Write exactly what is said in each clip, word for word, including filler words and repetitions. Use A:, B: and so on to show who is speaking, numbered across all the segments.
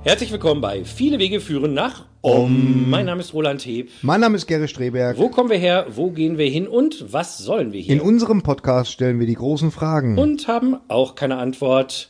A: Herzlich willkommen bei Viele Wege führen nach Om. Mein Name ist Roland Heb.
B: Mein Name ist Gerrit Streberg.
A: Wo kommen wir her, wo gehen wir hin und was sollen wir hier?
B: In unserem Podcast stellen wir die großen Fragen.
A: Und haben auch keine Antwort.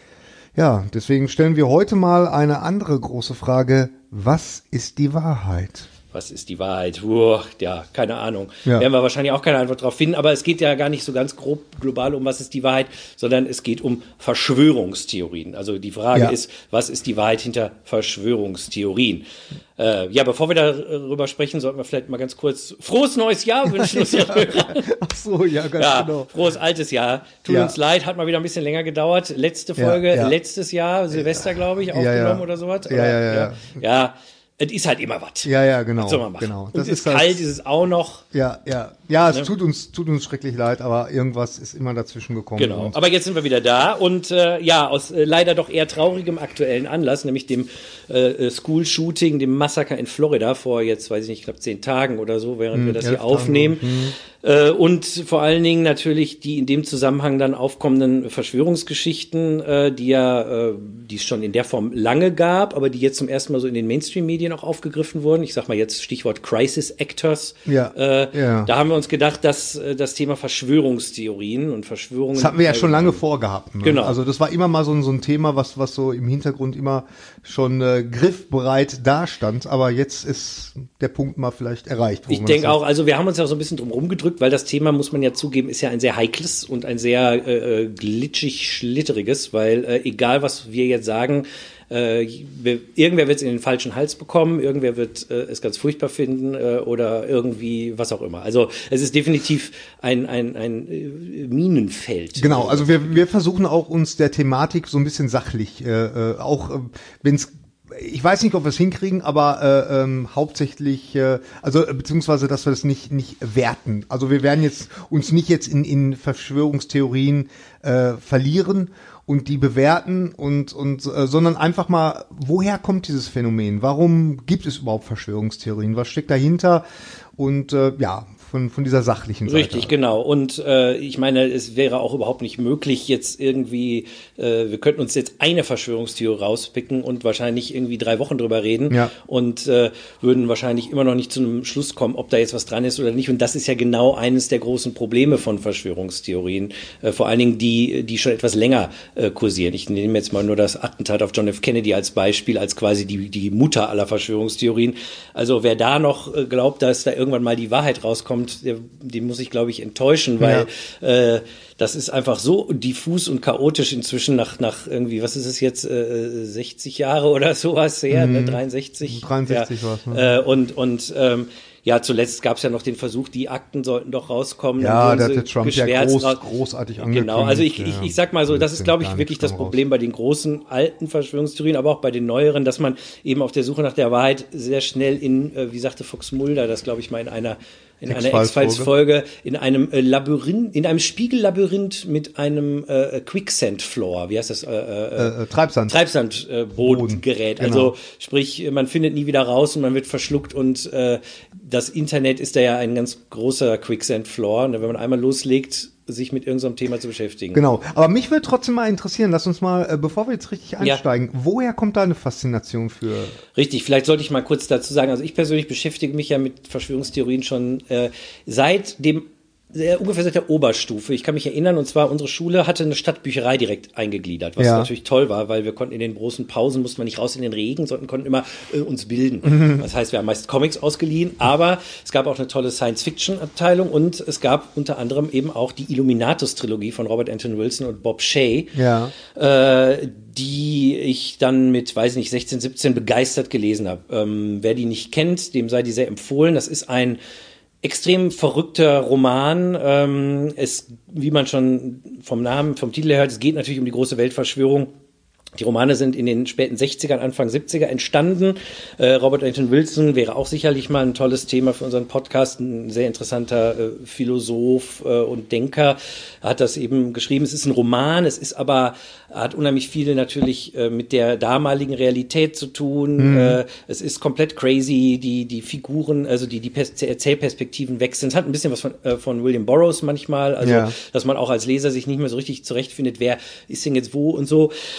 B: Ja, deswegen stellen wir heute mal eine andere große Frage. Was ist die Wahrheit?
A: Was ist die Wahrheit? Uah, ja, keine Ahnung.
B: Ja.
A: Werden wir wahrscheinlich auch keine Antwort drauf finden, aber es geht ja gar nicht so ganz grob global um, was ist die Wahrheit, sondern es geht um Verschwörungstheorien. Also die Frage
B: Ja.
A: ist, was ist die Wahrheit hinter Verschwörungstheorien? Äh, ja, bevor wir darüber sprechen, sollten wir vielleicht mal ganz kurz frohes neues Jahr wünschen unseren Hörern.
B: Ach so, ja, ganz
A: Ja,
B: genau.
A: frohes altes Jahr. Tut
B: Ja.
A: uns leid, hat mal wieder ein bisschen länger gedauert. Letzte Folge,
B: Ja, ja.
A: letztes Jahr, Silvester, glaube ich,
B: Ja,
A: aufgenommen
B: ja.
A: oder sowas.
B: Ja, ja, ja, ja.
A: Ja, es ist halt immer was.
B: Ja, ja, genau.
A: Was soll man machen?
B: Genau.
A: Und
B: Das
A: es ist
B: ist das-
A: kalt, ist es auch noch.
B: Ja, ja. Ja, es
A: Ne?
B: tut uns, tut uns schrecklich leid, aber irgendwas ist immer dazwischen gekommen.
A: Genau.
B: Und
A: Aber jetzt sind wir wieder da und äh, ja, aus äh, leider doch eher traurigem aktuellen Anlass, nämlich dem äh, School-Shooting, dem Massaker in Florida vor jetzt, weiß ich nicht, knapp zehn Tagen oder so, während wir das
B: elf
A: hier aufnehmen. Äh, und vor allen Dingen natürlich die in dem Zusammenhang dann aufkommenden Verschwörungsgeschichten, äh, die ja, äh, die es schon in der Form lange gab, aber die jetzt zum ersten Mal so in den Mainstream-Medien auch aufgegriffen wurden. Ich sag mal jetzt Stichwort Crisis Actors.
B: Ja,
A: Äh,
B: ja.
A: Da haben wir uns gedacht, dass äh, das Thema Verschwörungstheorien und Verschwörungen.
B: Das hatten wir ja schon lange vorgehabt. Ne?
A: Genau.
B: Also das war immer mal so, ein- so ein Thema, was, was so im Hintergrund immer schon äh, griffbereit dastand. Aber jetzt ist der Punkt mal vielleicht erreicht. wo
A: Ich
B: man
A: denke
B: sagt,
A: auch, also wir haben uns ja auch so ein bisschen drum rumgedrückt, weil das Thema, muss man ja zugeben, ist ja ein sehr heikles und ein sehr äh, glitschig-schlitteriges, weil äh, egal, was wir jetzt sagen, äh, wir, irgendwer wird es in den falschen Hals bekommen, irgendwer wird äh, es ganz furchtbar finden äh, oder irgendwie was auch immer. Also es ist definitiv ein, ein, ein äh, Minenfeld.
B: Genau, also wir, wir versuchen auch uns der Thematik so ein bisschen sachlich, äh, äh, auch äh, wenn es, ich weiß nicht, ob wir es hinkriegen, aber äh, ähm, hauptsächlich, äh, also äh, beziehungsweise, dass wir das nicht nicht werten. Also wir werden jetzt uns nicht jetzt in in Verschwörungstheorien äh, verlieren und die bewerten und und äh, sondern einfach mal, woher kommt dieses Phänomen? Warum gibt es überhaupt Verschwörungstheorien? Was steckt dahinter? Und äh, ja, von von dieser sachlichen Seite.
A: Richtig, genau. Und äh, ich meine, es wäre auch überhaupt nicht möglich, jetzt irgendwie, äh, wir könnten uns jetzt eine Verschwörungstheorie rauspicken und wahrscheinlich irgendwie drei Wochen drüber reden
B: Ja.
A: und äh, würden wahrscheinlich immer noch nicht zu einem Schluss kommen, ob da jetzt was dran ist oder nicht. Und das ist ja genau eines der großen Probleme von Verschwörungstheorien, äh, vor allen Dingen die, die schon etwas länger äh, kursieren. Ich nehme jetzt mal nur das Attentat auf John F. Kennedy als Beispiel, als quasi die, die Mutter aller Verschwörungstheorien. Also wer da noch äh, glaubt, dass da irgendwann mal die Wahrheit rauskommt, der, den muss ich, glaube ich, enttäuschen, weil äh, das ist einfach so diffus und chaotisch inzwischen nach nach irgendwie, was ist es jetzt, äh, sechzig Jahre oder sowas her, ne? dreiundsechzig
B: dreiundsechzig
A: ja.
B: war's, ne?
A: Äh, und und ähm, ja, zuletzt gab es ja noch den Versuch, die Akten sollten doch rauskommen.
B: Ja,
A: dann
B: da
A: wurden
B: hat
A: sie
B: der Trump ja
A: geschwärzt
B: groß,
A: raus.
B: großartig angekündigt.
A: Genau, also ich, ich,
B: ja.
A: ich sag mal so, das ist, glaube ich,
B: Gar
A: wirklich
B: nichts
A: das
B: kam raus.
A: Problem bei den großen, alten Verschwörungstheorien, aber auch bei den neueren, dass man eben auf der Suche nach der Wahrheit sehr schnell in, äh, wie sagte Fox Mulder, das glaube ich mal in einer in einer
B: X-Files-Folge.
A: X-Files-Folge, in einem äh, Labyrinth, in einem Spiegellabyrinth mit einem äh, Quicksand-Floor, wie heißt das? Äh, äh,
B: Äh, Treibsand.
A: Treibsandbodengerät.
B: Boden,
A: Also
B: genau.
A: sprich, man findet nie wieder raus und man wird verschluckt und äh, das Internet ist da ja ein ganz großer Quicksand-Floor. Und wenn man einmal loslegt, sich mit irgendeinem Thema zu beschäftigen.
B: Genau, aber mich würde trotzdem mal interessieren, lass uns mal, äh, bevor wir jetzt richtig einsteigen, woher kommt deine Faszination für...
A: Richtig, vielleicht sollte ich mal kurz dazu sagen, also ich persönlich beschäftige mich ja mit Verschwörungstheorien schon äh, seit dem sehr, ungefähr seit der Oberstufe. Ich kann mich erinnern, und zwar unsere Schule hatte eine Stadtbücherei direkt eingegliedert, was
B: Ja.
A: natürlich toll war, weil wir konnten in den großen Pausen, mussten wir nicht raus in den Regen, sondern konnten immer äh, uns bilden.
B: Mhm.
A: Das heißt, wir haben meist Comics ausgeliehen, aber es gab auch eine tolle Science-Fiction-Abteilung und es gab unter anderem eben auch die Illuminatus-Trilogie von Robert Anton Wilson und Bob Shea,
B: Ja.
A: äh, die ich dann mit, weiß nicht, sechzehn, siebzehn begeistert gelesen habe. Ähm, wer die nicht kennt, dem sei die sehr empfohlen. Das ist ein extrem verrückter Roman. Ähm, es, wie man schon vom Namen, vom Titel her hört, es geht natürlich um die große Weltverschwörung. Die Romane sind in den späten sechzigern, Anfang siebziger entstanden. Äh, Robert Anton Wilson wäre auch sicherlich mal ein tolles Thema für unseren Podcast. Ein sehr interessanter äh, Philosoph äh, und Denker hat das eben geschrieben. Es ist ein Roman, es ist aber, hat unheimlich viel natürlich äh, mit der damaligen Realität zu tun. Mhm. Äh, es ist komplett crazy, die die Figuren, also die die Pers- Erzählperspektiven wechseln. Es hat ein bisschen was von, äh, von William Burroughs manchmal, also
B: ja.
A: dass man auch als Leser sich nicht mehr so richtig zurechtfindet, wer ist denn jetzt wo und so. Äh,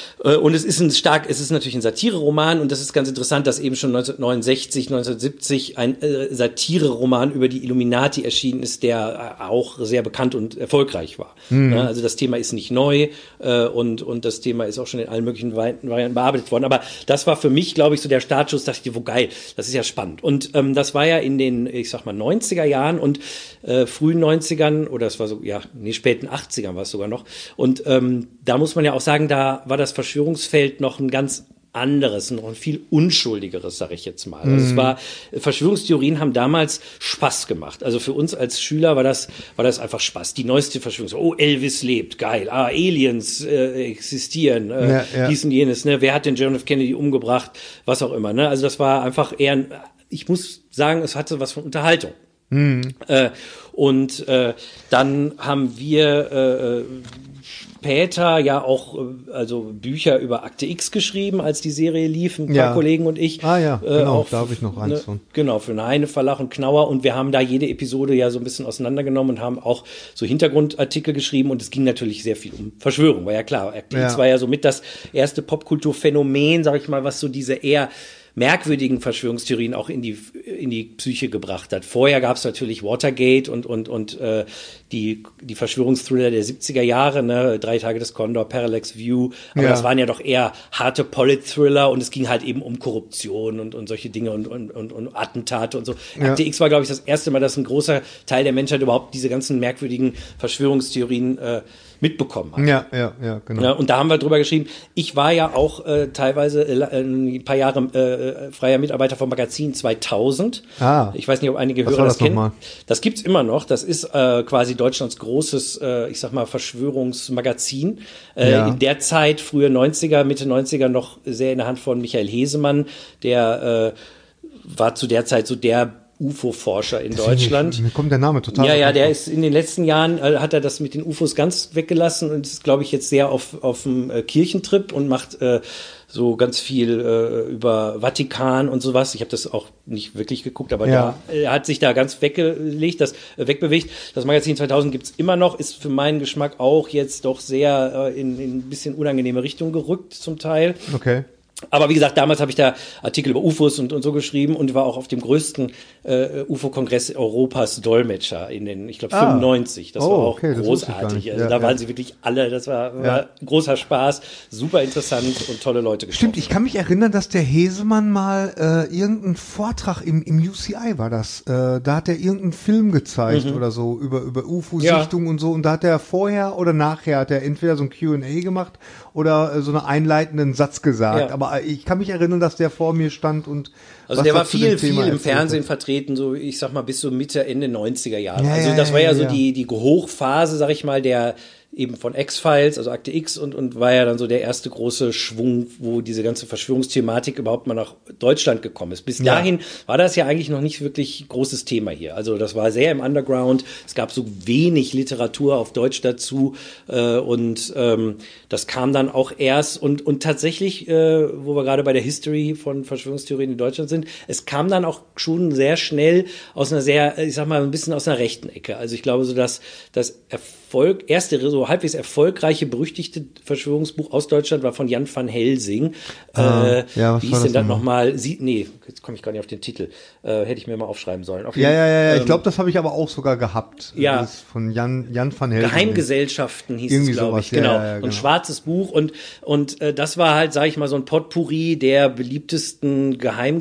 A: und es ist ein stark, es ist natürlich ein Satire-Roman und das ist ganz interessant, dass eben schon neunzehnhundertneunundsechzig, neunzehnhundertsiebzig ein äh, Satire-Roman über die Illuminati erschienen ist, der äh, auch sehr bekannt und erfolgreich war. Mhm. Ja, also das Thema ist nicht neu äh, und und das Thema ist auch schon in allen möglichen Varianten bearbeitet worden. Aber das war für mich, glaube ich, so der Startschuss, dachte ich, wo geil, das ist ja spannend. Und ähm, das war ja in den, ich sag mal, neunziger Jahren und äh, frühen neunzigern oder es war so, ja, nee, späten achtzigern war es sogar noch. Und ähm, da muss man ja auch sagen, da war das Verschwörungsfeld noch ein ganz anderes, noch ein viel unschuldigeres, sage ich jetzt mal. Also es war, Verschwörungstheorien haben damals Spaß gemacht. Also für uns als Schüler war das, war das einfach Spaß. Die neueste Verschwörungstheorie, oh, Elvis lebt, geil, ah, Aliens äh, existieren, äh, ja, ja. dies und jenes, ne, wer hat den John F. Kennedy umgebracht, was auch immer, ne, also das war einfach eher, ein, ich muss sagen, es hatte was von Unterhaltung. Mhm. Äh, und äh, dann haben wir äh, später ja auch also Bücher über Akte X geschrieben, als die Serie lief, ein paar ja. Kollegen und ich.
B: Ah ja, genau,
A: äh, auch
B: da habe ich noch eins von.
A: Ne, genau, für eine Heine Verlag und Knauer und wir haben da jede Episode ja so ein bisschen auseinandergenommen und haben auch so Hintergrundartikel geschrieben und es ging natürlich sehr viel um Verschwörung, war ja klar. Akte ja. X war ja so mit das erste Popkulturphänomen, sag ich mal, was so diese eher merkwürdigen Verschwörungstheorien auch in die in die Psyche gebracht hat. Vorher gab es natürlich Watergate und und und äh, die die Verschwörungsthriller der siebziger Jahre, ne, Drei Tage des Condor, Parallax View, aber ja. das waren ja doch eher harte Polit-Thriller und es ging halt eben um Korruption und und solche Dinge und und und, und Attentate und so. Ja. Akte X war, glaube ich, das erste Mal, dass ein großer Teil der Menschheit überhaupt diese ganzen merkwürdigen Verschwörungstheorien äh, mitbekommen hat.
B: Ja, ja, ja, genau.
A: Ja, und da haben wir drüber geschrieben. Ich war ja auch äh, teilweise äh, ein paar Jahre äh, freier Mitarbeiter vom Magazin zweitausend. Ah, ich weiß nicht, ob einige Hörer das, das kennen. Mal? Das gibt's immer noch. Das ist äh, quasi Deutschlands großes, äh, ich sag mal, Verschwörungsmagazin. Äh, ja. In der Zeit, frühe neunziger, Mitte neunziger, noch sehr in der Hand von Michael Hesemann. Der äh, war zu der Zeit so der U F O-Forscher in Deswegen, Deutschland.
B: Mir kommt der Name total.
A: Ja, ja, der ist in den letzten Jahren, äh, hat er das mit den U F Os ganz weggelassen und ist, glaube ich, jetzt sehr auf auf dem äh, Kirchentrip und macht äh, so ganz viel äh, über Vatikan und sowas. Ich habe das auch nicht wirklich geguckt, aber ja. da, er hat sich da ganz weggelegt, das äh, wegbewegt. Das Magazin zweitausend gibt's immer noch, ist für meinen Geschmack auch jetzt doch sehr äh, in, in ein bisschen unangenehme Richtung gerückt zum Teil.
B: Okay.
A: Aber wie gesagt, damals habe ich da Artikel über U F Os und, und so geschrieben und war auch auf dem größten äh, U F O-Kongress Europas Dolmetscher in den, ich glaube, fünfundneunzig. Das oh, war auch okay, großartig. Also ja, da ja. waren sie wirklich alle, das war, war ja. großer Spaß, super interessant und tolle Leute getroffen.
B: Stimmt, ich kann mich erinnern, dass der Hesemann mal äh, irgendeinen Vortrag im, im U C I war das. Äh, da hat er irgendeinen Film gezeigt mhm. oder so über, über U F O-Sichtung ja. und so und da hat er vorher oder nachher hat er entweder so ein Q and A gemacht oder äh, so einen einleitenden Satz gesagt. Ja. Aber ich kann mich erinnern, dass der vor mir stand und
A: also der war viel, viel im Fernsehen vertreten, so ich sag mal bis so Mitte, Ende neunziger Jahre. Ja, also das war ja, ja so die die Hochphase, sag ich mal, der eben von X-Files, also Akte X und und war ja dann so der erste große Schwung, wo diese ganze Verschwörungsthematik überhaupt mal nach Deutschland gekommen ist. Bis dahin ja. war das ja eigentlich noch nicht wirklich großes Thema hier. Also das war sehr im Underground. Es gab so wenig Literatur auf Deutsch dazu äh, und ähm, das kam dann auch erst und und tatsächlich, äh, wo wir gerade bei der History von Verschwörungstheorien in Deutschland sind, es kam dann auch schon sehr schnell aus einer sehr, ich sag mal, ein bisschen aus einer rechten Ecke. Also ich glaube so, dass das Erfolg, erste so halbwegs erfolgreiche, berüchtigte Verschwörungsbuch aus Deutschland war von Jan van Helsing.
B: Ah,
A: äh,
B: ja,
A: wie hieß denn das nochmal? Sie, nee, jetzt komme ich gar nicht auf den Titel. Äh, hätte ich mir mal aufschreiben sollen. Auf
B: ja, jeden, ja, ja, ja, ähm, ich glaube, das habe ich aber auch sogar gehabt.
A: Ja.
B: Das von Jan, Jan van Helsing.
A: Geheimgesellschaften hieß Irgendwie es, glaube ich. Genau. Ja, ja, genau. Ein schwarzes Buch und, und äh, das war halt, sage ich mal, so ein Potpourri der beliebtesten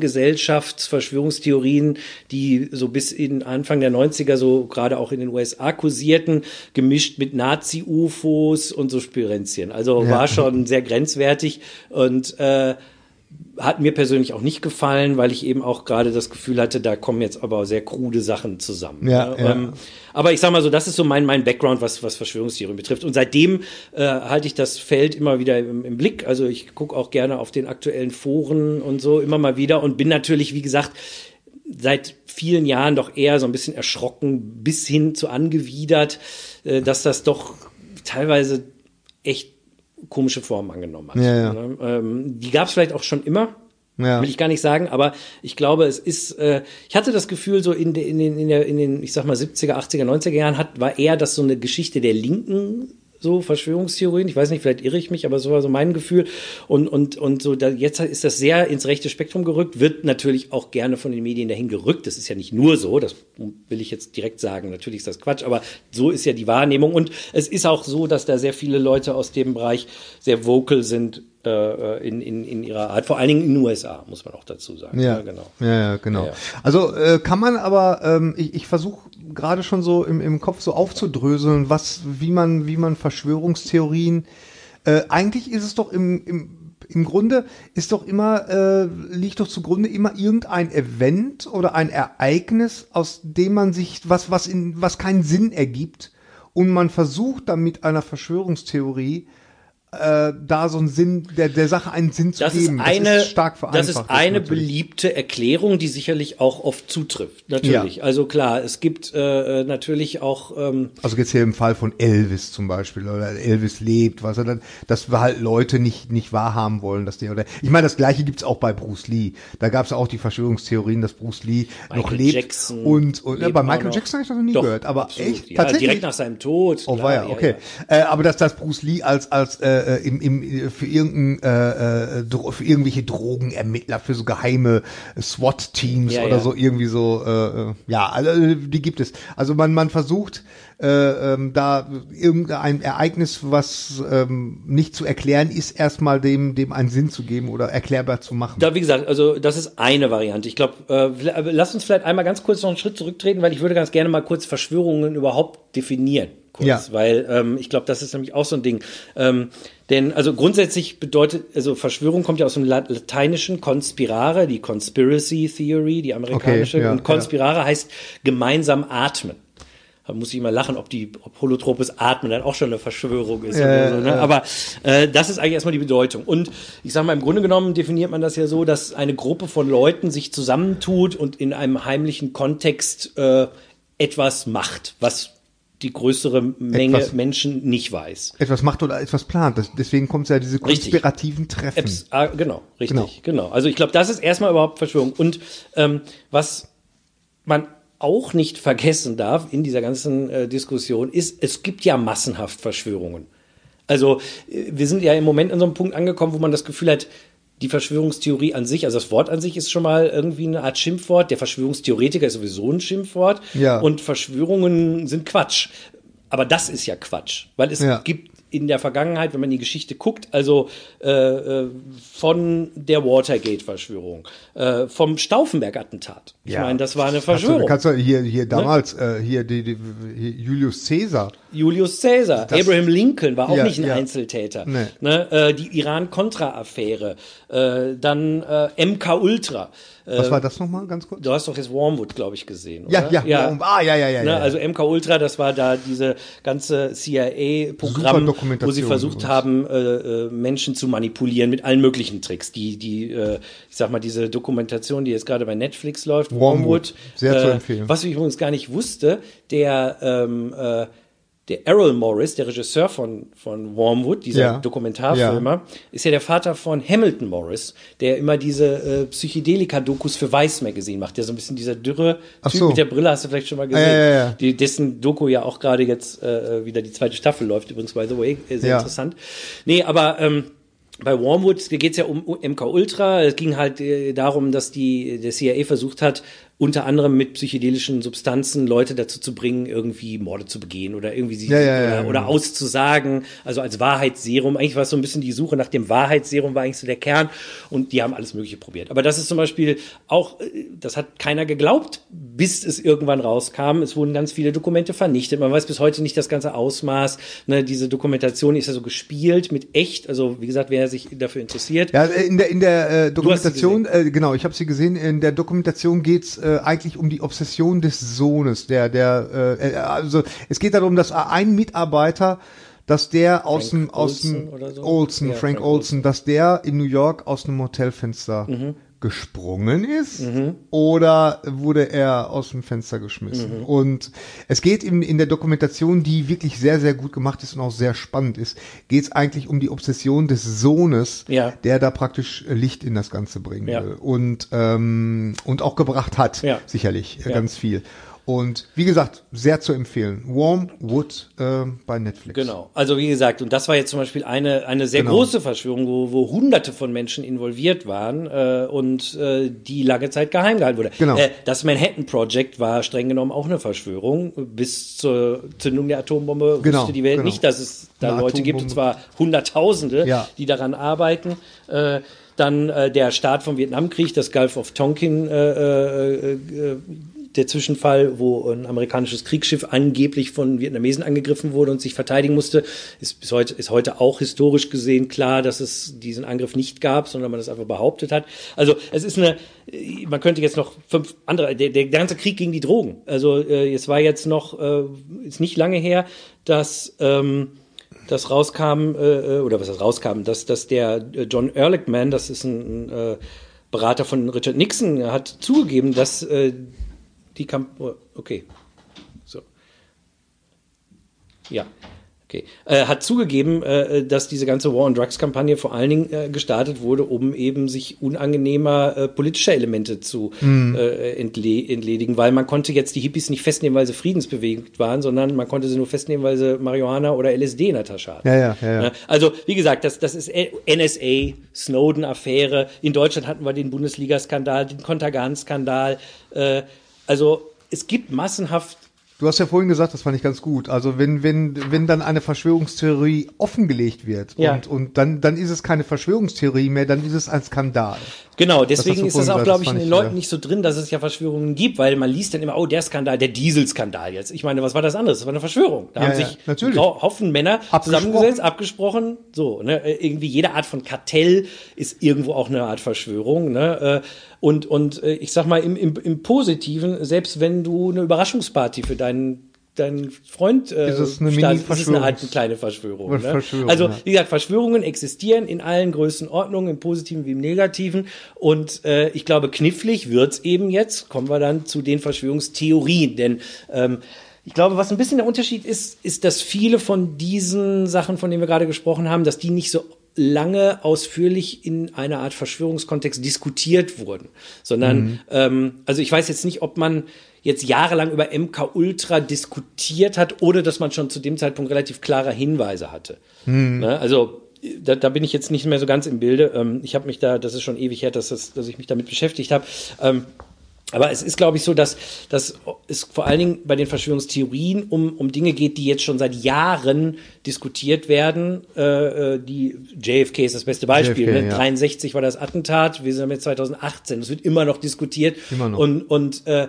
A: Geheimgesellschafts-Verschwörungstheorien, die so bis in Anfang der neunziger so gerade auch in den U S A kursierten, gemischt mit Nazi-U F Os und so Spirenzchen. Also ja. war schon sehr grenzwertig und äh, hat mir persönlich auch nicht gefallen, weil ich eben auch gerade das Gefühl hatte, da kommen jetzt aber sehr krude Sachen zusammen.
B: Ja, ja.
A: Ähm, aber ich sag mal so, das ist so mein mein Background, was was Verschwörungstheorien betrifft. Und seitdem äh, halte ich das Feld immer wieder im, im Blick. Also ich gucke auch gerne auf den aktuellen Foren und so immer mal wieder und bin natürlich, wie gesagt, seit vielen Jahren doch eher so ein bisschen erschrocken bis hin zu angewidert, äh, dass das doch teilweise echt komische Formen angenommen hat.
B: Ja, ja.
A: Ähm, die gab es vielleicht auch schon immer,
B: ja.
A: will ich gar nicht sagen, aber ich glaube, es ist, äh, ich hatte das Gefühl, so in, de, in, den, in, der, in den, ich sag mal, siebziger, achtziger, neunziger Jahren hat, war eher das so eine Geschichte der Linken, so Verschwörungstheorien. Ich weiß nicht, vielleicht irre ich mich, aber so war so mein Gefühl. Und, und, und so, da, jetzt ist das sehr ins rechte Spektrum gerückt, wird natürlich auch gerne von den Medien dahin gerückt. Das ist ja nicht nur so, das will ich jetzt direkt sagen. Natürlich ist das Quatsch, aber so ist ja die Wahrnehmung. Und es ist auch so, dass da sehr viele Leute aus dem Bereich sehr vocal sind, In, in, in ihrer Art, vor allen Dingen in den U S A, muss man auch dazu sagen.
B: Ja,
A: ja genau.
B: Ja, ja, genau.
A: Ja, ja.
B: Also äh, kann man aber, ähm, ich, ich versuche gerade schon so im, im Kopf so aufzudröseln, was, wie man, wie man Verschwörungstheorien, äh, eigentlich ist es doch im, im, im Grunde, ist doch immer, äh, liegt doch zugrunde immer irgendein Event oder ein Ereignis, aus dem man sich, was, was in, was keinen Sinn ergibt, und man versucht dann mit einer Verschwörungstheorie Äh, da so einen Sinn, der, der Sache einen Sinn zu
A: das
B: geben.
A: Ist eine,
B: das ist stark vereinfacht.
A: Das ist eine
B: natürlich.
A: beliebte Erklärung, die sicherlich auch oft zutrifft. Natürlich. Ja. Also klar, es gibt äh, natürlich auch. Ähm,
B: also jetzt hier im Fall von Elvis zum Beispiel, oder Elvis lebt, was er dann, dass wir halt Leute nicht nicht wahrhaben wollen, dass die, oder ich meine, das Gleiche gibt's auch bei Bruce Lee. Da gab's ja auch die Verschwörungstheorien, dass Bruce Lee
A: Michael
B: noch lebt.
A: Jackson
B: und und ja, bei Michael
A: noch.
B: Jackson habe ich das noch nie
A: Doch,
B: gehört, aber
A: absolut.
B: echt
A: Ja,
B: tatsächlich
A: direkt nach seinem Tod.
B: Oh,
A: klar,
B: war ja, okay.
A: Ja, ja.
B: Äh, aber dass das Bruce Lee als als äh, im im für irgendein äh, äh, für irgendwelche Drogenermittler, für so geheime SWAT-Teams
A: ja,
B: oder
A: ja.
B: so irgendwie so, äh, ja, also, die gibt es. Also man man versucht äh, ähm, da irgendein Ereignis, was ähm, nicht zu erklären ist, erstmal dem dem einen Sinn zu geben oder erklärbar zu machen.
A: Da, wie gesagt, also das ist eine Variante. Ich glaube, äh, lass uns vielleicht einmal ganz kurz noch einen Schritt zurücktreten, weil ich würde ganz gerne mal kurz Verschwörungen überhaupt definieren. Kurz,
B: ja.
A: Weil ähm, ich glaube, das ist nämlich auch so ein Ding. Ähm, denn also grundsätzlich bedeutet, also Verschwörung kommt ja aus dem Lateinischen conspirare, die Conspiracy Theory, die amerikanische.
B: Okay, ja,
A: und conspirare ja. heißt gemeinsam atmen. Da muss ich immer lachen, ob die ob holotropes Atmen dann auch schon eine Verschwörung ist.
B: Ja,
A: oder so, ne?
B: ja.
A: Aber äh, das ist eigentlich erstmal die Bedeutung. Und ich sage mal, im Grunde genommen definiert man das ja so, dass eine Gruppe von Leuten sich zusammentut und in einem heimlichen Kontext äh, etwas macht, was die größere Menge
B: etwas,
A: Menschen nicht weiß.
B: Etwas macht oder etwas plant. Das, deswegen kommt es ja diese konspirativen richtig. Treffen.
A: Eps, ah, genau, richtig, genau. genau. Also ich glaube, das ist erstmal überhaupt Verschwörung. Und ähm, was man auch nicht vergessen darf in dieser ganzen äh, Diskussion ist, es gibt ja massenhaft Verschwörungen. Also äh, wir sind ja im Moment an so einem Punkt angekommen, wo man das Gefühl hat, die Verschwörungstheorie an sich, also das Wort an sich ist schon mal irgendwie eine Art Schimpfwort. Der Verschwörungstheoretiker ist sowieso ein Schimpfwort.
B: Ja.
A: Und Verschwörungen sind Quatsch. Aber das ist ja Quatsch, weil es ja. gibt in der Vergangenheit, wenn man in die Geschichte guckt, also äh, von der Watergate-Verschwörung, äh, vom Stauffenberg-Attentat. Ich
B: ja.
A: meine, das war eine Verschwörung.
B: Kannst du, kannst du hier, hier damals, ne? äh, hier, die, die, hier Julius Caesar.
A: Julius Caesar. Das, Abraham Lincoln war auch ja, nicht ein ja. Einzeltäter.
B: Nee.
A: Ne? Äh, die Iran-Contra-Affäre, äh, dann äh, M K Ultra.
B: Was war das nochmal, ganz kurz?
A: Du hast doch jetzt Wormwood, glaube ich, gesehen,
B: ja,
A: oder?
B: Ja, ja. Ah, ja, ja, ja,
A: ne?
B: ja.
A: Also M K Ultra, das war da diese ganze C I A-Programm, wo sie versucht haben, äh, Menschen zu manipulieren mit allen möglichen Tricks. Die, die, äh, ich sag mal, diese Dokumentation, die jetzt gerade bei Netflix läuft,
B: Wormwood,
A: Wormwood
B: sehr
A: äh,
B: zu empfehlen.
A: Was ich übrigens gar nicht wusste, der ähm, äh, Der Errol Morris, der Regisseur von, von Wormwood, dieser
B: ja.
A: Dokumentarfilmer, ja. ist ja der Vater von Hamilton Morris, der immer diese äh, Psychedelika-Dokus für Vice Magazine macht, der so ein bisschen dieser dürre Typ
B: so.
A: mit der Brille, hast du vielleicht schon mal gesehen,
B: ja, ja, ja.
A: Die, dessen Doku ja auch gerade jetzt äh, wieder die zweite Staffel läuft, übrigens, by the way, sehr
B: ja.
A: interessant. Nee, aber ähm, bei Wormwood geht es ja um M K Ultra. Es ging halt äh, darum, dass die der C I A versucht hat, unter anderem mit psychedelischen Substanzen Leute dazu zu bringen, irgendwie Morde zu begehen oder irgendwie sie
B: ja, ja,
A: oder,
B: ja, ja.
A: oder auszusagen. Also als Wahrheitsserum. Eigentlich war es so ein bisschen die Suche nach dem Wahrheitsserum, war eigentlich so der Kern. Und die haben alles Mögliche probiert. Aber das ist zum Beispiel auch, das hat keiner geglaubt, bis es irgendwann rauskam. Es wurden ganz viele Dokumente vernichtet. Man weiß bis heute nicht das ganze Ausmaß. Ne, diese Dokumentation ist ja so gespielt mit echt. Also wie gesagt, wer sich dafür interessiert.
B: Ja, in der in der äh, Dokumentation, äh, genau, ich habe sie gesehen. In der Dokumentation geht's äh, eigentlich um die Obsession des Sohnes. Der der äh, also es geht darum, dass ein Mitarbeiter, dass der aus dem aus dem
A: so?
B: Olsen,
A: ja,
B: Frank,
A: Frank
B: Olsen,
A: Olsen,
B: dass der in New York aus einem Hotelfenster mhm. gesprungen ist
A: mhm.
B: oder wurde er aus dem Fenster geschmissen. Mhm. Und es geht in, in der Dokumentation, die wirklich sehr, sehr gut gemacht ist und auch sehr spannend ist, geht es eigentlich um die Obsession des Sohnes,
A: ja.
B: der da praktisch Licht in das Ganze bringen
A: ja.
B: will und, ähm, und auch gebracht hat,
A: ja.
B: sicherlich,
A: ja.
B: ganz viel. Und wie gesagt, sehr zu empfehlen. Wormwood äh, bei Netflix.
A: Genau. Also wie gesagt, und das war jetzt zum Beispiel eine eine sehr
B: Genau.
A: große Verschwörung, wo, wo Hunderte von Menschen involviert waren äh, und äh, die lange Zeit geheim gehalten wurde.
B: Genau.
A: Äh, das Manhattan Project war streng genommen auch eine Verschwörung. Bis zur Zündung der Atombombe
B: Genau,
A: wusste die Welt
B: genau.
A: nicht, dass es da
B: Eine
A: Leute gibt, und
B: Atombombe.
A: zwar Hunderttausende,
B: Ja.
A: die daran arbeiten. Äh, dann äh, der Start vom Vietnamkrieg, das Gulf of Tonkin, äh, äh, äh, der Zwischenfall, wo ein amerikanisches Kriegsschiff angeblich von Vietnamesen angegriffen wurde und sich verteidigen musste, ist bis heute, ist heute auch historisch gesehen klar, dass es diesen Angriff nicht gab, sondern man das einfach behauptet hat. Also es ist eine, man könnte jetzt noch fünf andere, der, der ganze Krieg gegen die Drogen. Also äh, es war jetzt noch, äh, ist nicht lange her, dass ähm, das rauskam, äh, oder was das rauskam, dass, dass der John Ehrlichman, das ist ein, ein äh, Berater von Richard Nixon, hat zugegeben, dass äh, die Kamp okay. So. Ja. Okay. Äh, hat zugegeben, äh, dass diese ganze War on Drugs Kampagne vor allen Dingen äh, gestartet wurde, um eben sich unangenehmer äh, politischer Elemente zu mhm. äh, entle- entledigen, weil man konnte jetzt die Hippies nicht festnehmen, weil sie friedensbewegt waren, sondern man konnte sie nur festnehmen, weil sie Marihuana oder L S D in der Tasche hatten.
B: Ja, ja, ja, ja.
A: Also, wie gesagt, das, das ist N S A, Snowden-Affäre. In Deutschland hatten wir den Bundesliga-Skandal, den Kontergan-Skandal. Äh, also, es gibt massenhaft.
B: Du hast ja vorhin gesagt, das fand ich ganz gut. Also wenn wenn wenn dann eine Verschwörungstheorie offengelegt wird
A: ja.
B: und und dann dann ist es keine Verschwörungstheorie mehr, dann ist es ein Skandal.
A: Genau, deswegen ist das auch, glaube ich, in den Leuten
B: ja.
A: nicht so drin, dass es ja Verschwörungen gibt, weil man liest dann immer, oh, der Skandal, der Dieselskandal jetzt. Ich meine, was war das anderes? Das war eine Verschwörung. Da
B: ja,
A: haben
B: ja,
A: sich
B: natürlich.
A: ein Haufen Männer zusammengesetzt, abgesprochen. So, ne, irgendwie jede Art von Kartell ist irgendwo auch eine Art Verschwörung. Ne, und und ich sag mal im, im, im Positiven, selbst wenn du eine Überraschungsparty für deinen dein Freund äh,
B: ist es eine
A: stand,
B: Mini
A: ist es eine, Art, eine kleine Verschwörung. Ne?
B: Verschwörung
A: also,
B: ja.
A: wie gesagt, Verschwörungen existieren in allen Größenordnungen, im Positiven wie im Negativen. Und äh, ich glaube, knifflig wird's eben jetzt, kommen wir dann zu den Verschwörungstheorien. Denn ähm, ich glaube, was ein bisschen der Unterschied ist, ist, dass viele von diesen Sachen, von denen wir gerade gesprochen haben, dass die nicht so lange ausführlich in einer Art Verschwörungskontext diskutiert wurden, sondern mhm. ähm, also ich weiß jetzt nicht, ob man jetzt jahrelang über M K Ultra diskutiert hat oder dass man schon zu dem Zeitpunkt relativ klare Hinweise hatte. Mhm. Ne? Also da, da bin ich jetzt nicht mehr so ganz im Bilde. Ähm, ich habe mich da, das ist schon ewig her, dass, das, dass ich mich damit beschäftigt habe. Ähm, Aber es ist, glaube ich, so, dass, dass es vor allen Dingen bei den Verschwörungstheorien um, um Dinge geht, die jetzt schon seit Jahren diskutiert werden. Äh, die J F K ist das beste Beispiel.
B: J F K,
A: ne?
B: ja.
A: dreiundsechzig war das Attentat, wir sind jetzt zwanzig achtzehn. Das wird immer noch diskutiert.
B: Immer noch.
A: Und, und äh,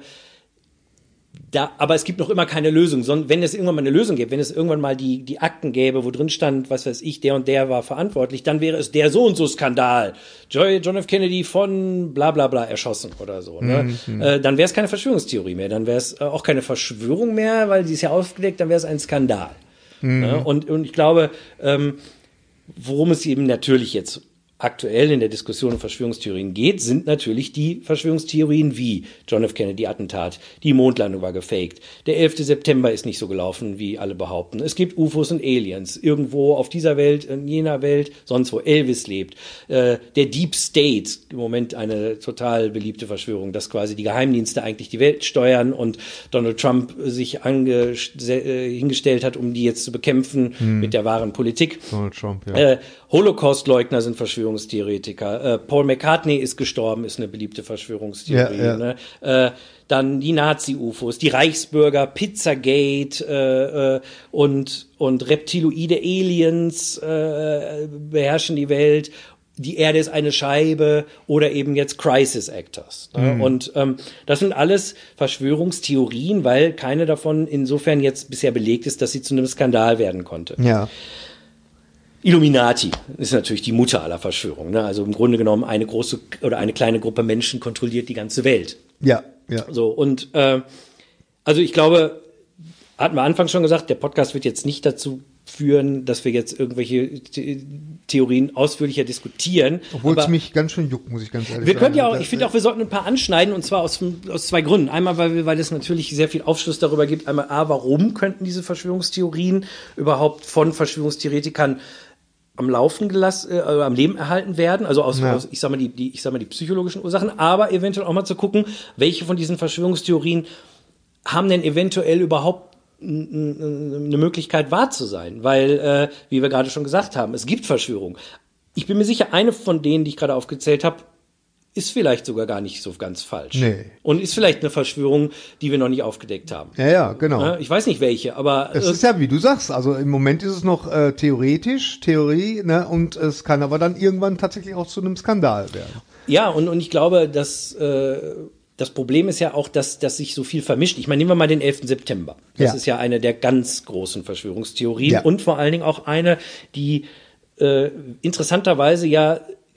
A: Da, aber es gibt noch immer keine Lösung. Sondern wenn es irgendwann mal eine Lösung gibt, wenn es irgendwann mal die, die Akten gäbe, wo drin stand, was weiß ich, der und der war verantwortlich, dann wäre es der so und so Skandal. John F. Kennedy von bla bla bla erschossen oder so. Ne? Mhm. Äh, dann wäre es keine Verschwörungstheorie mehr. Dann wäre es äh, auch keine Verschwörung mehr, weil die ist ja aufgedeckt, dann wäre es ein Skandal. Mhm. Ne? Und, und ich glaube, ähm, worum es eben natürlich jetzt aktuell in der Diskussion um Verschwörungstheorien geht, sind natürlich die Verschwörungstheorien wie John F. Kennedy Attentat, die Mondlandung war gefaked, der elfte September ist nicht so gelaufen, wie alle behaupten. Es gibt U F Os und Aliens, irgendwo auf dieser Welt, in jener Welt, sonst wo Elvis lebt. Äh, der Deep State, im Moment eine total beliebte Verschwörung, dass quasi die Geheimdienste eigentlich die Welt steuern und Donald Trump sich ange- äh, hingestellt hat, um die jetzt zu bekämpfen hm. mit der wahren Politik.
B: Donald Trump, ja.
A: Äh, Holocaust-Leugner sind Verschwörungstheoretiker. Äh, Paul McCartney ist gestorben, ist eine beliebte Verschwörungstheorie.
B: Ja, ja.
A: Ne? Äh, dann die Nazi-U F Os, die Reichsbürger, Pizzagate äh, äh, und, und reptiloide Aliens äh, beherrschen die Welt. Die Erde ist eine Scheibe oder eben jetzt Crisis Actors. Ne? Mhm. Und ähm, das sind alles Verschwörungstheorien, weil keine davon insofern jetzt bisher belegt ist, dass sie zu einem Skandal werden konnte.
B: Ja.
A: Illuminati ist natürlich die Mutter aller Verschwörungen. Ne? Also im Grunde genommen eine große oder eine kleine Gruppe Menschen kontrolliert die ganze Welt.
B: Ja, ja.
A: So und äh, also ich glaube, hatten wir anfangs schon gesagt, der Podcast wird jetzt nicht dazu führen, dass wir jetzt irgendwelche The- Theorien ausführlicher diskutieren.
B: Obwohl es mich ganz schön juckt, muss ich ganz ehrlich
A: wir
B: sagen.
A: können ja auch, ich finde auch, wir sollten ein paar anschneiden, und zwar aus, aus zwei Gründen. Einmal, weil, wir, weil es natürlich sehr viel Aufschluss darüber gibt. Einmal, A, warum könnten diese Verschwörungstheorien überhaupt von Verschwörungstheoretikern am Laufen gelassen, äh, am Leben erhalten werden, also aus,
B: ja.
A: aus ich sag mal die, die, ich sag mal die psychologischen Ursachen, aber eventuell auch mal zu gucken, welche von diesen Verschwörungstheorien haben denn eventuell überhaupt eine Möglichkeit wahr zu sein? Weil, äh, wie wir gerade schon gesagt haben, es gibt Verschwörungen. Ich bin mir sicher, eine von denen, die ich gerade aufgezählt habe, ist vielleicht sogar gar nicht so ganz falsch.
B: Nee.
A: Und ist vielleicht eine Verschwörung, die wir noch nicht aufgedeckt haben.
B: Ja, ja, genau.
A: Ich weiß nicht welche, aber...
B: Es ist ja, wie du sagst, also im Moment ist es noch äh, theoretisch, Theorie, ne, und es kann aber dann irgendwann tatsächlich auch zu einem Skandal werden.
A: Ja, und, und ich glaube, dass... Äh, das Problem ist ja auch, dass, dass sich so viel vermischt. Ich meine, nehmen wir mal den elften September. Das
B: Ja.
A: ist ja eine der ganz großen Verschwörungstheorien
B: Ja.
A: und vor allen Dingen auch eine, die äh, interessanterweise ja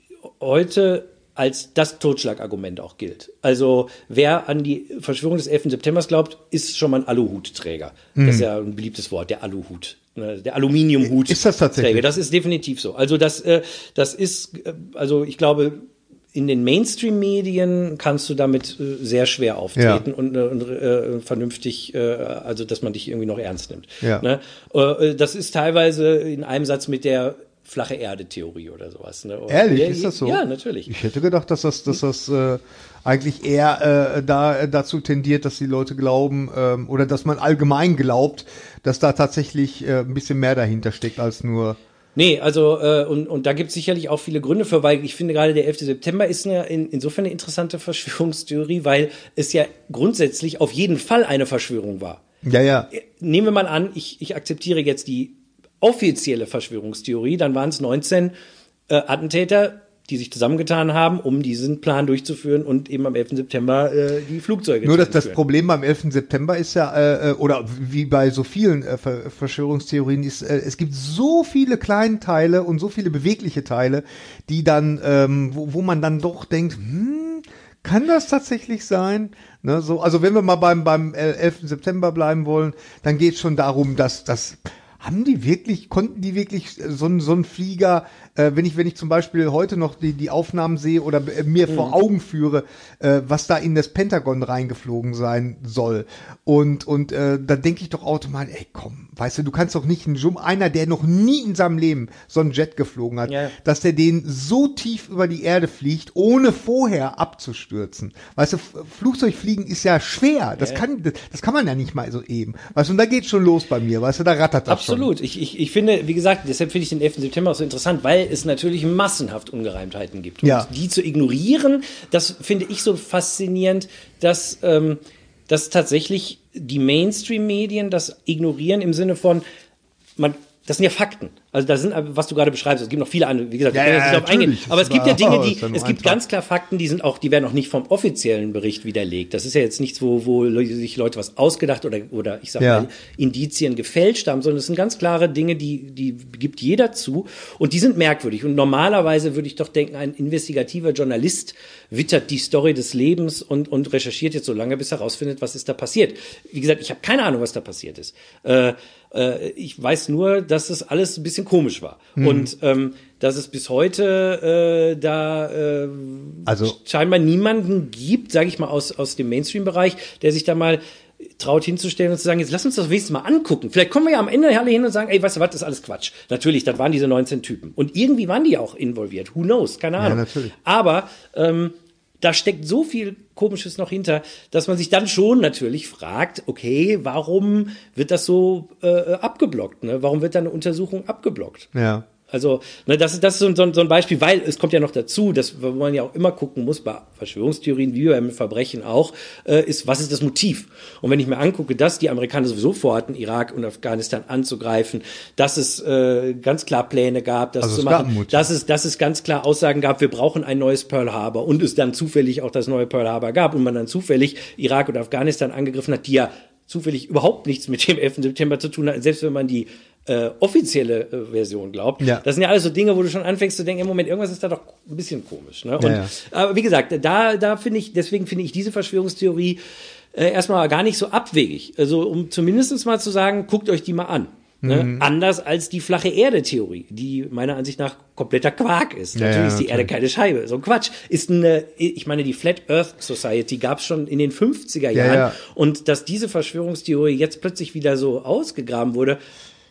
A: heute als das Totschlagargument auch gilt. Also wer an die Verschwörung des elften Septembers glaubt, ist schon mal ein Aluhutträger.
B: Mhm.
A: Das ist ja ein beliebtes Wort, der Aluhut. Ne, der Aluminiumhut.
B: Ist das tatsächlich?
A: Träger. Das ist definitiv so. Also das, äh, das ist, äh, also ich glaube, in den Mainstream-Medien kannst du damit äh, sehr schwer auftreten
B: Ja.
A: und, äh, und äh, vernünftig, äh, also dass man dich irgendwie noch ernst nimmt.
B: Ja.
A: Ne? Äh, das ist teilweise in einem Satz mit der flache Erde-Theorie oder sowas. Ne? Oder,
B: Ehrlich,
A: ja,
B: ist das so?
A: Ja, natürlich.
B: Ich hätte gedacht, dass das, dass das äh, eigentlich eher äh, da äh, dazu tendiert, dass die Leute glauben ähm, oder dass man allgemein glaubt, dass da tatsächlich äh, ein bisschen mehr dahinter steckt als nur.
A: Nee, also äh, und, und da gibt es sicherlich auch viele Gründe für, weil ich finde gerade der elfte September ist eine, in, insofern eine interessante Verschwörungstheorie, weil es ja grundsätzlich auf jeden Fall eine Verschwörung war.
B: Ja, ja.
A: Nehmen wir mal an, ich, ich akzeptiere jetzt die offizielle Verschwörungstheorie, dann waren es neunzehn äh, Attentäter, die sich zusammengetan haben, um diesen Plan durchzuführen und eben am elften September äh, die Flugzeuge
B: Nur
A: zu
B: dass das
A: entführen.
B: Problem beim elften September ist ja, äh, oder wie bei so vielen äh, Ver- Verschwörungstheorien ist, äh, es gibt so viele kleine Teile und so viele bewegliche Teile, die dann, ähm, wo, wo man dann doch denkt, hm, kann das tatsächlich sein? Ne, so, also wenn wir mal beim, beim elften September bleiben wollen, dann geht es schon darum, dass das haben die wirklich, konnten die wirklich so ein so ein Flieger, äh, wenn ich wenn ich zum Beispiel heute noch die die Aufnahmen sehe oder äh, mir vor Augen führe, äh, was da in das Pentagon reingeflogen sein soll, und und äh, da denke ich doch automatisch, ey komm, weißt du, du kannst doch nicht einen Jum, einer, der noch nie in seinem Leben so einen Jet geflogen hat,
A: Ja.
B: dass der den so tief über die Erde fliegt, ohne vorher abzustürzen. Weißt du, F- Flugzeugfliegen ist ja schwer, das
A: Ja.
B: kann das kann man ja nicht mal so eben. Weißt du, und da geht's schon los bei mir, weißt du, da rattert das schon.
A: Absolut. Ich, ich, ich finde, wie gesagt, deshalb finde ich den elften September auch so interessant, weil es natürlich massenhaft Ungereimtheiten gibt. Und
B: Ja.
A: die zu ignorieren, das finde ich so faszinierend, dass, ähm, dass tatsächlich die Mainstream-Medien das ignorieren im Sinne von, man, das sind ja Fakten. Also da sind, was du gerade beschreibst, es gibt noch viele andere, wie gesagt,
B: Ja,
A: ich kann jetzt
B: ja,
A: nicht darauf eingehen.
B: natürlich.
A: Aber es gibt ja
B: Das
A: Dinge,
B: war-
A: die,
B: ist ja nur
A: es gibt
B: einfach.
A: ganz klar Fakten, die sind auch, die werden auch nicht vom offiziellen Bericht widerlegt. Das ist ja jetzt nichts, wo, wo sich Leute was ausgedacht oder, oder ich sag
B: Ja.
A: mal, Indizien gefälscht haben, sondern es sind ganz klare Dinge, die, die gibt jeder zu und die sind merkwürdig. Und normalerweise würde ich doch denken, ein investigativer Journalist wittert die Story des Lebens und, und recherchiert jetzt so lange, bis er herausfindet, was ist da passiert. Wie gesagt, ich habe keine Ahnung, was da passiert ist. Äh, äh, ich weiß nur, dass es alles ein bisschen komisch war.
B: Mhm.
A: Und ähm, dass es bis heute äh, da äh,
B: Also-
A: scheinbar niemanden gibt, sage ich mal, aus, aus dem Mainstream-Bereich, der sich da mal traut hinzustellen und zu sagen, jetzt lass uns das wenigstens mal angucken. Vielleicht kommen wir ja am Ende alle hin und sagen, ey, weißt du was, das ist alles Quatsch. Natürlich, das waren diese neunzehn Typen. Und irgendwie waren die auch involviert. Who knows? Keine Ahnung.
B: natürlich.
A: Aber ähm, da steckt so viel Komisches noch hinter, dass man sich dann schon natürlich fragt, okay, warum wird das so äh, abgeblockt? Ne? Warum wird da eine Untersuchung abgeblockt?
B: Ja.
A: Also, ne, das ist, das ist so, ein- so ein Beispiel, weil es kommt ja noch dazu, dass man ja auch immer gucken muss, bei Verschwörungstheorien, wie beim Verbrechen auch, äh, ist, was ist das Motiv? Und wenn ich mir angucke, dass die Amerikaner sowieso vorhatten, Irak und Afghanistan anzugreifen, dass es äh, ganz klar Pläne gab, das
B: Also
A: zu
B: es gab
A: machen,
B: ein Motiv.
A: dass es, dass es ganz klar Aussagen gab, wir brauchen ein neues Pearl Harbor und es dann zufällig auch das neue Pearl Harbor gab und man dann zufällig Irak und Afghanistan angegriffen hat, die ja zufällig überhaupt nichts mit dem elften September zu tun hatten, selbst wenn man die äh, offizielle äh, Version glaubt.
B: Ja.
A: Das sind ja alles so Dinge, wo du schon anfängst zu denken, im Moment, irgendwas ist da doch ein bisschen komisch. Ne? Und,
B: Ja, ja.
A: Aber wie gesagt, da, da finde ich, deswegen finde ich diese Verschwörungstheorie äh, erstmal gar nicht so abwegig. Also um zumindest mal zu sagen, guckt euch die mal an. Ne?
B: Mhm.
A: Anders als die flache Erde-Theorie, die meiner Ansicht nach kompletter Quark ist.
B: Ja,
A: Natürlich
B: ja,
A: ist die
B: okay.
A: Erde keine Scheibe. So ein Quatsch. Ist eine, ich meine, die Flat Earth Society gab es schon in den fünfziger Jahren.
B: Ja, ja.
A: Und dass diese Verschwörungstheorie jetzt plötzlich wieder so ausgegraben wurde,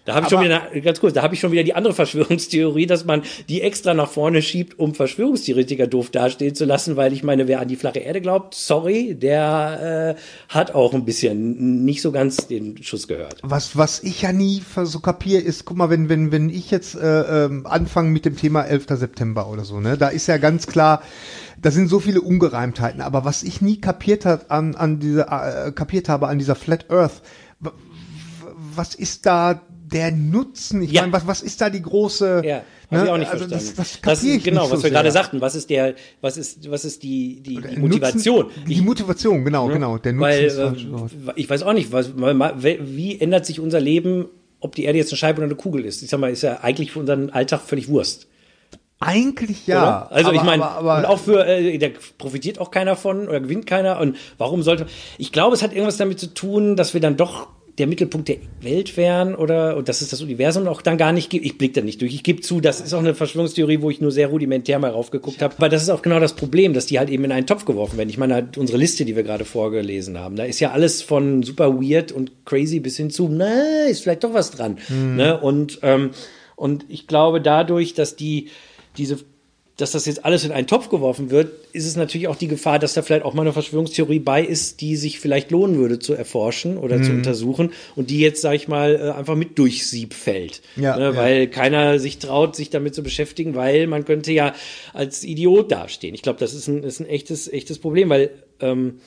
A: Da habe ich schon wieder, eine, ganz kurz, da habe ich schon wieder die andere Verschwörungstheorie, dass man die extra nach vorne schiebt, um Verschwörungstheoretiker doof dastehen zu lassen, weil ich meine, wer an die flache Erde glaubt, sorry, der äh, hat auch ein bisschen nicht so ganz den Schuss gehört.
B: Was was ich ja nie so kapiere, ist, guck mal, wenn wenn wenn ich jetzt äh, ähm, anfange mit dem Thema elfter September oder so, ne, da ist ja ganz klar, da sind so viele Ungereimtheiten, aber was ich nie kapiert hat an an diese äh, kapiert habe an dieser Flat Earth, w- w- was ist da der Nutzen? Ich
A: Ja.
B: meine, was was ist da die große?
A: Ja,
B: ne?
A: habe ich auch nicht
B: also
A: verstanden.
B: Das, das,
A: das
B: kapier
A: ist
B: ich
A: genau,
B: nicht
A: was
B: so
A: wir gerade
B: sehr.
A: sagten. Was ist der, was ist, was ist die die, die
B: Der
A: Motivation?
B: Nutzen, die Motivation, genau, genau. Der Nutzen
A: Weil
B: ist falsch.
A: äh, ich weiß auch nicht, was, wie ändert sich unser Leben, ob die Erde jetzt eine Scheibe oder eine Kugel ist? Ich sag mal, ist ja eigentlich für unseren Alltag völlig Wurst.
B: Eigentlich ja.
A: Oder? Also
B: aber,
A: ich meine,
B: aber, aber,
A: und auch für, äh, da profitiert auch keiner von oder gewinnt keiner. Und warum sollte, ich glaube, es hat irgendwas damit zu tun, dass wir dann doch der Mittelpunkt der Welt wären oder und dass es das Universum auch dann gar nicht gibt. Ich blicke da nicht durch. Ich gebe zu, das ist auch eine Verschwörungstheorie, wo ich nur sehr rudimentär mal raufgeguckt habe. Aber das ist auch genau das Problem, dass die halt eben in einen Topf geworfen werden. Ich meine, halt unsere Liste, die wir gerade vorgelesen haben, da ist ja alles von super weird und crazy bis hin zu, na, ist vielleicht doch was dran. Mhm. Ne? Und, ähm, und ich glaube dadurch, dass die diese dass das jetzt alles in einen Topf geworfen wird, ist es natürlich auch die Gefahr, dass da vielleicht auch mal eine Verschwörungstheorie bei ist, die sich vielleicht lohnen würde zu erforschen oder mhm. zu untersuchen und die jetzt, sag ich mal, einfach mit durchs Sieb fällt. Ja, ne, ja. Weil keiner sich traut, sich damit zu beschäftigen, weil man könnte ja als Idiot dastehen. Ich glaube, das ist ein, ist ein echtes, echtes Problem, weil ähm,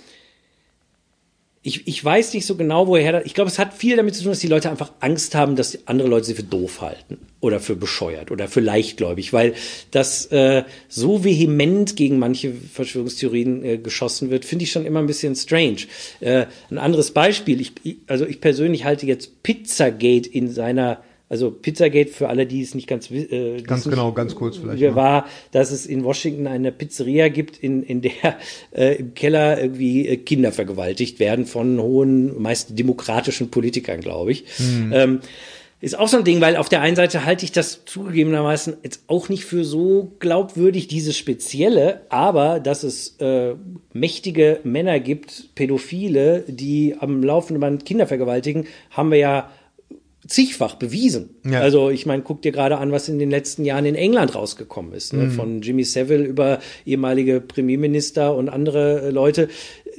A: Ich, ich weiß nicht so genau, woher das, ich glaube, es hat viel damit zu tun, dass die Leute einfach Angst haben, dass andere Leute sie für doof halten oder für bescheuert oder für leichtgläubig, weil das äh, so vehement gegen manche Verschwörungstheorien äh, geschossen wird, finde ich schon immer ein bisschen strange. Äh, ein anderes Beispiel, ich, ich, also ich persönlich halte jetzt Pizzagate in seiner Also Pizzagate, für alle, die es nicht ganz äh,
B: Ganz wissen, genau, ganz kurz vielleicht.
A: War, dass es in Washington eine Pizzeria gibt, in, in der äh, im Keller irgendwie Kinder vergewaltigt werden von hohen, meist demokratischen Politikern, glaube ich. Hm. Ähm, ist auch so ein Ding, weil auf der einen Seite halte ich das zugegebenermaßen jetzt auch nicht für so glaubwürdig, dieses Spezielle, aber dass es äh, mächtige Männer gibt, Pädophile, die am laufenden Band Kinder vergewaltigen, haben wir ja zigfach bewiesen. Ja. Also ich meine, guck dir gerade an, was in den letzten Jahren in England rausgekommen ist. Ne? Mhm. Von Jimmy Savile über ehemalige Premierminister und andere Leute.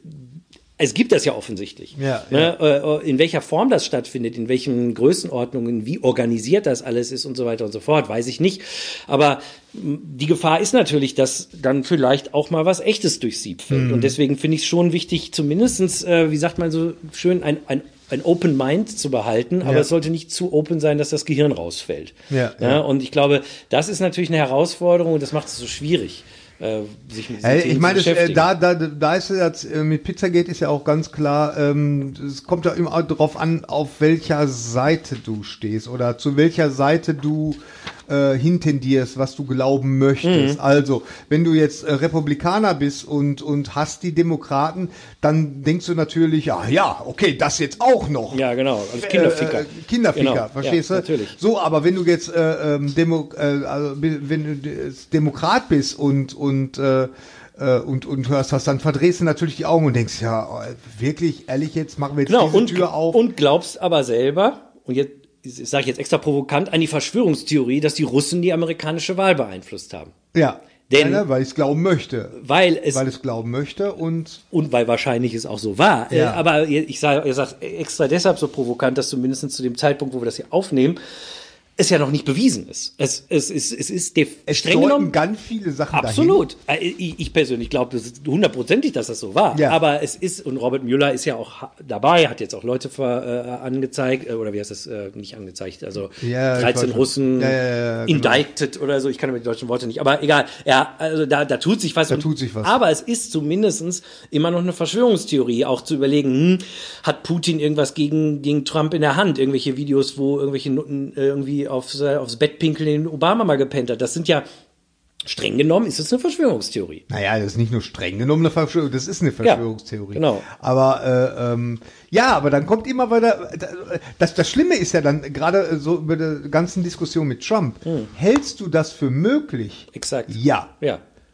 A: Es gibt das ja offensichtlich. Ja, ne? ja. In welcher Form das stattfindet, in welchen Größenordnungen, wie organisiert das alles ist und so weiter und so fort, weiß ich nicht. Aber die Gefahr ist natürlich, dass dann vielleicht auch mal was Echtes durchs Sieb fällt. Mhm. Und deswegen finde ich es schon wichtig, zumindestens, äh, wie sagt man so schön, ein, ein ein Open Mind zu behalten, aber ja. es sollte nicht zu open sein, dass das Gehirn rausfällt. Ja, ja. Ja, und ich glaube, das ist natürlich eine Herausforderung und das macht es so schwierig, äh, sich mit diesen
B: äh,
A: Themen
B: ich meine,
A: zu beschäftigen.
B: Da, da, da ist jetzt äh, mit Pizzagate ist ja auch ganz klar, ähm, es kommt ja immer darauf an, auf welcher Seite du stehst oder zu welcher Seite du äh, hintendierst, was du glauben möchtest. Mhm. Also, wenn du jetzt äh, Republikaner bist und und hast die Demokraten, dann denkst du natürlich, ah ja, okay, das jetzt auch noch.
A: Ja, genau, also Kinderficker.
B: Äh, Kinderficker,
A: genau.
B: verstehst
A: ja,
B: du?
A: Natürlich.
B: So, aber wenn du jetzt äh, ähm, Demo, äh, also, wenn du Demokrat bist und und äh, und und hörst das, dann verdrehst du natürlich die Augen und denkst, ja, wirklich, ehrlich, jetzt machen wir jetzt
A: genau,
B: diese
A: und,
B: Tür auf.
A: Und glaubst aber selber, und jetzt sage ich jetzt extra provokant, an die Verschwörungstheorie, dass die Russen die amerikanische Wahl beeinflusst haben.
B: Ja. Denn, ja, weil ich es glauben möchte.
A: Weil es,
B: weil es glauben möchte und.
A: Und weil wahrscheinlich es auch so war.
B: Ja.
A: Äh, aber ich sage, ihr sagt extra deshalb so provokant, dass zumindest zu dem Zeitpunkt, wo wir das hier aufnehmen, es ja noch nicht bewiesen ist. Es, es, es, es ist de-
B: es
A: streng genommen
B: ganz viele Sachen
A: absolut. Dahin. Ich, ich persönlich glaube hundertprozentig, dass das so war. Ja. Aber es ist, und Robert Mueller ist ja auch dabei, hat jetzt auch Leute ver, äh, angezeigt, oder wie heißt das, äh, nicht angezeigt, also ja, dreizehn Russen
B: ja, ja, ja, genau.
A: indicted oder so, ich kann über die deutschen Worte nicht, aber egal, ja, also da, da tut sich was.
B: Da
A: und,
B: tut sich was.
A: Aber es ist zumindestens immer noch eine Verschwörungstheorie, auch zu überlegen, hm, hat Putin irgendwas gegen, gegen Trump in der Hand, irgendwelche Videos, wo irgendwelche Nutten äh, irgendwie Aufs, aufs Bett pinkeln, den Obama mal gepennt hat. Das sind ja, streng genommen, ist das eine Verschwörungstheorie.
B: Naja, das ist nicht nur streng genommen eine Verschwörung, das ist eine Verschwörungstheorie.
A: Ja, genau.
B: Aber, äh, ähm, ja, aber dann kommt immer weiter, das, das Schlimme ist ja dann, gerade so über die ganzen Diskussion mit Trump, hm. hältst du das für möglich?
A: Exakt.
B: Ja.
A: Ja.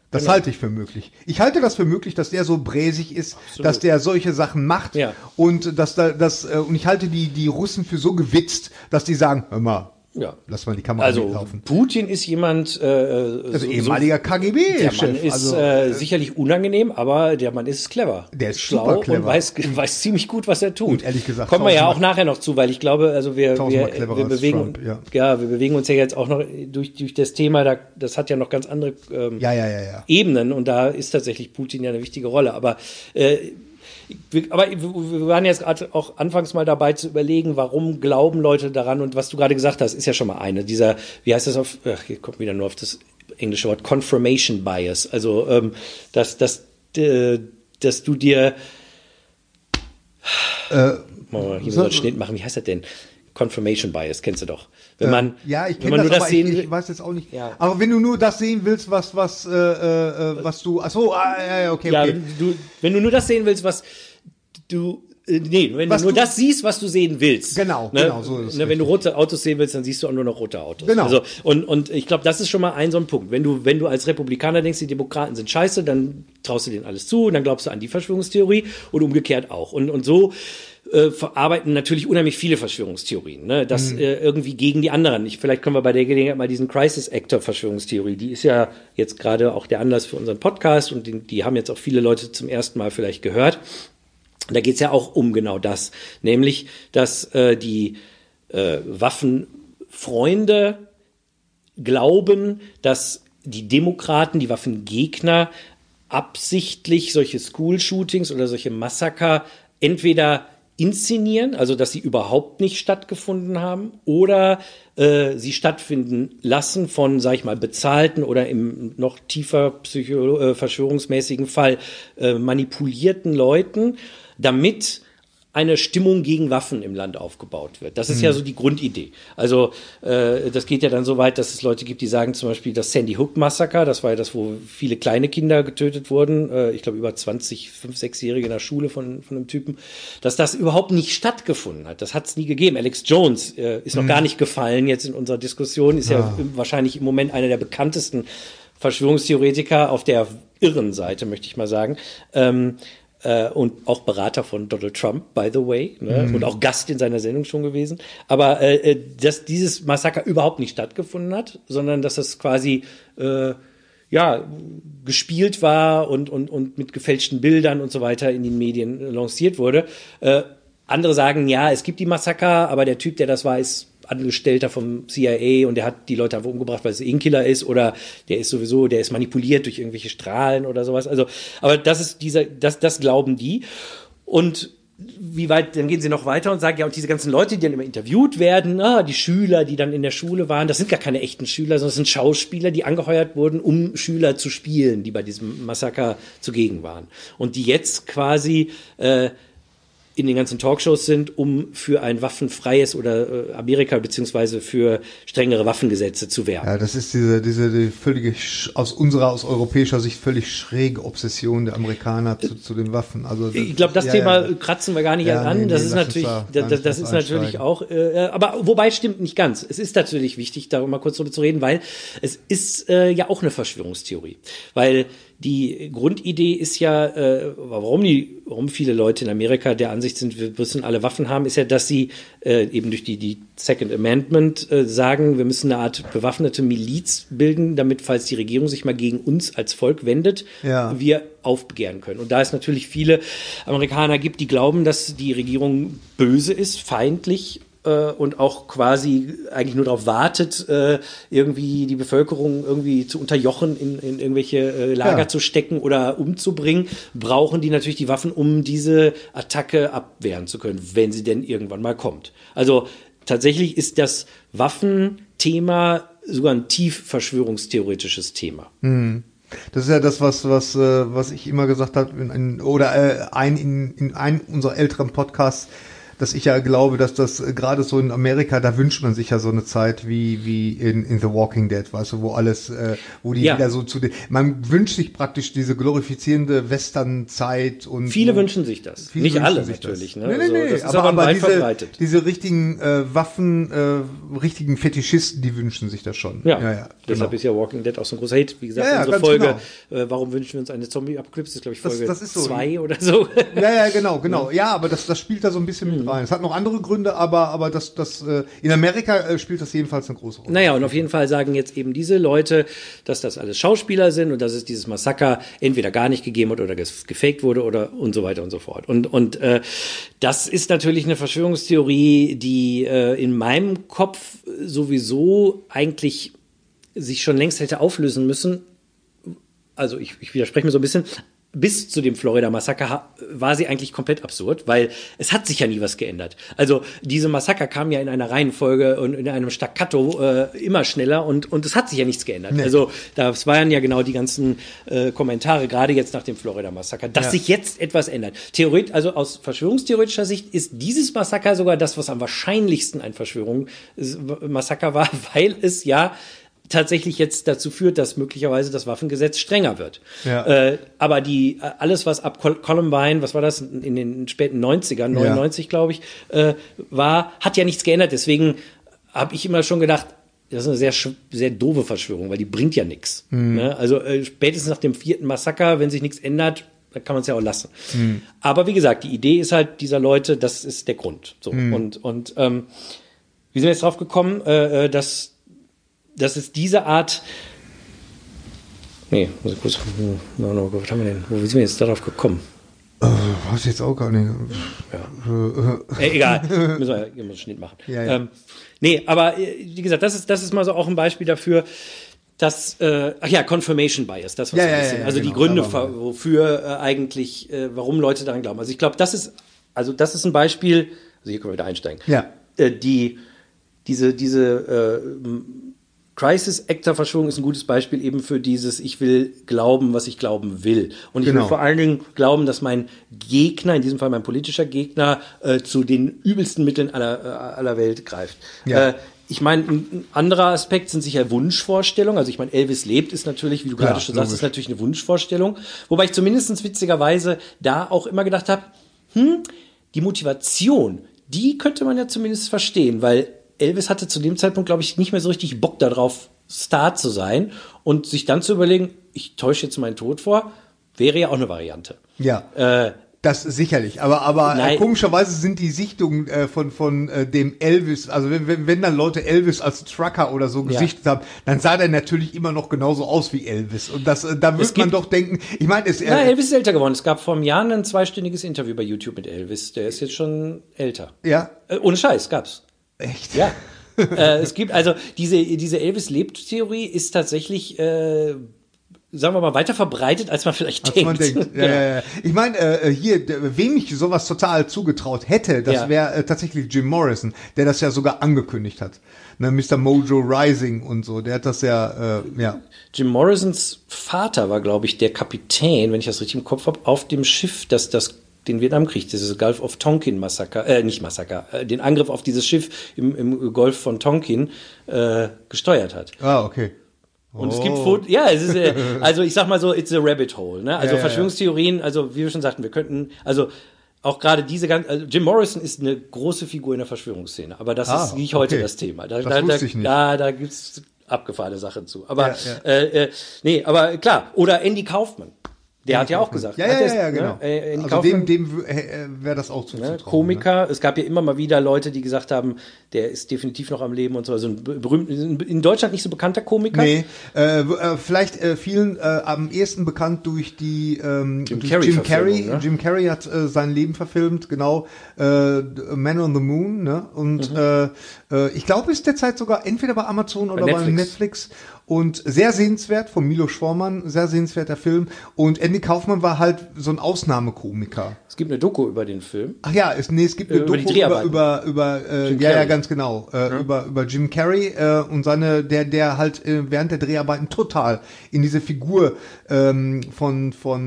B: Das
A: genau.
B: halte ich für möglich. Ich halte das für möglich, dass der so bräsig ist,
A: Absolut.
B: dass der solche Sachen macht.
A: Ja.
B: Und dass da, das, und ich halte die, die Russen für so gewitzt, dass die sagen, hör mal,
A: Ja.
B: lass mal die Kamera
A: Also
B: mitlaufen.
A: Putin ist jemand, äh,
B: Also
A: so,
B: ehemaliger K G B-Chef.
A: Der Mann ist
B: also,
A: äh, sicherlich unangenehm, aber der Mann ist clever.
B: Der ist
A: schlau
B: super clever.
A: und weiß, weiß ziemlich gut, was er tut.
B: Und ehrlich gesagt,
A: kommen wir ja auch
B: tausendmal-
A: nachher noch zu, weil ich glaube, also wir, wir,
B: tausendmal cleverer
A: wir
B: als
A: bewegen,
B: Trump, ja.
A: ja, wir bewegen uns ja jetzt auch noch durch durch das Thema. Da, das hat ja noch ganz andere ähm,
B: Ja, ja, ja, ja.
A: Ebenen und da ist tatsächlich Putin ja eine wichtige Rolle. Aber äh, wir- aber wir waren jetzt gerade auch anfangs mal dabei zu überlegen, warum glauben Leute daran, und was du gerade gesagt hast, ist ja schon mal eine. Dieser, wie heißt das auf, ach, hier kommt wieder nur auf das englische Wort, Confirmation Bias. Also, ähm, dass, dass, äh, dass du dir,
B: Äh,
A: oh, hier
B: so-
A: so einen Schnitt machen, wie heißt das denn? Confirmation Bias, kennst du doch. Wenn man,
B: ja, ich
A: wenn
B: kenne
A: man
B: das,
A: nur das
B: aber
A: sehen
B: ich,
A: will.
B: ich weiß jetzt auch nicht.
A: Ja.
B: Aber wenn du nur das sehen willst, was, was, äh, äh, was du, ach so, ah, ja, ja, okay,
A: Ja,
B: okay.
A: du, wenn du nur das sehen willst, was du, äh, nee, wenn
B: Was
A: du nur
B: du-
A: das siehst, was du sehen willst.
B: Genau,
A: ne?
B: genau, so ist es
A: ne, Wenn du rote Autos sehen willst, dann siehst du auch nur noch rote Autos.
B: Genau.
A: Also, und, und ich glaube, das ist schon mal ein so ein Punkt. Wenn du, wenn du als Republikaner denkst, die Demokraten sind scheiße, dann traust du denen alles zu und dann glaubst du an die Verschwörungstheorie und umgekehrt auch. Und, und so äh, verarbeiten natürlich unheimlich viele Verschwörungstheorien, ne? Das
B: Mhm.
A: äh, irgendwie gegen die anderen. Ich, vielleicht können wir bei der Gelegenheit mal diesen Crisis Actor Verschwörungstheorie, die ist ja jetzt gerade auch der Anlass für unseren Podcast und die, die haben jetzt auch viele Leute zum ersten Mal vielleicht gehört. Da geht's ja auch um genau das, nämlich, dass äh, die äh, Waffenfreunde glauben, dass die Demokraten, die Waffengegner absichtlich solche School-Shootings oder solche Massaker entweder inszenieren, also dass sie überhaupt nicht stattgefunden haben, oder äh, sie stattfinden lassen von, sag ich mal, bezahlten oder im noch tiefer psycho äh, verschwörungsmäßigen Fall äh, manipulierten Leuten, damit eine Stimmung gegen Waffen im Land aufgebaut wird. Das ist ja so die Grundidee. Also äh, das geht ja dann so weit, dass es Leute gibt, die sagen zum Beispiel das Sandy Hook Massaker, das war ja das, wo viele kleine Kinder getötet wurden, äh, ich glaube über zwanzig, fünf, sechsjährige in der Schule von, von einem Typen, dass das überhaupt nicht stattgefunden hat. Das hat es nie gegeben. Alex Jones äh, ist noch mhm. gar nicht gefallen jetzt in unserer Diskussion, ist ja, ja wahrscheinlich im Moment einer der bekanntesten Verschwörungstheoretiker auf der irren Seite, möchte ich mal sagen. Ähm, Äh, und auch Berater von Donald Trump, by the way, ne? Mhm. Und auch Gast in seiner Sendung schon gewesen. Aber äh, dass dieses Massaker überhaupt nicht stattgefunden hat, sondern dass das quasi äh, ja gespielt war und und und mit gefälschten Bildern und so weiter in den Medien äh, lanciert wurde. Äh, andere sagen, ja, es gibt die Massaker, aber der Typ, der das war, ist Angestellter vom C I A und der hat die Leute einfach umgebracht, weil es ein Killer ist, oder der ist sowieso, der ist manipuliert durch irgendwelche Strahlen oder sowas. Also, aber das ist dieser, das, das glauben die. Und wie weit, dann gehen sie noch weiter und sagen, ja, und diese ganzen Leute, die dann immer interviewt werden, ah, die Schüler, die dann in der Schule waren, das sind gar keine echten Schüler, sondern das sind Schauspieler, die angeheuert wurden, um Schüler zu spielen, die bei diesem Massaker zugegen waren. Und die jetzt quasi, äh, in den ganzen Talkshows sind, um für ein waffenfreies oder äh, Amerika beziehungsweise für strengere Waffengesetze zu werben.
B: Ja, das ist diese, diese die völlige, aus unserer, aus europäischer Sicht völlig schräge Obsession der Amerikaner zu, zu den Waffen. Also das,
A: ich glaube, das
B: ja,
A: Thema
B: ja.
A: kratzen wir gar nicht
B: Ja,
A: an.
B: nee,
A: Das
B: nee,
A: ist
B: lass
A: natürlich,
B: uns
A: das,
B: da gar
A: das,
B: nicht
A: das
B: drauf
A: ist natürlich
B: einsteigen.
A: auch, äh, aber wobei stimmt nicht ganz. Es ist natürlich wichtig, darüber mal kurz drüber zu reden, weil es ist äh, ja auch eine Verschwörungstheorie. Weil die Grundidee ist ja, äh, warum die, warum viele Leute in Amerika der Ansicht sind, wir müssen alle Waffen haben, ist ja, dass sie äh, eben durch die, die Second Amendment äh, sagen, wir müssen eine Art bewaffnete Miliz bilden, damit, falls die Regierung sich mal gegen uns als Volk wendet,
B: ja.
A: wir aufbegehren können. Und da es natürlich viele Amerikaner gibt, die glauben, dass die Regierung böse ist, feindlich, und auch quasi eigentlich nur darauf wartet, äh, irgendwie die Bevölkerung irgendwie zu unterjochen, in, in irgendwelche äh, Lager
B: ja.
A: zu stecken oder umzubringen, brauchen die natürlich die Waffen, um diese Attacke abwehren zu können, wenn sie denn irgendwann mal kommt. Also tatsächlich ist das Waffenthema sogar ein tief verschwörungstheoretisches Thema.
B: Mhm. Das ist ja das, was was äh, was ich immer gesagt habe, in, in, oder äh, ein in, in einem unserer älteren Podcasts. dass ich ja glaube, dass das äh, gerade so in Amerika, da wünscht man sich ja so eine Zeit wie wie in in The Walking Dead, weißt du, wo alles, äh, wo die
A: Ja.
B: wieder so zu den, man wünscht sich praktisch diese glorifizierende Western-Zeit und
A: Viele
B: so.
A: wünschen sich das.
B: Viele
A: Nicht
B: wünschen
A: alle
B: sich
A: natürlich.
B: das.
A: Ne?
B: Nee, nee,
A: Also,
B: nee,
A: das ist
B: aber,
A: aber,
B: aber
A: weit
B: diese,
A: verbreitet.
B: diese richtigen äh, Waffen, äh, richtigen Fetischisten, die wünschen sich das schon.
A: Ja,
B: ja, ja
A: deshalb
B: genau.
A: ist ja Walking Dead auch so ein großer Hit. Wie gesagt,
B: Ja, ja,
A: unsere
B: ganz
A: Folge,
B: genau.
A: äh, warum wünschen wir uns eine Zombie-Apokalypse, ist glaube ich
B: Das-
A: Folge
B: das ist so.
A: zwei oder so.
B: Ja, ja, genau, genau. Ja, aber das, das spielt da so ein bisschen mit rein. Es hat noch andere Gründe, aber, aber das, das, äh, in Amerika äh, spielt das jedenfalls eine große Rolle.
A: Naja, und auf jeden Fall sagen jetzt eben diese Leute, dass das alles Schauspieler sind und dass es dieses Massaker entweder gar nicht gegeben hat oder ges- gefaked wurde oder und so weiter und so fort. Und, und äh, das ist natürlich eine Verschwörungstheorie, die äh, in meinem Kopf sowieso eigentlich sich schon längst hätte auflösen müssen. Also ich, ich widerspreche mir so ein bisschen. Bis zu dem Florida-Massaker ha- war sie eigentlich komplett absurd, weil es hat sich ja nie was geändert. Also diese Massaker kamen ja in einer Reihenfolge und in einem Staccato äh, immer schneller und, und es hat sich ja nichts geändert.
B: Nee.
A: Also das waren ja genau die ganzen äh, Kommentare, gerade jetzt nach dem Florida-Massaker, dass
B: Ja.
A: sich jetzt etwas ändert. Theoret, also aus verschwörungstheoretischer Sicht ist dieses Massaker sogar das, was am wahrscheinlichsten ein Verschwörungsmassaker war, weil es ja tatsächlich jetzt dazu führt, dass möglicherweise das Waffengesetz strenger wird.
B: Ja.
A: Äh, aber die äh, alles, was ab Col- Columbine, was war das, in den späten neunzigern, neunundneunzig, glaube ich, äh, war, hat ja nichts geändert. Deswegen habe ich immer schon gedacht, das ist eine sehr, sch- sehr doofe Verschwörung, weil die bringt ja nichts. Ne? Also äh, spätestens nach dem vierten Massaker, wenn sich nichts ändert, dann kann man es ja auch lassen. Aber wie gesagt, die Idee ist halt dieser Leute, das ist der Grund. So. Und, und ähm, wie sind wir jetzt drauf gekommen, äh, äh, dass dass es diese Art. Nee, muss ich kurz. No, no, was haben wir denn? Wo sind wir jetzt darauf gekommen?
B: Äh, weiß ich jetzt auch gar nicht.
A: Äh, egal, müssen wir ja einen Schnitt machen.
B: Ja, ja.
A: Ähm, nee, aber äh, wie gesagt, das ist, das ist mal so auch ein Beispiel dafür, dass, äh, ach ja, Confirmation Bias, das was
B: Ja,
A: wir
B: ja,
A: wissen.
B: ja,
A: Also die
B: genau,
A: Gründe,
B: da waren wir.
A: ver- wofür äh, eigentlich, äh, warum Leute daran glauben. Also ich glaube, das ist, also das ist ein Beispiel, also hier können wir wieder einsteigen.
B: Ja.
A: Äh, die, diese, diese äh, Crisis-Actor-Verschwörung ist ein gutes Beispiel eben für dieses, ich will glauben, was ich glauben will. Und ich
B: Genau.
A: will vor allen Dingen glauben, dass mein Gegner, in diesem Fall mein politischer Gegner, äh, zu den übelsten Mitteln aller, äh, aller Welt greift.
B: Ja.
A: Äh, ich meine, ein ein anderer Aspekt sind sicher Wunschvorstellungen. Also ich meine, Elvis lebt ist natürlich, wie du
B: Klar,
A: gerade schon sagst,
B: logisch.
A: ist natürlich eine Wunschvorstellung. Wobei ich zumindest witzigerweise da auch immer gedacht habe, hm, die Motivation, die könnte man ja zumindest verstehen, weil Elvis hatte zu dem Zeitpunkt, glaube ich, nicht mehr so richtig Bock darauf, Star zu sein und sich dann zu überlegen, ich täusche jetzt meinen Tod vor, wäre ja auch eine Variante.
B: Ja.
A: Äh,
B: Das sicherlich, aber aber äh,
A: Nein.
B: komischerweise sind die Sichtungen äh, von von äh, dem Elvis, also wenn, wenn wenn dann Leute Elvis als Trucker oder so
A: Ja.
B: gesichtet haben, dann sah der natürlich immer noch genauso aus wie Elvis und das äh, da
A: Es
B: wird man
A: gibt-
B: doch denken, ich meine, es
A: na,
B: äh,
A: Elvis ist älter geworden. Es gab vor einem Jahr ein zweistündiges Interview bei YouTube mit Elvis. Der ist jetzt schon älter.
B: ja,
A: Äh, ohne Scheiß, gab's.
B: echt.
A: Ja. äh, es gibt also diese, diese Elvis-Lebt-Theorie ist tatsächlich, äh, sagen wir mal, weiter verbreitet, als man vielleicht
B: Als
A: denkt.
B: man denkt. Ja, ja, ja. Ich meine, äh, hier, d- wem ich sowas total zugetraut hätte, das
A: Ja.
B: wäre äh, tatsächlich Jim Morrison, der das ja sogar angekündigt hat. Ne, Mister Mojo Rising und so, der hat das ja, äh, ja.
A: Jim Morrisons Vater war, glaube ich, der Kapitän, wenn ich das richtig im Kopf habe, auf dem Schiff, das das den Vietnamkrieg, dieses Gulf of Tonkin Massaker, äh, nicht Massaker, äh, den Angriff auf dieses Schiff im, im Golf von Tonkin äh, gesteuert hat.
B: Ah, okay.
A: Und es
B: Oh.
A: gibt Fotos, ja, es ist, äh, also ich sag mal so, it's a rabbit hole, ne? Also
B: Ja, ja,
A: Verschwörungstheorien, also wie wir schon sagten, wir könnten, also auch gerade diese ganze, also Jim Morrison ist eine große Figur in der Verschwörungsszene, aber das
B: Ah,
A: ist nicht heute
B: okay.
A: das Thema. Da,
B: Das
A: da,
B: wusste
A: da,
B: ich nicht.
A: da, da gibt's abgefahrene Sachen zu. Aber,
B: Ja,
A: Äh, äh, nee, aber klar, oder Andy Kaufman. Der hat ja auch gesagt.
B: Ja,
A: hat
B: ja,
A: der-
B: ja, ja,
A: ne?
B: genau.
A: Äh, Andy
B: Also
A: Kaufman,
B: dem, dem äh, wäre das auch zuzutrauen.
A: ne, Komiker. Es gab ja immer mal wieder Leute, die gesagt haben, der ist definitiv noch am Leben und so. Also ein berühmt, in Deutschland nicht so bekannter Komiker.
B: Ne? Nee, äh, w- äh, vielleicht äh, vielen äh, am ehesten bekannt durch die ähm,
A: Jim
B: durch
A: Carrey
B: Jim Carrey.
A: Verfilmung, ne?
B: Jim Carrey hat äh, sein Leben verfilmt, genau. Äh, Man on the Moon, ne? Und
A: Mhm.
B: äh, äh, ich glaube, ist derzeit sogar entweder bei Amazon oder bei
A: Netflix.
B: Netflix. Und sehr sehenswert, von Milos Forman, sehr sehenswerter Film. Und Andy Kaufman war halt so ein Ausnahmekomiker.
A: Es gibt eine Doku über den Film.
B: Ach ja, es, nee, es gibt eine
A: Über die
B: Doku über,
A: Dreharbeiten.
B: über, über äh,
A: Jim
B: ja, ja,
A: Carrey.
B: ganz genau, äh, über, über Jim Carrey äh, und seine, der, der halt äh, während der Dreharbeiten total in diese Figur ähm, von, von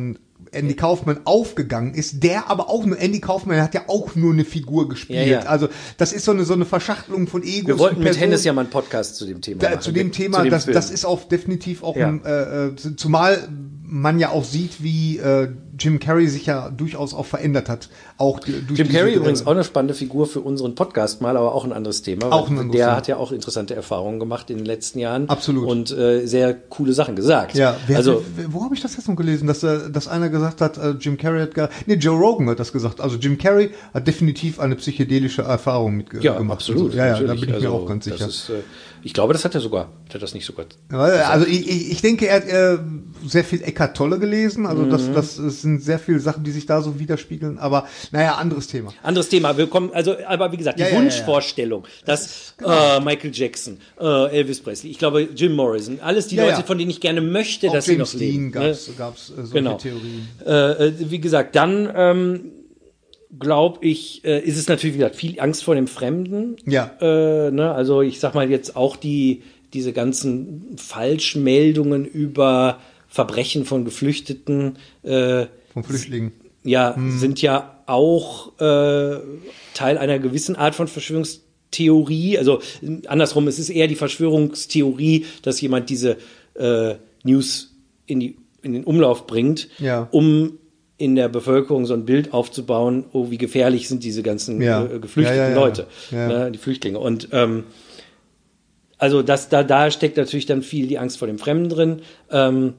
B: Andy Kaufman aufgegangen ist, der aber auch nur, Andy Kaufman hat ja auch nur eine Figur gespielt. Ja, ja. Also das ist so eine so eine Verschachtelung von Egos.
A: Wir wollten mit Hennes ja mal einen Podcast zu dem Thema
B: da,
A: machen.
B: Zu dem Thema, zu dem das, das ist auch definitiv auch, ja. ein, äh, zumal man ja auch sieht, wie äh, Jim Carrey sich ja durchaus auch verändert hat. Auch die, durch
A: Jim
B: diese,
A: Carrey übrigens auch eine spannende Figur für unseren Podcast mal, aber auch ein anderes Thema.
B: Auch ein anderes
A: der
B: Thema.
A: hat ja auch interessante Erfahrungen gemacht in den letzten Jahren.
B: Absolut.
A: Und äh, sehr coole Sachen gesagt.
B: Ja, wer,
A: also
B: wer, wo habe ich das jetzt noch gelesen, dass, äh, dass einer gesagt hat, äh, Jim Carrey hat gar, nee, Joe Rogan hat das gesagt. Also Jim Carrey hat definitiv eine psychedelische Erfahrung mitgemacht.
A: Ja, absolut.
B: So. Ja, ja, da bin ich
A: also,
B: mir auch ganz sicher.
A: Ist, äh, ich glaube, das hat er sogar. Hat er das nicht sogar?
B: Also ich, ich, ich denke, er hat äh, sehr viel Eckhart Tolle gelesen. Also mhm. das, das, das sind sehr viele Sachen, die sich da so widerspiegeln. Aber naja, anderes Thema.
A: Anderes Thema. Wir kommen, also, aber wie gesagt, die
B: ja,
A: Wunschvorstellung, ja, ja. dass genau. äh, Michael Jackson, äh, Elvis Presley, ich glaube Jim Morrison, alles die ja, Leute, ja. von denen ich gerne möchte,
B: auch
A: dass
B: James
A: sie noch leben.
B: Dean gab's, ne? gab's äh, solche
A: genau.
B: Theorien.
A: Äh, wie gesagt, dann ähm, glaube ich, äh, ist es natürlich, wie gesagt, viel Angst vor dem Fremden.
B: Ja.
A: Äh, ne? Also ich sag mal jetzt auch die diese ganzen Falschmeldungen über Verbrechen von Geflüchteten. Äh,
B: von Flüchtlingen.
A: Ja, hm. sind ja auch äh, Teil einer gewissen Art von Verschwörungstheorie. Also andersrum, es ist eher die Verschwörungstheorie, dass jemand diese äh, News in, die, in den Umlauf bringt,
B: ja.
A: um in der Bevölkerung so ein Bild aufzubauen, oh, wie gefährlich sind diese ganzen
B: ja.
A: äh, geflüchteten
B: ja, ja, ja.
A: Leute,
B: ja.
A: Ne, die Flüchtlinge. Und ähm, also das, da, da steckt natürlich dann viel die Angst vor dem Fremden drin. Ähm,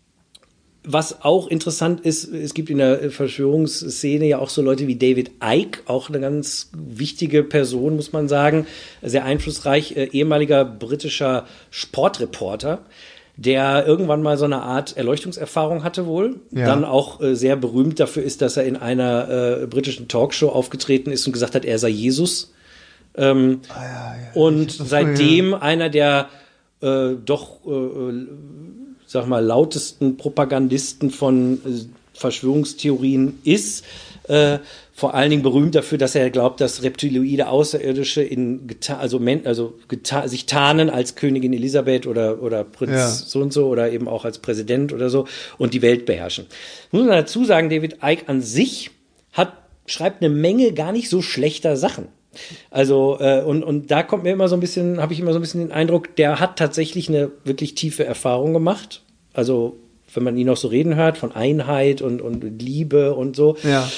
A: was auch interessant ist, es gibt in der Verschwörungsszene ja auch so Leute wie David Icke, auch eine ganz wichtige Person, muss man sagen, sehr einflussreich, äh, ehemaliger britischer Sportreporter, der irgendwann mal so eine Art Erleuchtungserfahrung hatte wohl,
B: ja.
A: dann auch äh, sehr berühmt dafür ist, dass er in einer äh, britischen Talkshow aufgetreten ist und gesagt hat, er sei Jesus. Ähm, ah, ja, ja. Und seitdem ja. einer der äh, doch, äh, sag mal, lautesten Propagandisten von äh, Verschwörungstheorien ist. Äh, vor allen Dingen berühmt dafür, dass er glaubt, dass reptiloide Außerirdische in geta- also, men- also geta- sich tarnen als Königin Elisabeth oder, oder Prinz
B: ja.
A: so und so oder eben auch als Präsident oder so und die Welt beherrschen. Muss man dazu sagen, David Icke an sich hat, schreibt eine Menge gar nicht so schlechter Sachen. Also, äh, und, und da kommt mir immer so ein bisschen, habe ich immer so ein bisschen den Eindruck, der hat tatsächlich eine wirklich tiefe Erfahrung gemacht. Also, wenn man ihn noch so reden hört, von Einheit und, und Liebe und so.
B: Ja.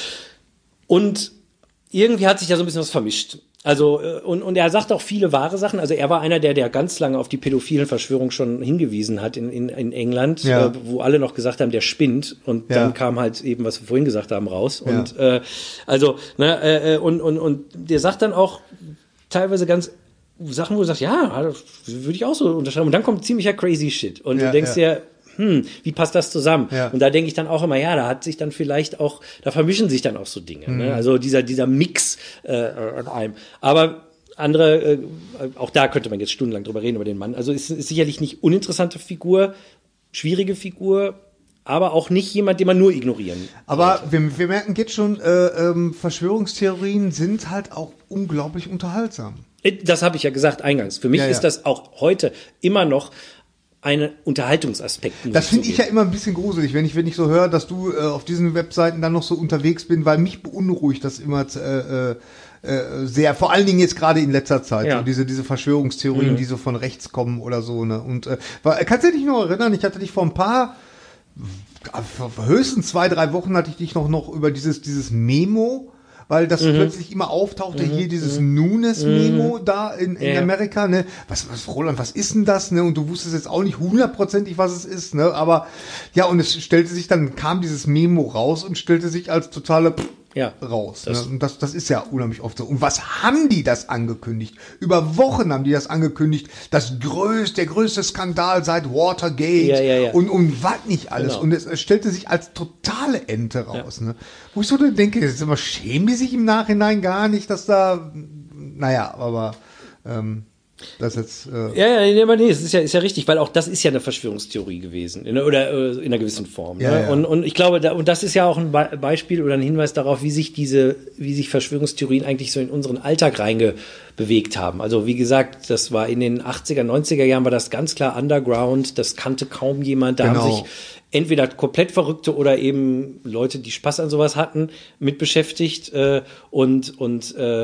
A: Und irgendwie hat sich da so ein bisschen was vermischt. Also, und, und er sagt auch viele wahre Sachen. Also, er war einer, der, der ganz lange auf die pädophilen Verschwörungen schon hingewiesen hat in, in, in England,
B: ja.
A: äh, wo alle noch gesagt haben, der spinnt. Und
B: ja.
A: dann kam halt eben, was wir vorhin gesagt haben, raus.
B: Ja.
A: Und, äh, also, ne, äh, und, und, und der sagt dann auch teilweise ganz Sachen, wo du sagst, ja, das würde ich auch so unterschreiben. Und dann kommt ziemlicher crazy Shit. Und
B: ja,
A: du denkst
B: ja.
A: dir, hm, wie passt das zusammen?
B: Ja.
A: Und da denke ich dann auch immer, ja, da hat sich dann vielleicht auch, da vermischen sich dann auch so Dinge.
B: Mhm.
A: Ne? Also dieser, dieser Mix äh, an allem. Aber andere, äh, auch da könnte man jetzt stundenlang drüber reden, über den Mann. Also ist, ist sicherlich nicht uninteressante Figur, schwierige Figur, aber auch nicht jemand, den man nur ignorieren
B: Aber wir, wir merken jetzt schon, äh, ähm, Verschwörungstheorien sind halt auch unglaublich unterhaltsam.
A: Das habe ich ja gesagt eingangs. Für mich
B: ja, ja.
A: ist das auch heute immer noch ein Unterhaltungsaspekt.
B: Das finde ich ja immer ein bisschen gruselig, wenn ich, wenn ich so höre, dass du äh, auf diesen Webseiten dann noch so unterwegs bin, weil mich beunruhigt das immer äh, äh, sehr, vor allen Dingen jetzt gerade in letzter Zeit,
A: ja.
B: so diese, diese Verschwörungstheorien, mhm. die so von rechts kommen oder so, ne? Und äh, war, kannst du dich noch erinnern, ich hatte dich vor ein paar, höchstens zwei, drei Wochen hatte ich dich noch, noch über dieses, dieses Memo, weil das mhm. plötzlich immer auftauchte, mhm. hier dieses mhm. Nunes-Memo mhm. da in, in ja. Amerika, ne? Was, was, Roland, was ist denn das, ne? Und du wusstest jetzt auch nicht hundertprozentig, was es ist, ne? Aber, ja, und es stellte sich dann, kam dieses Memo raus und stellte sich als totale Pff
A: ja,
B: raus.
A: Das,
B: ne? Und das, das ist ja unheimlich oft so. Und was haben die das angekündigt? Über Wochen haben die das angekündigt. Das größte, der größte Skandal seit Watergate
A: ja, ja, ja.
B: und, und was nicht alles.
A: Genau.
B: Und es, es stellte sich als totale Ente raus. Ja. Ne? Wo ich so dann denke, jetzt immer schämen die sich im Nachhinein gar nicht, dass da, naja, aber, ähm, das jetzt, äh
A: ja, ja, aber nee, es ist ja, ist ja richtig, weil auch das ist ja eine Verschwörungstheorie gewesen, in, oder äh, in einer gewissen Form.
B: Ja,
A: ne?
B: ja.
A: Und, und ich glaube, da, und das ist ja auch ein Be- Beispiel oder ein Hinweis darauf, wie sich diese, wie sich Verschwörungstheorien eigentlich so in unseren Alltag reingebewegt haben. Also wie gesagt, das war in den achtziger, neunziger Jahren war das ganz klar Underground, das kannte kaum jemand, da
B: genau.
A: haben sich entweder komplett Verrückte oder eben Leute, die Spaß an sowas hatten, mit beschäftigt äh, und, und äh,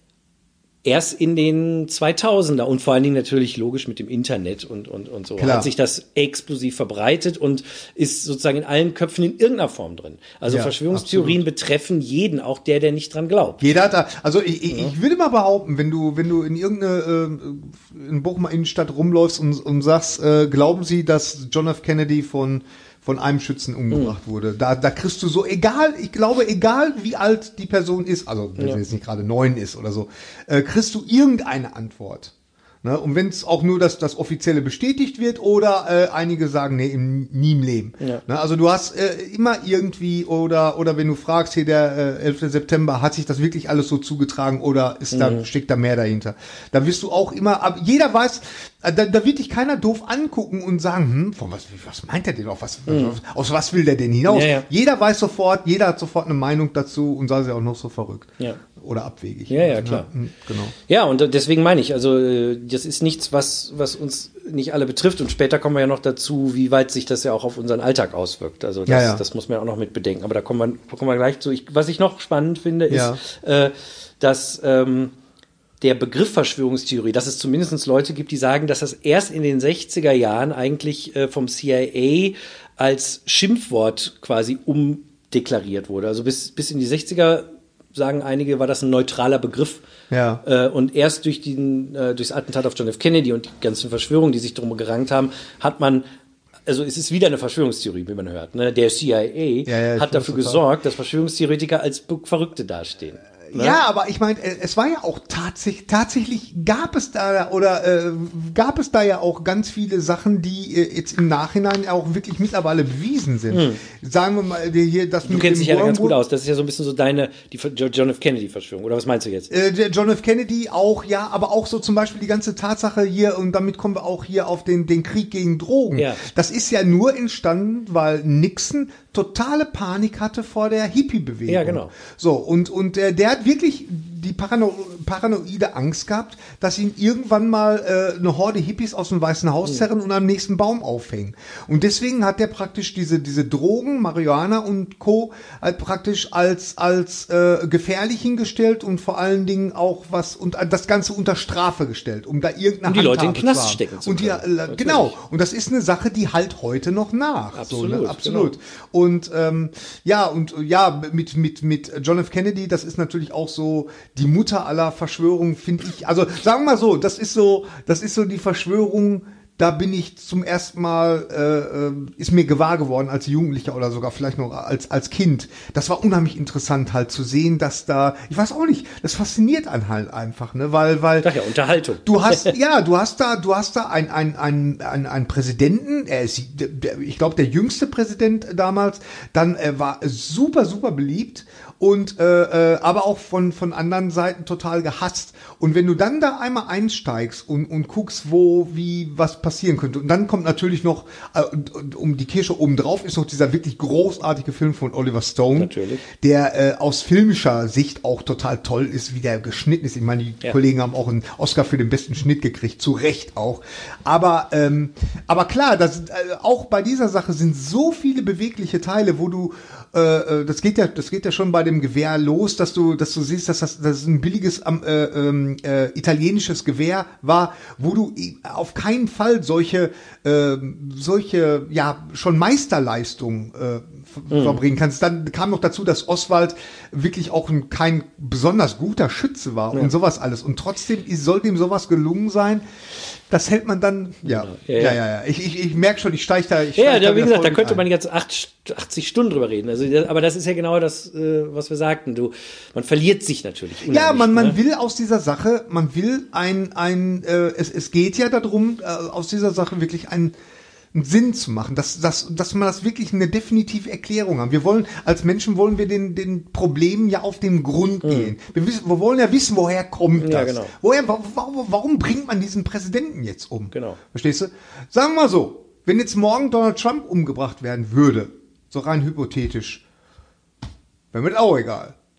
A: erst in den zweitausender und vor allen Dingen natürlich logisch mit dem Internet und, und, und so
B: Klar.
A: hat sich das explosiv verbreitet und ist sozusagen in allen Köpfen in irgendeiner Form drin. Also
B: Ja,
A: Verschwörungstheorien
B: absolut.
A: betreffen jeden, auch der, der nicht dran glaubt.
B: Jeder hat da, also ich, ich, ich würde mal behaupten, wenn du, wenn du in irgendeine, äh, in Bochumer Innenstadt rumläufst und, und sagst, äh, glauben Sie, dass John F. Kennedy von, von einem Schützen umgebracht
A: Mhm.
B: wurde, da, da kriegst du so, egal, ich glaube, egal wie alt die Person ist, also wenn
A: Ja.
B: sie jetzt nicht gerade neun ist oder so, äh, kriegst du irgendeine Antwort. Ne? Und wenn es auch nur das, das Offizielle bestätigt wird oder äh, einige sagen, nee, im, nie im Leben.
A: Ja.
B: Ne? Also du hast äh, immer irgendwie oder oder wenn du fragst, hier der äh, elfte September, hat sich das wirklich alles so zugetragen oder ist da,
A: Mhm.
B: steckt da mehr dahinter? Da wirst du auch immer, aber jeder weiß, äh, da, da wird dich keiner doof angucken und sagen, hm, von was, was meint der denn auf was, aus was will der denn hinaus?
A: Ja, ja.
B: Jeder weiß sofort, jeder hat sofort eine Meinung dazu und sei sie auch noch so verrückt.
A: Ja.
B: Oder abwegig.
A: Ja, ja,
B: Ne?
A: klar.
B: Hm, Genau.
A: Ja, und deswegen meine ich, also äh, das ist nichts, was, was uns nicht alle betrifft. Und später kommen wir ja noch dazu, wie weit sich das ja auch auf unseren Alltag auswirkt. Also das,
B: Ja, ja.
A: das muss man ja auch noch mit bedenken. Aber da kommen wir, kommen wir gleich zu. Ich, was ich noch spannend finde, ist,
B: Ja.
A: äh, dass ähm, der Begriff Verschwörungstheorie, dass es zumindest Leute gibt, die sagen, dass das erst in den sechziger Jahren eigentlich äh, vom C I A als Schimpfwort quasi umdeklariert wurde. Also bis, bis in die sechziger, sagen einige, war das ein neutraler Begriff.
B: Ja.
A: Äh, und erst durch den, äh, durchs Attentat auf John F. Kennedy und die ganzen Verschwörungen, die sich drum gerankt haben, hat man, also es ist wieder eine Verschwörungstheorie, wie man hört. Ne? Der C I A
B: Ja, ja, ich
A: hat
B: weiß
A: dafür
B: total.
A: gesorgt, dass Verschwörungstheoretiker als Verrückte dastehen. Ne?
B: Ja, aber ich meine, äh, es war ja auch tatsächlich, tatsächlich gab es da oder äh, gab es da ja auch ganz viele Sachen, die äh, jetzt im Nachhinein auch wirklich mittlerweile bewiesen sind. Sagen wir mal die hier, das
A: Du kennst dich ja da ganz gut aus. Das ist ja so ein bisschen so deine, die John F. Kennedy-Verschwörung. Oder was meinst du jetzt?
B: Äh, der John F. Kennedy auch, ja, aber auch so zum Beispiel die ganze Tatsache hier, und damit kommen wir auch hier auf den, den Krieg gegen Drogen.
A: Ja.
B: Das ist ja nur entstanden, weil Nixon totale Panik hatte vor der Hippie-Bewegung.
A: Ja, genau.
B: So, und, und äh, der hat wirklich die Parano paranoide Angst gehabt, dass ihn irgendwann mal äh, eine Horde Hippies aus dem Weißen Haus zerren und am nächsten Baum aufhängen. Und deswegen hat der praktisch diese, diese Drogen, Marihuana und Co. halt praktisch als, als äh, gefährlich hingestellt und vor allen Dingen auch was, und das Ganze unter Strafe gestellt, um da irgendeine
A: Um die Leute in den
B: Handhabe
A: Knast
B: zu haben.
A: stecken zu
B: und die,
A: können.
B: äh, Genau. Und das ist eine Sache, die halt heute noch nach.
A: Absolut,
B: So, ne? Absolut.
A: genau.
B: Und ähm, ja, und äh, ja, mit, mit, mit John F. Kennedy, das ist natürlich auch so die Mutter aller Verschwörungen, finde ich. Also sagen wir mal so, das ist so, das ist so die Verschwörung, da bin ich zum ersten Mal, äh, äh, ist mir gewahr geworden als Jugendlicher oder sogar vielleicht noch als, als Kind. Das war unheimlich interessant halt zu sehen, dass da, ich weiß auch nicht, das fasziniert einen halt einfach, ne, weil, weil.
A: Ach ja, Unterhaltung.
B: Du hast, ja, du hast da, du hast da ein, ein, ein, ein, ein Präsidenten, er ist, der, der, ich glaube, der jüngste Präsident damals, dann äh, war super, super beliebt und äh, äh, aber auch von, von anderen Seiten total gehasst. Und wenn du dann da einmal einsteigst und, und guckst, wo, wie, was passieren könnte, und dann kommt natürlich noch, äh, um die Kirsche oben drauf, ist noch dieser wirklich großartige Film von Oliver Stone,
A: Natürlich.
B: der äh, aus filmischer Sicht auch total toll ist, wie der geschnitten ist. Ich meine, die
A: Ja.
B: Kollegen haben auch einen Oscar für den besten Schnitt gekriegt, zu Recht auch. Aber, ähm, aber klar, das, äh, auch bei dieser Sache sind so viele bewegliche Teile, wo du, äh, das geht ja, das geht ja schon bei dem Gewehr los, dass du, dass du siehst, dass das, das ein billiges ähm, äh, ähm, äh, italienisches Gewehr war, wo du auf keinen Fall solche, äh, solche, ja, schon Meisterleistungen äh, ver- verbringen kannst. Dann kam noch dazu, dass Oswald wirklich auch ein, kein besonders guter Schütze war und sowas alles. Und trotzdem ist, sollte ihm sowas gelungen sein. Das hält man dann, ja,
A: Ja,
B: ja,
A: ja.
B: ja, ja. Ich, ich, ich merke schon, ich steige da, ich
A: Ja,
B: steig
A: da, wie
B: wieder
A: gesagt,
B: voll
A: da
B: mit
A: könnte
B: ein.
A: man jetzt acht, achtzig Stunden drüber reden. Also, das- aber das ist ja genau das, äh, was wir sagten. Du, man verliert sich natürlich.
B: Ja,
A: unheimlich,
B: man, man
A: ne?
B: will aus dieser Sache, man will ein, ein äh, es, es geht ja darum, äh, aus dieser Sache wirklich einen, einen Sinn zu machen, dass, dass, dass man das wirklich eine definitive Erklärung haben. Wir wollen, als Menschen wollen wir den, den Problemen ja auf den Grund gehen. Wir, wissen, wir wollen ja wissen, woher kommt das?
A: Ja, genau.
B: Woher, wa- warum, warum bringt man diesen Präsidenten jetzt um?
A: Genau.
B: Verstehst du? Sagen wir mal so, wenn jetzt morgen Donald Trump umgebracht werden würde, so rein hypothetisch, wäre mir das auch egal.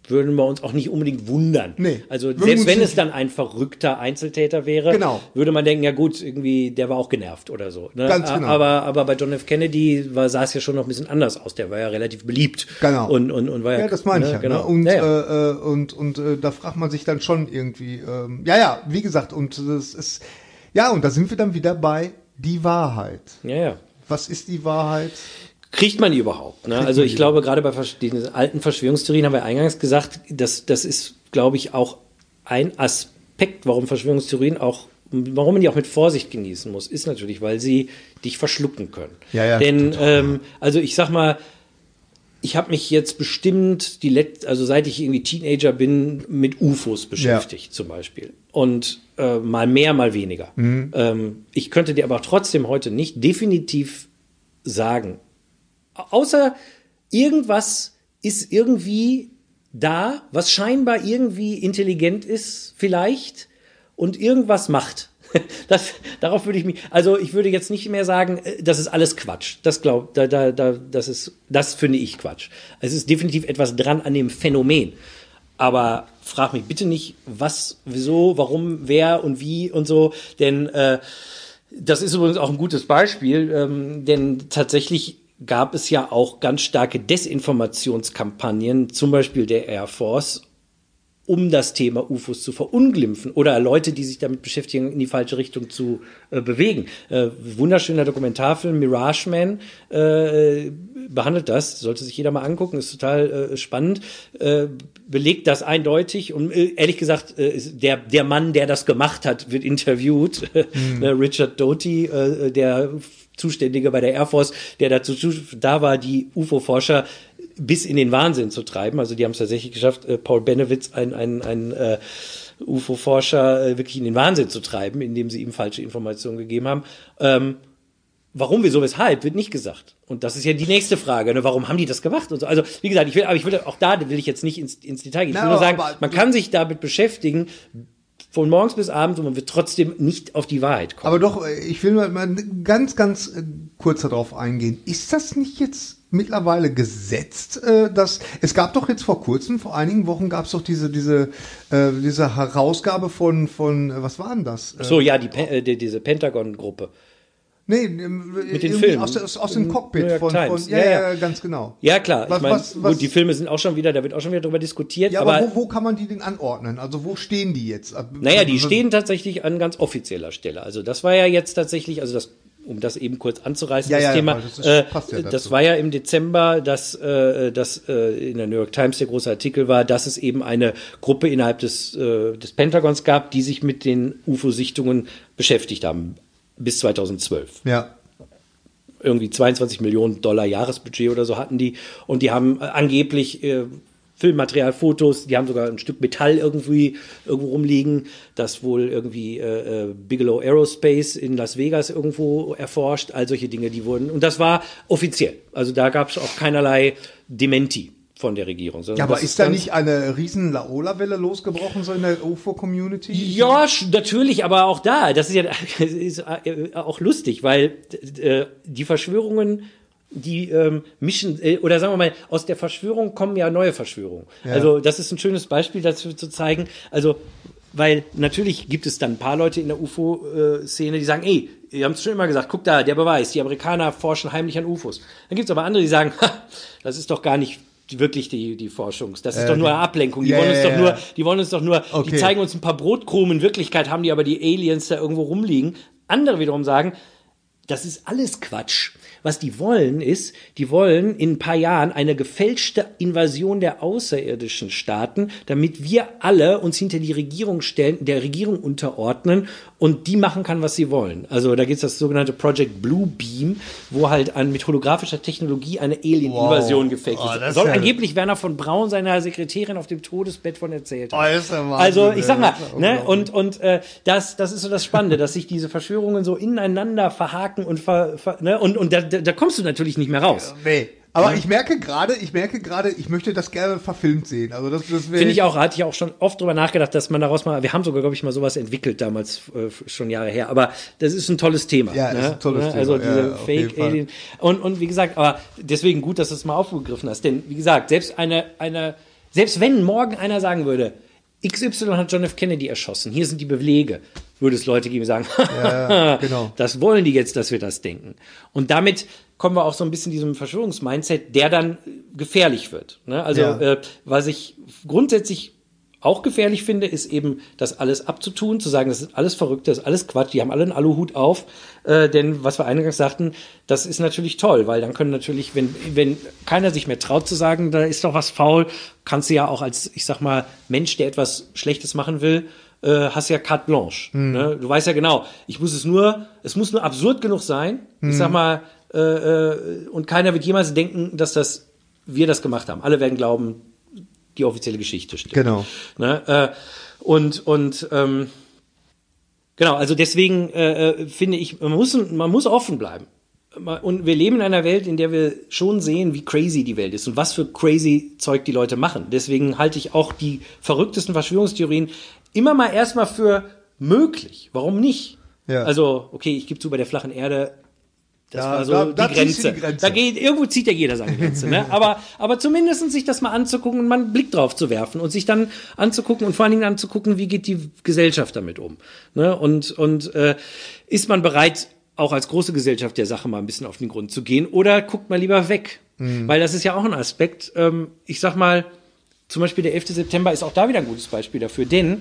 A: würden wir uns auch nicht unbedingt wundern.
B: Nee,
A: also selbst wenn es dann ein verrückter Einzeltäter wäre,
B: genau.
A: würde man denken, ja gut, irgendwie, der war auch genervt oder so. Ne?
B: Ganz genau.
A: Aber, aber bei John F. Kennedy war, sah es ja schon noch ein bisschen anders aus. Der war ja relativ beliebt.
B: Genau.
A: Und, und, und war ja,
B: ja, das meine ich
A: ne?
B: ja.
A: Genau.
B: Ne? Und,
A: ja, ja.
B: Äh, und, und äh, da fragt man sich dann schon irgendwie, ähm, ja, ja, wie gesagt, und das ist, ja, und da sind wir dann wieder bei die Wahrheit.
A: Ja, ja.
B: Was ist die Wahrheit?
A: Kriegt man die überhaupt? Ne? Also ich glaube, gerade bei den alten Verschwörungstheorien haben wir eingangs gesagt, dass das ist, glaube ich, auch ein Aspekt, warum Verschwörungstheorien auch, warum man die auch mit Vorsicht genießen muss, ist natürlich, weil sie dich verschlucken können.
B: Ja, ja,
A: Denn, ähm, also ich sag mal, ich habe mich jetzt bestimmt, die Let- also seit ich irgendwie Teenager bin, mit U F Os beschäftigt, ja. zum Beispiel. Und äh, mal mehr, mal weniger. Mhm. Ähm, ich könnte dir aber trotzdem heute nicht definitiv sagen, außer irgendwas ist irgendwie da, was scheinbar irgendwie intelligent ist, vielleicht, und irgendwas macht. Das, darauf würde ich mich, also ich würde jetzt nicht mehr sagen, das ist alles Quatsch. Das glaub, da, da, da, das ist, das finde ich Quatsch. Es ist definitiv etwas dran an dem Phänomen. Aber frag mich bitte nicht, was, wieso, warum, wer und wie und so, denn äh, das ist übrigens auch ein gutes Beispiel, ähm, denn tatsächlich gab es ja auch ganz starke Desinformationskampagnen, zum Beispiel der Air Force, um das Thema U F Os zu verunglimpfen oder Leute, die sich damit beschäftigen, in die falsche Richtung zu äh, bewegen. Äh, wunderschöner Dokumentarfilm, Mirage Man, äh, behandelt das, sollte sich jeder mal angucken, ist total äh, spannend, äh, belegt das eindeutig und äh, ehrlich gesagt, äh, der, der Mann, der das gemacht hat, wird interviewt, mhm. Richard Doty, äh, der Zuständige bei der Air Force, der dazu da war, die U F O-Forscher bis in den Wahnsinn zu treiben. Also die haben es tatsächlich geschafft, äh, Paul Benowitz, ein, ein, ein äh, U F O-Forscher, äh, wirklich in den Wahnsinn zu treiben, indem sie ihm falsche Informationen gegeben haben. Ähm, warum, wieso, weshalb, wird nicht gesagt. Und das ist ja die nächste Frage, ne? Warum haben die das gemacht? Und so. Also wie gesagt, ich will, aber ich will auch da will ich jetzt nicht ins, ins Detail gehen. Ich will nur sagen, man kann sich damit beschäftigen, von morgens bis abends, und man wird trotzdem nicht auf die Wahrheit kommen.
B: Aber doch, ich will mal ganz, ganz kurz darauf eingehen. Ist das nicht jetzt mittlerweile gesetzt, äh, dass es gab doch jetzt vor kurzem, vor einigen Wochen gab es doch diese diese äh, diese Herausgabe von von was war denn das?
A: So ja, die, äh, die diese Pentagon-Gruppe.
B: Nee,
A: mit den Filmen
B: aus, aus, aus dem Cockpit von, von ja,
A: ja,
B: ja, ganz genau.
A: Ja, klar.
B: Was,
A: ich meine,
B: was, was,
A: gut, die Filme sind auch schon wieder, da wird auch schon wieder drüber diskutiert.
B: Ja,
A: aber,
B: aber wo, wo kann man die denn anordnen? Also wo stehen die jetzt?
A: Naja, die stehen tatsächlich an ganz offizieller Stelle. Also das war ja jetzt tatsächlich, also das, um das eben kurz anzureißen,
B: ja,
A: das
B: ja,
A: Thema,
B: das, ist,
A: äh,
B: passt ja
A: das war ja im Dezember, dass, äh, dass äh, in der New York Times der große Artikel war, dass es eben eine Gruppe innerhalb des, äh, des Pentagons gab, die sich mit den U F O-Sichtungen beschäftigt haben, bis zweitausendzwölf.
B: Ja.
A: Irgendwie zweiundzwanzig Millionen Dollar Jahresbudget oder so hatten die. Und die haben äh, angeblich äh, Filmmaterial, Fotos, die haben sogar ein Stück Metall irgendwie irgendwo rumliegen, das wohl irgendwie äh, Bigelow Aerospace in Las Vegas irgendwo erforscht. All solche Dinge, die wurden. Und das war offiziell. Also da gab es auch keinerlei Dementi von der Regierung.
B: Ja, aber ist da nicht eine riesen Laola-Welle losgebrochen, so in der U F O-Community?
A: Ja, natürlich, aber auch da, das ist ja ist auch lustig, weil äh, die Verschwörungen, die ähm, mischen, äh, oder sagen wir mal, aus der Verschwörung kommen ja neue Verschwörungen. Ja. Also das ist ein schönes Beispiel dazu zu zeigen, also weil natürlich gibt es dann ein paar Leute in der U F O-Szene, die sagen, ey, ihr habt es schon immer gesagt, guck da, der Beweis, die Amerikaner forschen heimlich an U F Os. Dann gibt es aber andere, die sagen, ha, das ist doch gar nicht wirklich die die Forschung. Das ist äh, doch nur eine Ablenkung. Die yeah, wollen uns doch nur, die wollen uns doch nur, okay. Die zeigen uns ein paar Brotkrumen. In Wirklichkeit haben die aber die Aliens da irgendwo rumliegen. Andere wiederum sagen, das ist alles Quatsch. Was die wollen ist, die wollen in ein paar Jahren eine gefälschte Invasion der außerirdischen Staaten, damit wir alle uns hinter die Regierung stellen, der Regierung unterordnen und die machen kann, was sie wollen. Also da gibt es das sogenannte Project Blue Beam, wo halt an, mit holographischer Technologie eine Alien-Invasion wow. gefaked oh, ist. Soll ja angeblich Werner von Braun seiner Sekretärin auf dem Todesbett von erzählt haben. Oh, ist ja also ich sag mal, ne, und, und äh, das, das ist so das Spannende, dass sich diese Verschwörungen so ineinander verhaken und, ver, ver, ne, und, und da, da, da kommst du natürlich nicht mehr raus.
B: Nee. Aber ja. ich merke gerade, ich merke gerade, ich möchte das gerne verfilmt sehen. Also das, das
A: finde ich auch, hatte ich auch schon oft drüber nachgedacht, dass man daraus mal, wir haben sogar, glaube ich, mal sowas entwickelt damals, äh, schon Jahre her. Aber das ist ein tolles Thema.
B: Ja,
A: ne?
B: ist ein tolles
A: ne?
B: Thema.
A: Also diese
B: ja,
A: Fake-Alien. Und, und wie gesagt, aber deswegen gut, dass du es mal aufgegriffen hast. Denn wie gesagt, selbst eine, eine Selbst wenn morgen einer sagen würde, X Y hat John F. Kennedy erschossen, hier sind die Belege, würde es Leute geben, die sagen,
B: ja, genau.
A: Das wollen die jetzt, dass wir das denken. Und damit kommen wir auch so ein bisschen diesem Verschwörungsmindset, der dann gefährlich wird. Ne? Also,
B: ja.
A: äh, was ich grundsätzlich auch gefährlich finde, ist eben, das alles abzutun, zu sagen, das ist alles verrückt, das ist alles Quatsch, die haben alle einen Aluhut auf, äh, denn was wir eingangs sagten, das ist natürlich toll, weil dann können natürlich, wenn, wenn keiner sich mehr traut zu sagen, da ist doch was faul, kannst du ja auch als, ich sag mal, Mensch, der etwas Schlechtes machen will, äh, hast ja carte blanche. Hm. Ne? Du weißt ja genau, ich muss es nur, es muss nur absurd genug sein, hm. ich sag mal, äh, äh, und keiner wird jemals denken, dass das, wir das gemacht haben. Alle werden glauben, die offizielle Geschichte stimmt.
B: Genau.
A: Ne, äh, und und ähm, genau, also deswegen äh, finde ich, man muss, man muss offen bleiben. Und wir leben in einer Welt, in der wir schon sehen, wie crazy die Welt ist und was für crazy Zeug die Leute machen. Deswegen halte ich auch die verrücktesten Verschwörungstheorien immer mal erstmal für möglich. Warum nicht?
B: Ja.
A: Also, okay, ich gebe zu, bei der flachen Erde, das
B: ja,
A: war so
B: da,
A: die,
B: da
A: Grenze.
B: die Grenze.
A: Da geht, irgendwo zieht ja jeder seine Grenze. Ne? Aber, aber zumindest sich das mal anzugucken und mal einen Blick drauf zu werfen und sich dann anzugucken und vor allen Dingen anzugucken, wie geht die Gesellschaft damit um. Ne? Und, und äh, ist man bereit, auch als große Gesellschaft der Sache mal ein bisschen auf den Grund zu gehen oder guckt mal lieber weg. Mhm. Weil das ist ja auch ein Aspekt. Ähm, ich sag mal, zum Beispiel der elfte September ist auch da wieder ein gutes Beispiel dafür. Denn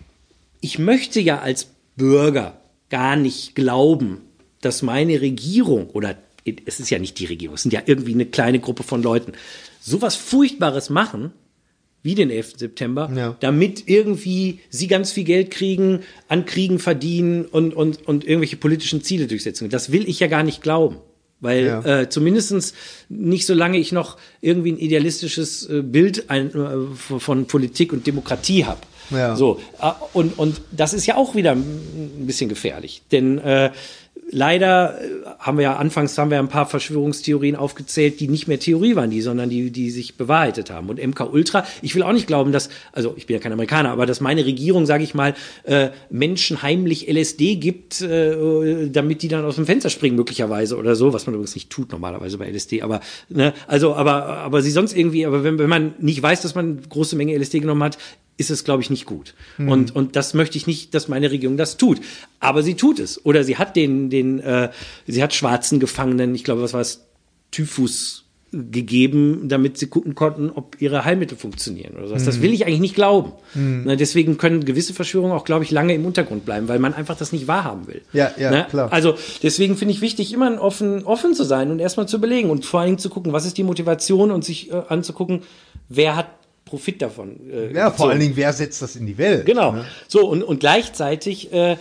A: ich möchte ja als Bürger gar nicht glauben, dass meine Regierung, oder es ist ja nicht die Regierung, es sind ja irgendwie eine kleine Gruppe von Leuten, sowas Furchtbares machen, wie den elften September, ja. damit irgendwie sie ganz viel Geld kriegen, an Kriegen verdienen und, und, und irgendwelche politischen Ziele durchsetzen. Das will ich ja gar nicht glauben. Weil ja. äh, zumindest nicht, solange ich noch irgendwie ein idealistisches äh, Bild ein, äh, von Politik und Demokratie habe.
B: Ja.
A: So, äh, und, und das ist ja auch wieder ein bisschen gefährlich. Denn äh, leider haben wir ja anfangs haben wir ein paar Verschwörungstheorien aufgezählt, die nicht mehr Theorie waren, die, sondern die, die sich bewahrheitet haben. Und M K Ultra, ich will auch nicht glauben, dass, also ich bin ja kein Amerikaner, aber dass meine Regierung, sage ich mal, äh, Menschen heimlich L S D gibt, äh, damit die dann aus dem Fenster springen möglicherweise oder so, was man übrigens nicht tut normalerweise bei L S D, aber ne, also aber aber sie sonst irgendwie, aber wenn, wenn man nicht weiß, dass man eine große Menge L S D genommen hat, ist es, glaube ich, nicht gut. Mhm. Und, und das möchte ich nicht, dass meine Regierung das tut. Aber sie tut es. Oder sie hat den, den, äh, sie hat schwarzen Gefangenen, ich glaube, was war es, Typhus gegeben, damit sie gucken konnten, ob ihre Heilmittel funktionieren oder sowas. Mhm. Das will ich eigentlich nicht glauben. Mhm. Na, deswegen können gewisse Verschwörungen auch, glaube ich, lange im Untergrund bleiben, weil man einfach das nicht wahrhaben will.
B: Ja, ja,
A: Na?
B: klar.
A: Also deswegen finde ich wichtig, immer offen, offen zu sein und erstmal zu überlegen und vor allen Dingen zu gucken, was ist die Motivation und sich äh, anzugucken, wer hat Profit davon. Äh,
B: ja, vor allen Dingen, wer setzt das in die Welt?
A: Genau.
B: Ne?
A: So, und, und gleichzeitig äh,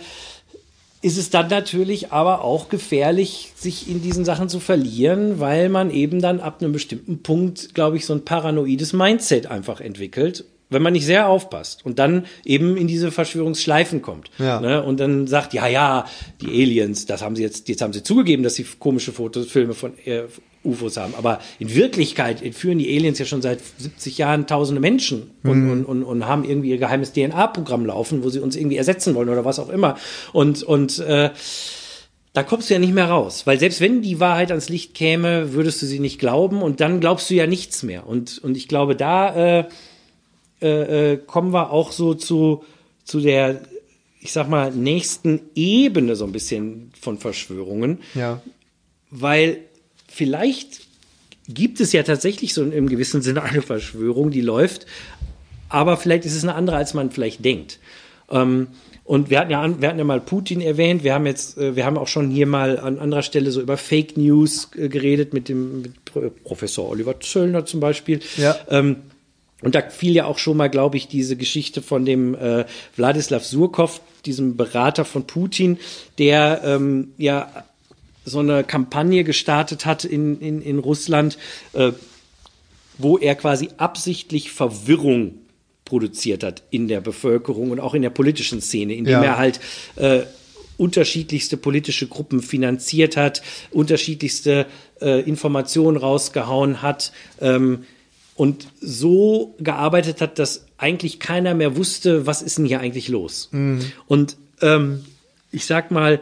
A: ist es dann natürlich aber auch gefährlich, sich in diesen Sachen zu verlieren, weil man eben dann ab einem bestimmten Punkt, glaube ich, so ein paranoides Mindset einfach entwickelt, wenn man nicht sehr aufpasst und dann eben in diese Verschwörungsschleifen kommt.
B: Ja.
A: Ne? Und dann sagt, ja, ja, die Aliens, das haben sie jetzt, jetzt haben sie zugegeben, dass sie komische Fotos, Filme von äh, U F Os haben. Aber in Wirklichkeit entführen die Aliens ja schon seit siebzig Jahren tausende Menschen und, mhm. und, und, und haben irgendwie ihr geheimes D N A-Programm laufen, wo sie uns irgendwie ersetzen wollen oder was auch immer. Und, und äh, da kommst du ja nicht mehr raus. Weil selbst wenn die Wahrheit ans Licht käme, würdest du sie nicht glauben und dann glaubst du ja nichts mehr. Und, und ich glaube, da äh, äh, kommen wir auch so zu, zu der, ich sag mal, nächsten Ebene so ein bisschen von Verschwörungen.
B: Ja.
A: Weil vielleicht gibt es ja tatsächlich so im gewissen Sinne eine Verschwörung, die läuft, aber vielleicht ist es eine andere, als man vielleicht denkt. Ähm, und wir hatten ja, wir hatten ja mal Putin erwähnt, wir haben jetzt, wir haben auch schon hier mal an anderer Stelle so über Fake News geredet mit dem mit Professor Oliver Zöllner zum Beispiel.
B: Ja.
A: Ähm, und da fiel ja auch schon mal, glaube ich, diese Geschichte von dem äh, Wladislaw Surkov, diesem Berater von Putin, der ähm, ja so eine Kampagne gestartet hat in, in, in Russland, äh, wo er quasi absichtlich Verwirrung produziert hat in der Bevölkerung und auch in der politischen Szene, indem
B: ja.
A: er halt äh, unterschiedlichste politische Gruppen finanziert hat, unterschiedlichste äh, Informationen rausgehauen hat ähm, und so gearbeitet hat, dass eigentlich keiner mehr wusste, was ist denn hier eigentlich los. Mhm. Und ähm, ich sag mal,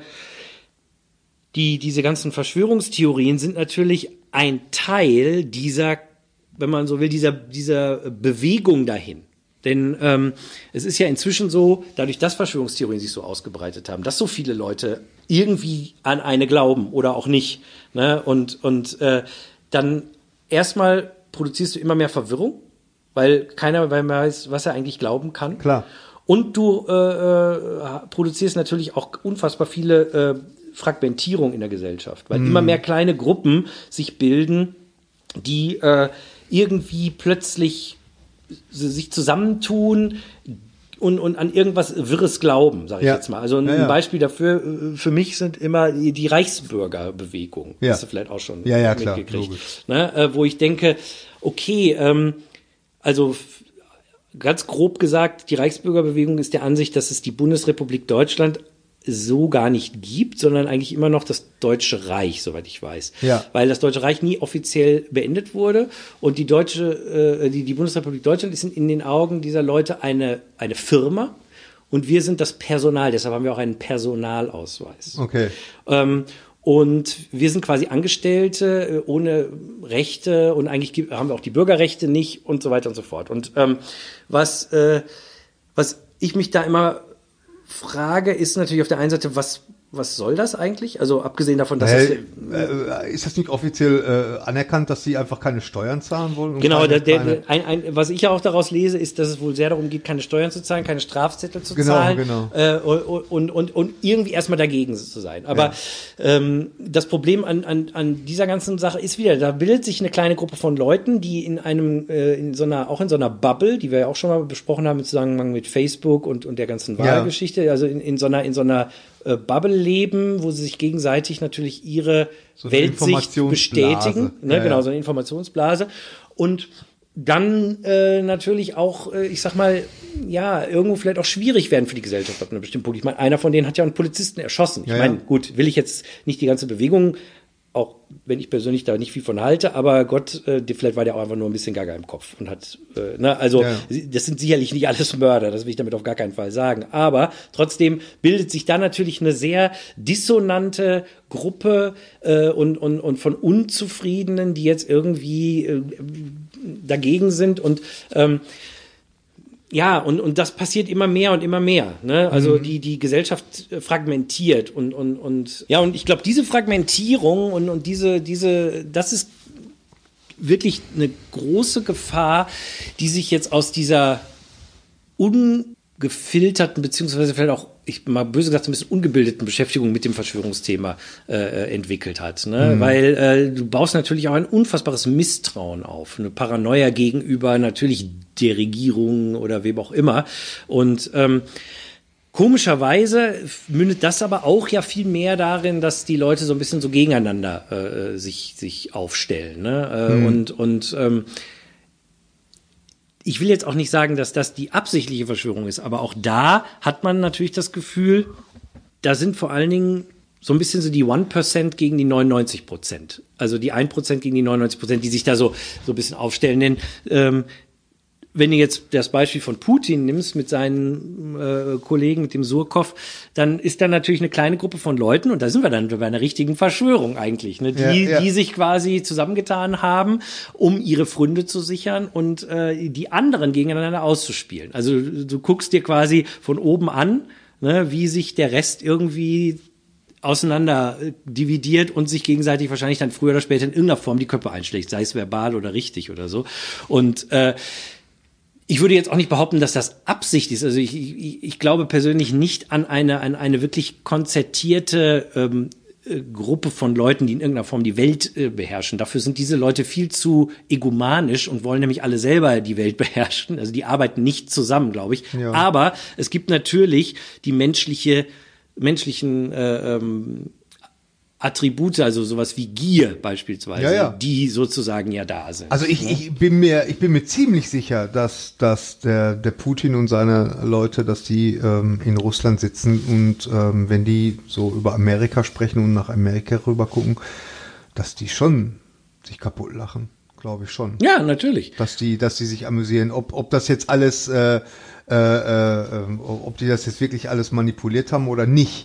A: Die, diese ganzen Verschwörungstheorien sind natürlich ein Teil dieser wenn man so will, dieser, dieser Bewegung dahin. Denn ähm, es ist ja inzwischen so, dadurch, dass Verschwörungstheorien sich so ausgebreitet haben, dass so viele Leute irgendwie an eine glauben oder auch nicht. Ne? Und, und äh, dann erstmal produzierst du immer mehr Verwirrung, weil keiner mehr weiß, was er eigentlich glauben kann.
B: Klar.
A: Und du äh, äh, produzierst natürlich auch unfassbar viele äh, Fragmentierung in der Gesellschaft, weil mm. immer mehr kleine Gruppen sich bilden, die äh, irgendwie plötzlich sich zusammentun und, und an irgendwas Wirres glauben, sage ich ja. jetzt mal. Also ein ja, ja. Beispiel dafür für mich sind immer die, die Reichsbürgerbewegung.
B: Ja.
A: Hast du vielleicht auch schon
B: ja, ja,
A: mitgekriegt. Ne? Äh, wo ich denke, okay, ähm, also ganz grob gesagt, die Reichsbürgerbewegung ist der Ansicht, dass es die Bundesrepublik Deutschland so gar nicht gibt, sondern eigentlich immer noch das Deutsche Reich, soweit ich weiß.
B: Ja.
A: Weil das Deutsche Reich nie offiziell beendet wurde und die deutsche, äh, die, die Bundesrepublik Deutschland ist in, in den Augen dieser Leute eine, eine Firma und wir sind das Personal, deshalb haben wir auch einen Personalausweis.
B: Okay.
A: Ähm, und wir sind quasi Angestellte äh, ohne Rechte und eigentlich gibt, haben wir auch die Bürgerrechte nicht und so weiter und so fort. Und ähm, was, äh, was ich mich da immer Frage ist natürlich auf der einen Seite, was, was soll das eigentlich? Also abgesehen davon, dass
B: hey,
A: das,
B: äh, ist das nicht offiziell äh, anerkannt, dass sie einfach keine Steuern zahlen wollen?
A: Genau,
B: keine,
A: der,
B: keine
A: der, ein, ein, was ich ja auch daraus lese, ist, dass es wohl sehr darum geht, keine Steuern zu zahlen, keine Strafzettel zu
B: genau,
A: zahlen
B: genau.
A: Äh, und, und, und irgendwie erstmal dagegen zu sein. Aber ja. ähm, das Problem an, an, an dieser ganzen Sache ist wieder, da bildet sich eine kleine Gruppe von Leuten, die in einem, äh, in so einer, auch in so einer Bubble, die wir ja auch schon mal besprochen haben im Zusammenhang mit Facebook und, und der ganzen Wahlgeschichte, ja. also in, in so einer, in so einer äh, Bubble leben, wo sie sich gegenseitig natürlich ihre
B: so
A: Weltsicht bestätigen. Ne?
B: Ja,
A: genau,
B: ja.
A: so eine Informationsblase. Und dann äh, natürlich auch, äh, ich sag mal, ja, irgendwo vielleicht auch schwierig werden für die Gesellschaft ab einem bestimmten Punkt. Ich meine, einer von denen hat ja einen Polizisten erschossen. Ich
B: ja,
A: meine,
B: ja.
A: gut, will ich jetzt nicht die ganze Bewegung, auch wenn ich persönlich da nicht viel von halte, aber Gott, äh, vielleicht war der auch einfach nur ein bisschen gaga im Kopf und hat, äh, ne, also
B: ja.
A: das sind sicherlich nicht alles Mörder, das will ich damit auf gar keinen Fall sagen, aber trotzdem bildet sich da natürlich eine sehr dissonante Gruppe äh, und, und, und von Unzufriedenen, die jetzt irgendwie äh, dagegen sind und ähm, ja, und, und das passiert immer mehr und immer mehr. Ne? Also mhm. die, die Gesellschaft fragmentiert und, und, und ja, und ich glaube, diese Fragmentierung und, und diese, diese, das ist wirklich eine große Gefahr, die sich jetzt aus dieser ungefilterten, beziehungsweise vielleicht auch, ich mal böse gesagt, ein bisschen ungebildeten Beschäftigung mit dem Verschwörungsthema äh, entwickelt hat. Ne? Mhm. Weil äh, du baust natürlich auch ein unfassbares Misstrauen auf, eine Paranoia gegenüber natürlich der Regierung oder wem auch immer. Und ähm, komischerweise mündet das aber auch ja viel mehr darin, dass die Leute so ein bisschen so gegeneinander äh, sich, sich aufstellen. Ne? Äh, mhm. Und, und ähm, ich will jetzt auch nicht sagen, dass das die absichtliche Verschwörung ist, aber auch da hat man natürlich das Gefühl, da sind vor allen Dingen so ein bisschen so die one percent gegen die neunundneunzig Prozent. Also die ein Prozent gegen die neunundneunzig Prozent, die sich da so, so ein bisschen aufstellen. Denn ähm, wenn du jetzt das Beispiel von Putin nimmst mit seinen äh, Kollegen, mit dem Surkov, dann ist da natürlich eine kleine Gruppe von Leuten, und da sind wir dann bei einer richtigen Verschwörung eigentlich, ne, die, ja, ja. die sich quasi zusammengetan haben, um ihre Pfründe zu sichern und äh, die anderen gegeneinander auszuspielen. Also du, du guckst dir quasi von oben an, ne, wie sich der Rest irgendwie auseinander dividiert und sich gegenseitig wahrscheinlich dann früher oder später in irgendeiner Form die Köpfe einschlägt, sei es verbal oder richtig oder so. Und äh, ich würde jetzt auch nicht behaupten, dass das Absicht ist. Also ich, ich, ich glaube persönlich nicht an eine, an eine wirklich konzertierte ähm, äh, Gruppe von Leuten, die in irgendeiner Form die Welt äh, beherrschen. Dafür sind diese Leute viel zu egomanisch und wollen nämlich alle selber die Welt beherrschen. Also die arbeiten nicht zusammen, glaube ich. Ja. Aber es gibt natürlich die menschliche, menschlichen äh, ähm, Attribute, also sowas wie Gier beispielsweise,
B: ja, ja.
A: die sozusagen ja da sind.
B: Also ich,
A: ne?
B: ich bin mir, ich bin mir ziemlich sicher, dass, dass der, der Putin und seine Leute, dass die ähm, in Russland sitzen und ähm, wenn die so über Amerika sprechen und nach Amerika rüber gucken, dass die schon sich kaputt lachen, glaube ich schon.
A: Ja, natürlich.
B: Dass die, dass die sich amüsieren. Ob, ob das jetzt alles, äh, äh, äh, ob die das jetzt wirklich alles manipuliert haben oder nicht.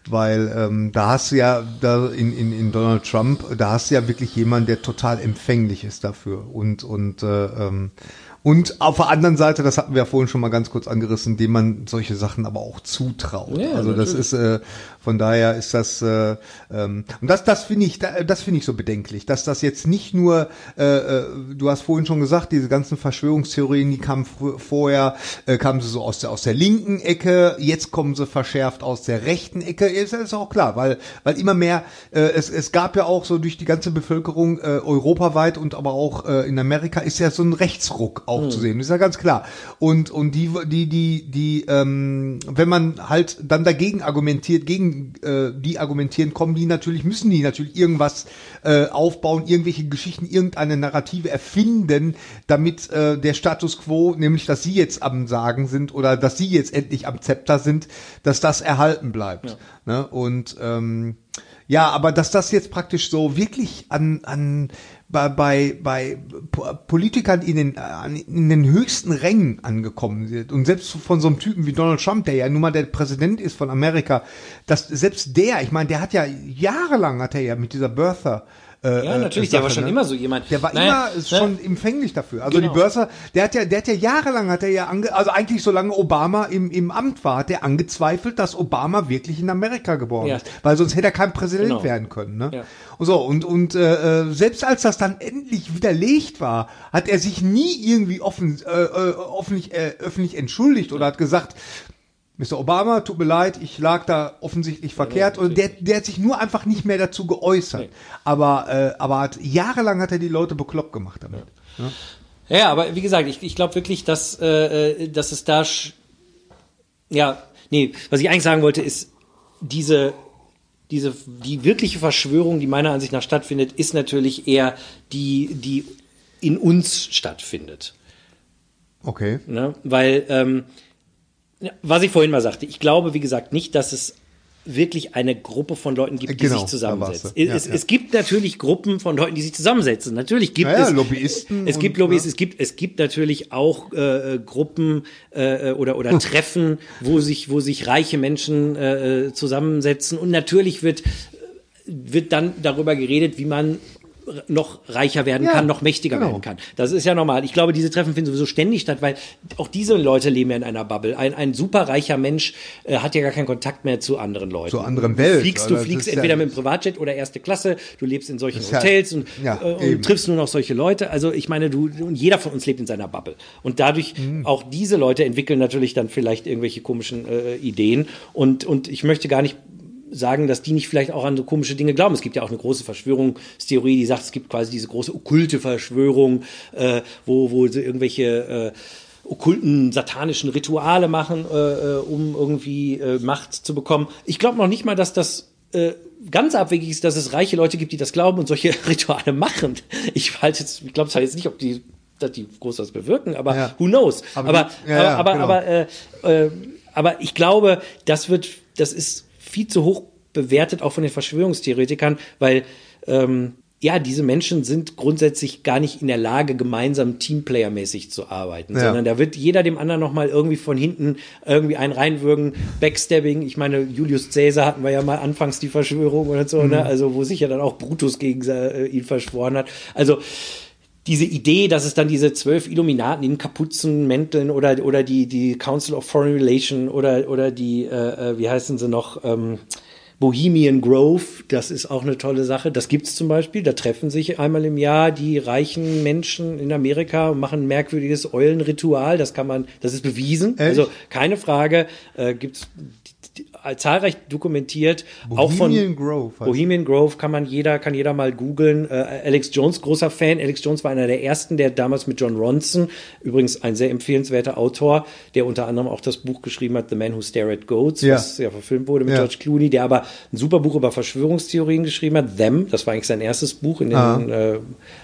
B: weil ähm, da hast du ja da in, in, in Donald Trump, da hast du ja wirklich jemanden, der total empfänglich ist dafür und und äh, ähm, und auf der anderen Seite, das hatten wir ja vorhin schon mal ganz kurz angerissen, dem man solche Sachen aber auch zutraut.
A: Ja,
B: also das
A: natürlich.
B: ist äh, von daher ist das äh, ähm, und das das finde ich das finde ich so bedenklich, dass das jetzt nicht nur äh, äh, du hast vorhin schon gesagt, diese ganzen Verschwörungstheorien, die kamen fr- vorher äh, kamen sie so aus der aus der linken Ecke, jetzt kommen sie verschärft aus der rechten Ecke. Ist ist auch klar, weil weil immer mehr äh, es es gab ja auch so durch die ganze Bevölkerung äh, europaweit und aber auch äh, in Amerika ist ja so ein Rechtsruck auch zu sehen, das ist ja ganz klar. Und und die die die die ähm, wenn man halt dann dagegen argumentiert, gegen äh, die argumentieren, kommen die natürlich, müssen die natürlich irgendwas äh, aufbauen, irgendwelche Geschichten, irgendeine Narrative erfinden, damit äh, der Status quo, nämlich dass sie jetzt am Sagen sind oder dass sie jetzt endlich am Zepter sind, dass das erhalten bleibt.
A: Ja.
B: Ne? Und ähm, ja, aber dass das jetzt praktisch so wirklich an an bei bei, bei Politikern in den an, in den höchsten Rängen angekommen sind und selbst von so einem Typen wie Donald Trump, der ja nun mal der Präsident ist von Amerika, dass selbst der, ich meine, der hat ja jahrelang hat er ja mit dieser Birther Äh,
A: Ja, natürlich,
B: äh,
A: der war
B: Sache,
A: schon
B: ne?
A: immer so jemand.
B: Der war
A: Naja,
B: immer
A: ne?
B: schon empfänglich dafür. Also
A: Genau.
B: die Börse, der hat ja, der hat ja jahrelang hat er ja ange, also eigentlich solange Obama im, im Amt war, hat er angezweifelt, dass Obama wirklich in Amerika geboren
A: Ja.
B: ist. Weil sonst hätte er kein Präsident
A: Genau.
B: werden können, ne?
A: Ja.
B: Und so, und, und, äh, äh, selbst als das dann endlich widerlegt war, hat er sich nie irgendwie offen, äh, äh, öffentlich, äh, öffentlich entschuldigt oder hat gesagt, Mister Obama, tut mir leid, ich lag da offensichtlich verkehrt. Und der, der hat sich nur einfach nicht mehr dazu geäußert.
A: Nee.
B: Aber, äh, aber hat, jahrelang hat er die Leute bekloppt gemacht damit. Ja.
A: Ja, aber wie gesagt, ich, ich glaube wirklich, dass, äh, dass es da, sch- ja, nee, was ich eigentlich sagen wollte, ist, diese, diese, die wirkliche Verschwörung, die meiner Ansicht nach stattfindet, ist natürlich eher die, die in uns stattfindet.
B: Okay.
A: Ne? Weil, ähm, ja, was ich vorhin mal sagte, ich glaube, wie gesagt, nicht, dass es wirklich eine Gruppe von Leuten gibt, die
B: Genau,
A: sich zusammensetzen.
B: da warst du. Ja,
A: es,
B: ja.
A: es gibt natürlich Gruppen von Leuten, die sich zusammensetzen. Natürlich gibt
B: Naja,
A: es
B: Lobbyisten
A: Es gibt
B: und,
A: Lobbyisten,
B: ja.
A: es gibt es gibt natürlich auch äh, Gruppen äh, oder oder Treffen, wo sich wo sich reiche Menschen äh, zusammensetzen und natürlich wird wird dann darüber geredet, wie man noch reicher werden
B: Ja,
A: kann, noch mächtiger
B: genau.
A: werden kann. Das ist ja normal. Ich glaube, diese Treffen finden sowieso ständig statt, weil auch diese Leute leben ja in einer Bubble. Ein, ein superreicher Mensch äh, hat ja gar keinen Kontakt mehr zu anderen Leuten.
B: Zur anderen Welt.
A: Du fliegst, du
B: Das
A: fliegst
B: ist
A: entweder
B: ja-
A: mit dem Privatjet oder erste Klasse, du lebst in solchen
B: Das ist ja-
A: Hotels und,
B: ja,
A: äh, und
B: eben.
A: triffst nur noch solche Leute. Also ich meine, du und jeder von uns lebt in seiner Bubble. Und dadurch,
B: Mhm.
A: auch diese Leute entwickeln natürlich dann vielleicht irgendwelche komischen äh, Ideen. Und, und ich möchte gar nicht sagen, dass die nicht vielleicht auch an so komische Dinge glauben. Es gibt ja auch eine große Verschwörungstheorie, die sagt, es gibt quasi diese große okkulte Verschwörung, äh, wo, wo sie irgendwelche äh, okkulten, satanischen Rituale machen, äh, um irgendwie äh, Macht zu bekommen. Ich glaube noch nicht mal, dass das äh, ganz abwegig ist, dass es reiche Leute gibt, die das glauben und solche Rituale machen. Ich halte jetzt, ich glaube zwar jetzt nicht, ob die, dass die groß was bewirken, aber
B: Ja.
A: who knows.
B: Aber
A: Aber,
B: die- ja, ja,
A: aber,
B: genau.
A: aber, äh, äh, aber ich glaube, das wird, das ist viel zu hoch bewertet, auch von den Verschwörungstheoretikern, weil ähm, ja, diese Menschen sind grundsätzlich gar nicht in der Lage, gemeinsam Teamplayer-mäßig zu arbeiten,
B: Ja.
A: sondern da wird jeder dem anderen nochmal irgendwie von hinten irgendwie einen reinwürgen, Backstabbing. Ich meine, Julius Caesar hatten wir ja mal anfangs die Verschwörung oder so, ne? Also wo sich ja dann auch Brutus gegen äh, ihn verschworen hat. Also diese Idee, dass es dann diese zwölf Illuminaten in Kapuzenmänteln oder oder die die Council of Foreign Relations oder oder die äh, äh, wie heißen sie noch ähm, Bohemian Grove, das ist auch eine tolle Sache. Das gibt's zum Beispiel. Da treffen sich einmal im Jahr die reichen Menschen in Amerika und machen ein merkwürdiges Eulenritual. Das kann man, das ist bewiesen.
B: Echt?
A: Also keine Frage. Äh, gibt's die, die, zahlreich dokumentiert. Auch von
B: Bohemian Grove heißt
A: Bohemian Grove kann man jeder kann jeder mal googeln. Äh, Alex Jones, großer Fan. Alex Jones war einer der ersten, der damals mit John Ronson, übrigens ein sehr empfehlenswerter Autor, der unter anderem auch das Buch geschrieben hat, The Man Who Stared at Goats,
B: Ja.
A: was ja verfilmt wurde mit
B: Ja.
A: George Clooney, der aber ein super Buch über Verschwörungstheorien geschrieben hat. Them, das war eigentlich sein erstes Buch in den
B: Ah.
A: äh,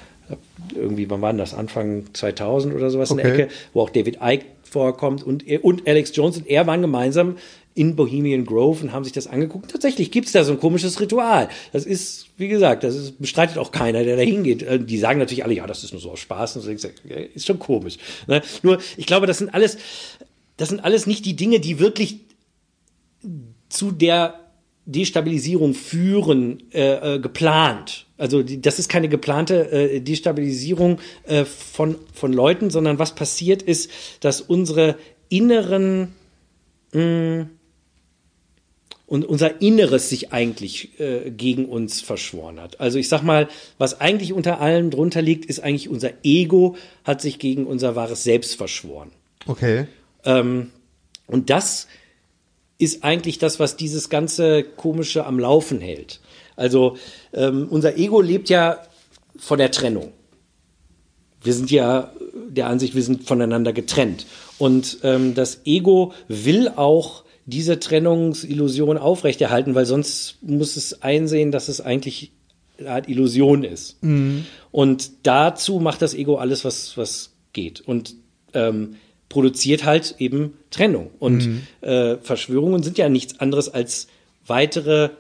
A: irgendwie, wann war denn das? Anfang zweitausend oder sowas in der
B: Okay.
A: Ecke, wo auch David Icke vorkommt und, er- und Alex Jones und er waren gemeinsam in Bohemian Grove und haben sich das angeguckt. Tatsächlich gibt's da so ein komisches Ritual. Das ist, wie gesagt, das ist, bestreitet auch keiner, der da hingeht. Äh, Die sagen natürlich alle, ja, das ist nur so aus Spaß. Und so, ich sag, ja, ist schon komisch. Ne? Nur, ich glaube, das sind alles, das sind alles nicht die Dinge, die wirklich zu der Destabilisierung führen, äh, äh, geplant. Also die, das ist keine geplante äh, Destabilisierung äh, von, von Leuten, sondern was passiert ist, dass unsere inneren mh, und unser Inneres sich eigentlich äh, gegen uns verschworen hat. Also ich sag mal, was eigentlich unter allem drunter liegt, ist eigentlich unser Ego hat sich gegen unser wahres Selbst verschworen.
B: Okay.
A: Ähm, und das ist eigentlich das, was dieses ganze Komische am Laufen hält. Also ähm, unser Ego lebt ja von der Trennung. Wir sind ja der Ansicht, wir sind voneinander getrennt. Und ähm, das Ego will auch diese Trennungsillusion aufrechterhalten, weil sonst muss es einsehen, dass es eigentlich eine Art Illusion ist. Mhm. Und dazu macht das Ego alles, was, was geht. Und ähm, produziert halt eben Trennung. Und mhm. äh, Verschwörungen sind ja nichts anderes als weitere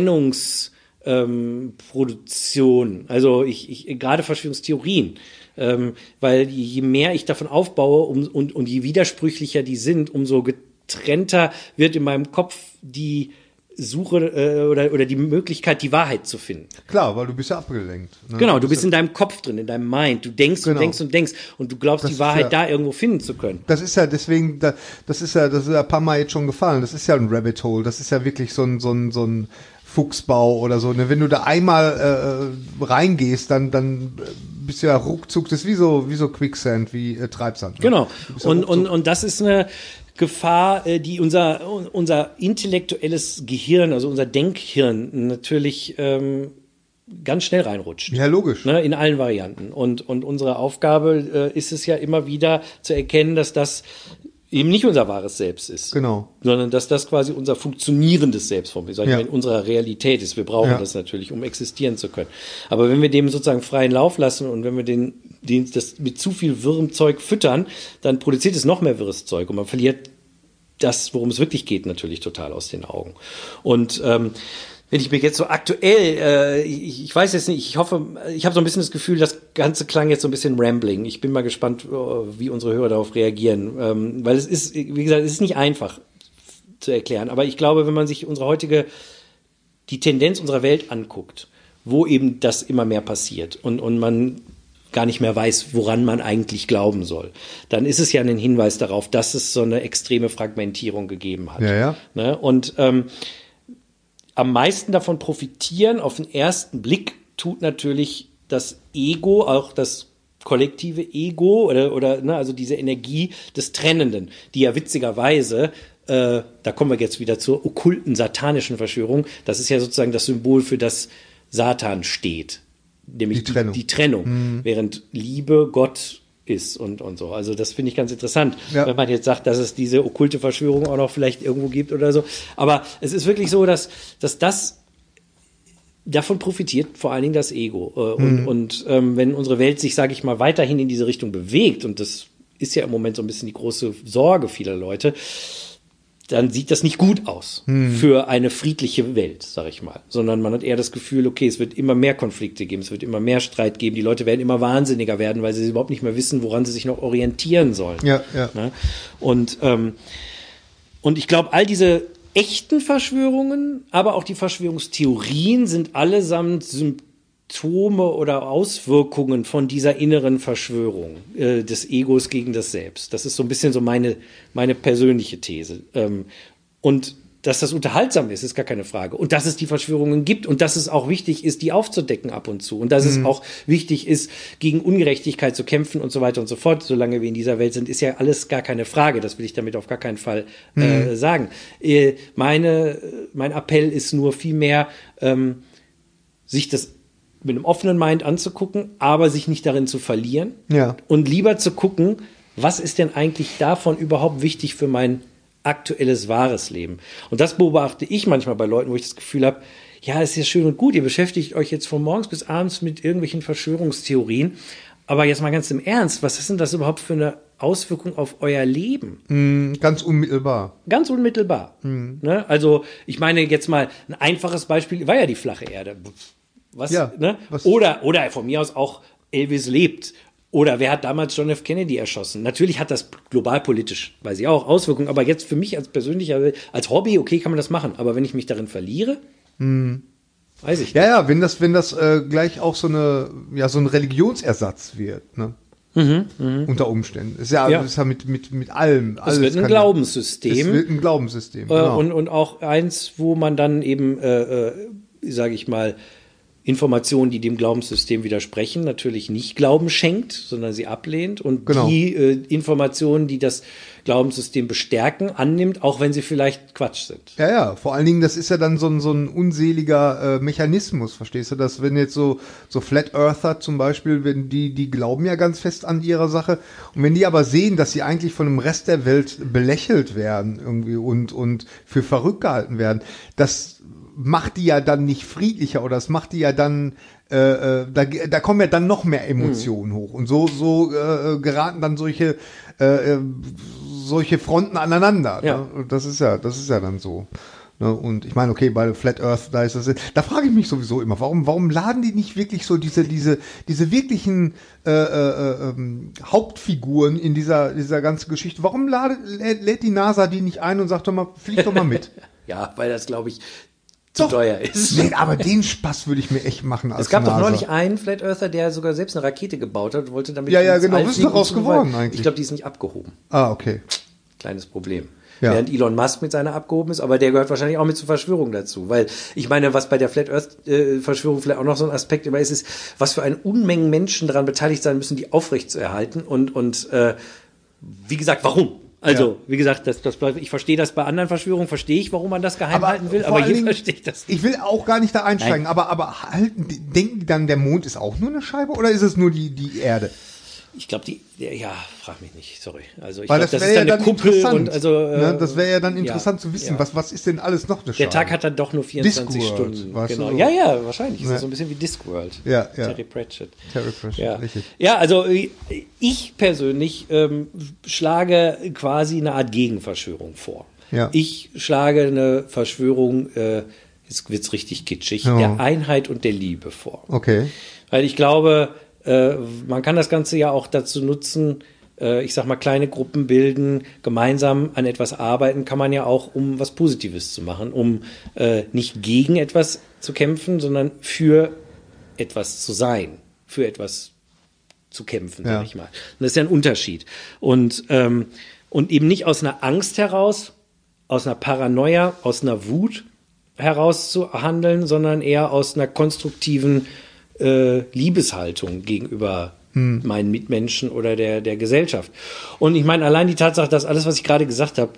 A: Trennungsproduktionen. Ähm, also ich, ich gerade Verschwörungstheorien. Ähm, weil je mehr ich davon aufbaue um, und, und je widersprüchlicher die sind, umso getrennter wird in meinem Kopf die Suche äh, oder, oder die Möglichkeit, die Wahrheit zu finden.
B: Klar, weil du bist ja abgelenkt. Ne?
A: Genau, du bist in deinem Kopf drin, in deinem Mind. Du denkst genau. und denkst und denkst und du glaubst, das die Wahrheit ja, da irgendwo finden zu können.
B: Das ist ja deswegen, das ist ja, das ist ja ein paar Mal jetzt schon gefallen. Das ist ja ein Rabbit Hole. Das ist ja wirklich so ein, so ein, so ein Fuchsbau oder so. Ne? Wenn du da einmal äh, reingehst, dann, dann bist du ja ruckzuck. Das ist wie so, wie so Quicksand, wie äh, Treibsand. Ne?
A: Genau. Und, und, und das ist eine Gefahr, die unser, unser intellektuelles Gehirn, also unser Denkhirn natürlich ähm, ganz schnell reinrutscht.
B: Ja, logisch.
A: Ne, in allen Varianten. Und, und unsere Aufgabe äh, ist es ja immer wieder zu erkennen, dass das eben nicht unser wahres Selbst ist.
B: Genau.
A: Sondern dass das quasi unser funktionierendes Selbstform ist, ja. in unserer Realität ist. Wir brauchen ja. das natürlich, um existieren zu können. Aber wenn wir dem sozusagen freien Lauf lassen und wenn wir den, den das mit zu viel wirrem Zeug füttern, dann produziert es noch mehr wirres Zeug und man verliert das, worum es wirklich geht, natürlich total aus den Augen. Und ähm, wenn ich mir jetzt so aktuell, äh, ich, ich weiß jetzt nicht, ich hoffe, ich habe so ein bisschen das Gefühl, das Ganze klang jetzt so ein bisschen rambling. Ich bin mal gespannt, wie unsere Hörer darauf reagieren, ähm, weil es ist, wie gesagt, es ist nicht einfach zu erklären. Aber ich glaube, wenn man sich unsere heutige, die Tendenz unserer Welt anguckt, wo eben das immer mehr passiert und, und man gar nicht mehr weiß, woran man eigentlich glauben soll, dann ist es ja ein Hinweis darauf, dass es so eine extreme Fragmentierung gegeben hat.
B: Ja, ja.
A: Ne? Und ähm, am meisten davon profitieren auf den ersten Blick tut natürlich das Ego, auch das kollektive Ego oder, oder ne, also diese Energie des Trennenden, die ja witzigerweise, äh, da kommen wir jetzt wieder zur okkulten satanischen Verschwörung, das ist ja sozusagen das Symbol für das Satan steht. Nämlich die Trennung, die, die Trennung mhm. während Liebe Gott ist und, und so. Also das finde ich ganz interessant, ja. wenn man jetzt sagt, dass es diese okkulte Verschwörung auch noch vielleicht irgendwo gibt oder so. Aber es ist wirklich so, dass, dass das davon profitiert vor allen Dingen das Ego. Und, mhm. und ähm, wenn unsere Welt sich, sage ich mal, weiterhin in diese Richtung bewegt, und das ist ja im Moment so ein bisschen die große Sorge vieler Leute, dann sieht das nicht gut aus hm. für eine friedliche Welt, sag ich mal. Sondern man hat eher das Gefühl, okay, es wird immer mehr Konflikte geben, es wird immer mehr Streit geben, die Leute werden immer wahnsinniger werden, weil sie überhaupt nicht mehr wissen, woran sie sich noch orientieren sollen.
B: Ja, ja.
A: Und, ähm, und ich glaube, all diese echten Verschwörungen, aber auch die Verschwörungstheorien sind allesamt Symptome oder Auswirkungen von dieser inneren Verschwörung äh, des Egos gegen das Selbst. Das ist so ein bisschen so meine, meine persönliche These. Ähm, und dass das unterhaltsam ist, ist gar keine Frage. Und dass es die Verschwörungen gibt und dass es auch wichtig ist, die aufzudecken ab und zu. Und dass mhm. es auch wichtig ist, gegen Ungerechtigkeit zu kämpfen und so weiter und so fort. Solange wir in dieser Welt sind, ist ja alles gar keine Frage. Das will ich damit auf gar keinen Fall äh, mhm. sagen. Äh, meine, mein Appell ist nur vielmehr, ähm, sich das mit einem offenen Mind anzugucken, aber sich nicht darin zu verlieren.
B: Ja.
A: Und lieber zu gucken, was ist denn eigentlich davon überhaupt wichtig für mein aktuelles, wahres Leben? Und das beobachte ich manchmal bei Leuten, wo ich das Gefühl habe, ja, es ist ja schön und gut, ihr beschäftigt euch jetzt von morgens bis abends mit irgendwelchen Verschwörungstheorien, aber jetzt mal ganz im Ernst, was ist denn das überhaupt für eine Auswirkung auf euer Leben?
B: Mm, ganz unmittelbar.
A: Ganz unmittelbar. Mm. Ne? Also ich meine jetzt mal, ein einfaches Beispiel war ja die flache Erde. Was,
B: ja,
A: ne?
B: was?
A: Oder, oder von mir aus auch Elvis lebt. Oder wer hat damals John F. Kennedy erschossen? Natürlich hat das globalpolitisch, weiß ich auch, Auswirkungen. Aber jetzt für mich als persönlicher, als Hobby, okay, kann man das machen. Aber wenn ich mich darin verliere, hm. weiß ich nicht.
B: Ja, ja, wenn das, wenn das äh, gleich auch so eine, ja, so ein Religionsersatz wird, ne? Mhm, mh. Unter Umständen. Ist ja,
A: ja.
B: Ist ja mit, mit, mit allem.
A: Es wird ein Glaubenssystem.
B: Es wird ein Glaubenssystem,
A: äh,
B: genau.
A: und, und auch eins, wo man dann eben, äh, äh, sage ich mal, Informationen, die dem Glaubenssystem widersprechen, natürlich nicht Glauben schenkt, sondern sie ablehnt. Und
B: genau.
A: die äh, Informationen, die das Glaubenssystem bestärken, annimmt, auch wenn sie vielleicht Quatsch sind.
B: Ja, ja, vor allen Dingen, das ist ja dann so ein, so ein unseliger äh, Mechanismus, verstehst du das? Wenn jetzt so, so Flat Earther zum Beispiel, wenn die, die glauben ja ganz fest an ihrer Sache. Und wenn die aber sehen, dass sie eigentlich von dem Rest der Welt belächelt werden irgendwie und, und für verrückt gehalten werden, das macht die ja dann nicht friedlicher oder das macht die ja dann, äh, da, da kommen ja dann noch mehr Emotionen mhm. hoch und so, so äh, geraten dann solche, äh, solche Fronten aneinander.
A: Ja.
B: Ne? Das ist ja, das ist ja dann so. Ne? Und ich meine, okay, bei Flat Earth, da ist das, da frage ich mich sowieso immer, warum, warum laden die nicht wirklich so diese, diese, diese wirklichen äh, äh, äh, Hauptfiguren in dieser, dieser ganzen Geschichte? Warum ladet, lädt die NASA die nicht ein und sagt doch mal, flieg doch mal mit?
A: Ja, weil das, glaube ich, zu
B: doch,
A: teuer ist.
B: Nee, aber den Spaß würde ich mir echt machen als
A: Es gab
B: NASA.
A: doch neulich einen Flat Earther, der sogar selbst eine Rakete gebaut hat und wollte damit
B: Ja, ja, genau,
A: All
B: was ist daraus
A: fliegen,
B: geworden eigentlich?
A: Ich glaube, die ist nicht abgehoben.
B: Ah, okay.
A: Kleines Problem.
B: Ja.
A: Während Elon Musk mit seiner abgehoben ist, aber der gehört wahrscheinlich auch mit zur Verschwörung dazu. Weil ich meine, was bei der Flat Earth äh, Verschwörung vielleicht auch noch so ein Aspekt immer ist, ist, was für eine Unmengen Menschen daran beteiligt sein müssen, die aufrechtzuerhalten und, und äh, wie gesagt, warum? Also, ja. wie gesagt, das, das, ich verstehe das bei anderen Verschwörungen, verstehe ich, warum man das geheim aber halten will, aber hier Dingen, verstehe ich das nicht.
B: Ich will auch gar nicht da einsteigen, Nein. aber, aber halten, denken die dann, der Mond ist auch nur eine Scheibe oder ist es nur die, die Erde?
A: Ich glaube, die, ja, frag mich nicht, sorry. Also ich
B: glaube,
A: das,
B: das
A: ist
B: ja
A: dann
B: eine
A: dann Kuppel und also. Äh,
B: ne, das wäre ja dann interessant
A: ja,
B: zu wissen,
A: ja.
B: was, was ist denn alles noch eine Scheibe?
A: Der Tag hat dann doch nur vierundzwanzig
B: Discworld,
A: Stunden.
B: weißt
A: Genau.
B: du so?
A: Ja, ja, wahrscheinlich.
B: Ne?
A: Ist das so ein bisschen wie Discworld.
B: Ja, ja.
A: Terry Pratchett.
B: Terry Pratchett,
A: ja.
B: richtig.
A: Ja, also ich persönlich ähm, schlage quasi eine Art Gegenverschwörung vor.
B: Ja.
A: Ich schlage eine Verschwörung, äh, jetzt wird's richtig kitschig,
B: ja.
A: der Einheit und der Liebe vor.
B: Okay.
A: Weil ich glaube, äh, man kann das Ganze ja auch dazu nutzen, äh, ich sag mal, kleine Gruppen bilden, gemeinsam an etwas arbeiten, kann man ja auch, um was Positives zu machen, um äh, nicht gegen etwas zu kämpfen, sondern für etwas zu sein, für etwas zu kämpfen,
B: ja.
A: sag ich mal. Und das ist ja ein Unterschied. Und, ähm, und eben nicht aus einer Angst heraus, aus einer Paranoia, aus einer Wut heraus zu handeln, sondern eher aus einer konstruktiven äh, Liebeshaltung gegenüber hm. meinen Mitmenschen oder der, der Gesellschaft. Und ich meine, allein die Tatsache, dass alles, was ich gerade gesagt habe,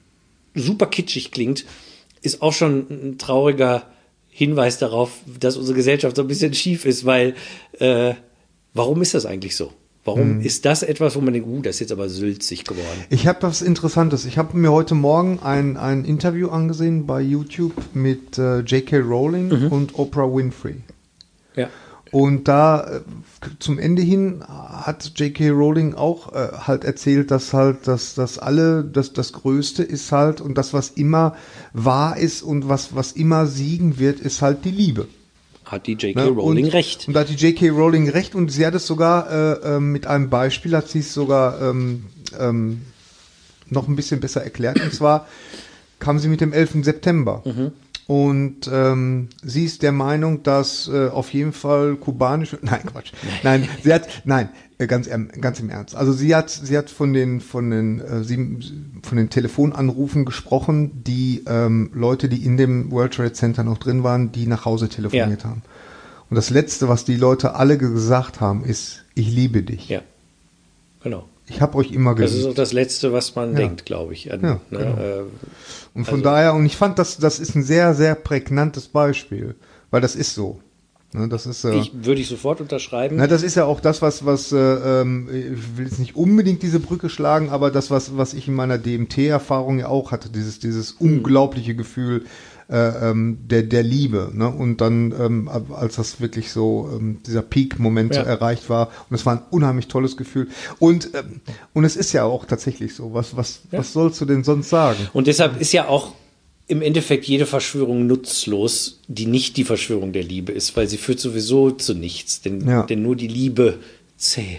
A: super kitschig klingt, ist auch schon ein trauriger Hinweis darauf, dass unsere Gesellschaft so ein bisschen schief ist, weil äh, warum ist das eigentlich so? Warum hm. ist das etwas, wo man denkt, uh, das ist jetzt aber sülzig geworden?
B: Ich habe was Interessantes. Ich habe mir heute Morgen ein, ein Interview angesehen bei YouTube mit äh, J K Rowling mhm. und Oprah Winfrey.
A: Ja.
B: Und da äh, zum Ende hin hat J K Rowling auch äh, halt erzählt, dass halt, dass das alle, dass das Größte ist halt und das, was immer wahr ist und was, was immer siegen wird, ist halt die Liebe.
A: Hat die J K Ne? Rowling
B: und,
A: recht.
B: Und da hat die J K Rowling recht und sie hat es sogar äh, äh, mit einem Beispiel, hat sie es sogar ähm, ähm, noch ein bisschen besser erklärt. Und zwar kam sie mit dem elften September. Mhm. Und ähm, sie ist der Meinung, dass äh, auf jeden Fall kubanische, nein Quatsch, nein, sie hat, nein, äh, ganz, ganz im Ernst. Also sie hat, sie hat von den, von den, äh, sie, von den Telefonanrufen gesprochen, die ähm, Leute, die in dem World Trade Center noch drin waren, die nach Hause telefoniert ja. haben. Und das Letzte, was die Leute alle gesagt haben, ist: Ich liebe dich.
A: Ja, genau.
B: Ich habe euch immer geliebt.
A: Das ist auch das Letzte, was man ja. denkt, glaube ich. An,
B: ja,
A: ne,
B: genau.
A: äh,
B: und von
A: also,
B: daher, und ich fand, das, das ist ein sehr, sehr prägnantes Beispiel, weil das ist so. Ne, das ist, äh,
A: ich, würde ich sofort unterschreiben.
B: Na, das ist ja auch das, was, was äh, ähm, ich will jetzt nicht unbedingt diese Brücke schlagen, aber das, was, was ich in meiner D M T-Erfahrung ja auch hatte, dieses, dieses
A: mhm.
B: unglaubliche Gefühl äh, ähm, der, der Liebe. Ne? Und dann, ähm, als das wirklich so, ähm, dieser Peak-Moment
A: ja.
B: so erreicht war, und es war ein unheimlich tolles Gefühl. Und, ähm, und es ist ja auch tatsächlich so. Was, was, ja. was sollst du denn sonst sagen?
A: Und deshalb ist ja auch im Endeffekt jede Verschwörung nutzlos, die nicht die Verschwörung der Liebe ist, weil sie führt sowieso zu nichts, denn,
B: ja.
A: denn nur die Liebe zählt.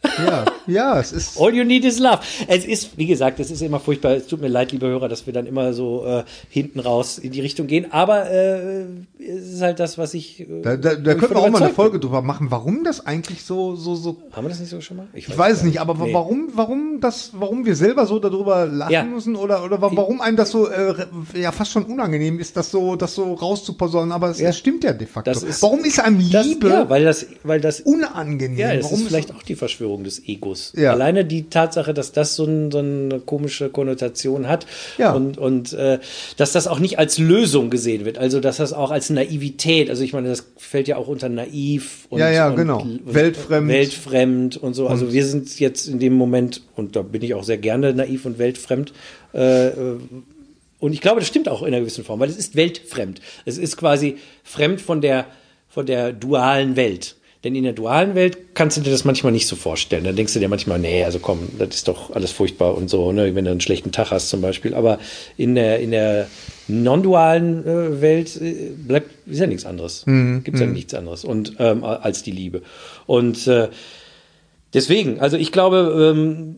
B: Ja, ja, es ist.
A: All you need is love. Es ist, wie gesagt, es ist immer furchtbar. Es tut mir leid, liebe Hörer, dass wir dann immer so äh, hinten raus in die Richtung gehen. Aber äh, es ist halt das, was ich. Äh,
B: Da, da, da können wir auch mal eine Folge drüber machen, warum das eigentlich so, so, so.
A: Haben wir das nicht so schon mal?
B: Ich weiß, ich weiß es nicht, aber
A: nee.
B: warum, warum das, warum wir selber so darüber lachen ja. müssen oder, oder warum einem das so, äh, ja, fast schon unangenehm ist, das so, das so rauszuposaunen. Aber es, ja. es stimmt ja de facto.
A: Das ist,
B: warum ist einem Liebe?
A: Das, ja, weil das, weil das
B: unangenehm.
A: Ja, das
B: warum
A: ist vielleicht auch die Verschwörung des Egos.
B: Ja.
A: Alleine die Tatsache, dass das so, ein, so eine komische Konnotation hat
B: ja.
A: und, und äh, dass das auch nicht als Lösung gesehen wird, also dass das auch als Naivität, also ich meine, das fällt ja auch unter naiv und,
B: ja, ja,
A: und,
B: genau.
A: und
B: weltfremd.
A: weltfremd und so. Also und wir sind jetzt in dem Moment, und da bin ich auch sehr gerne naiv und weltfremd, äh, und ich glaube, das stimmt auch in einer gewissen Form, weil es ist weltfremd. Es ist quasi fremd von der, von der dualen Welt. Denn in der dualen Welt kannst du dir das manchmal nicht so vorstellen. Dann denkst du dir manchmal, nee, also komm, das ist doch alles furchtbar und so, ne, wenn du einen schlechten Tag hast zum Beispiel. Aber in der, in der non-dualen äh, Welt äh, bleibt, ist ja nichts anderes.
B: Mhm.
A: Gibt es ja
B: mhm.
A: nichts anderes und, ähm, als die Liebe. Und äh, deswegen, also ich glaube, ähm,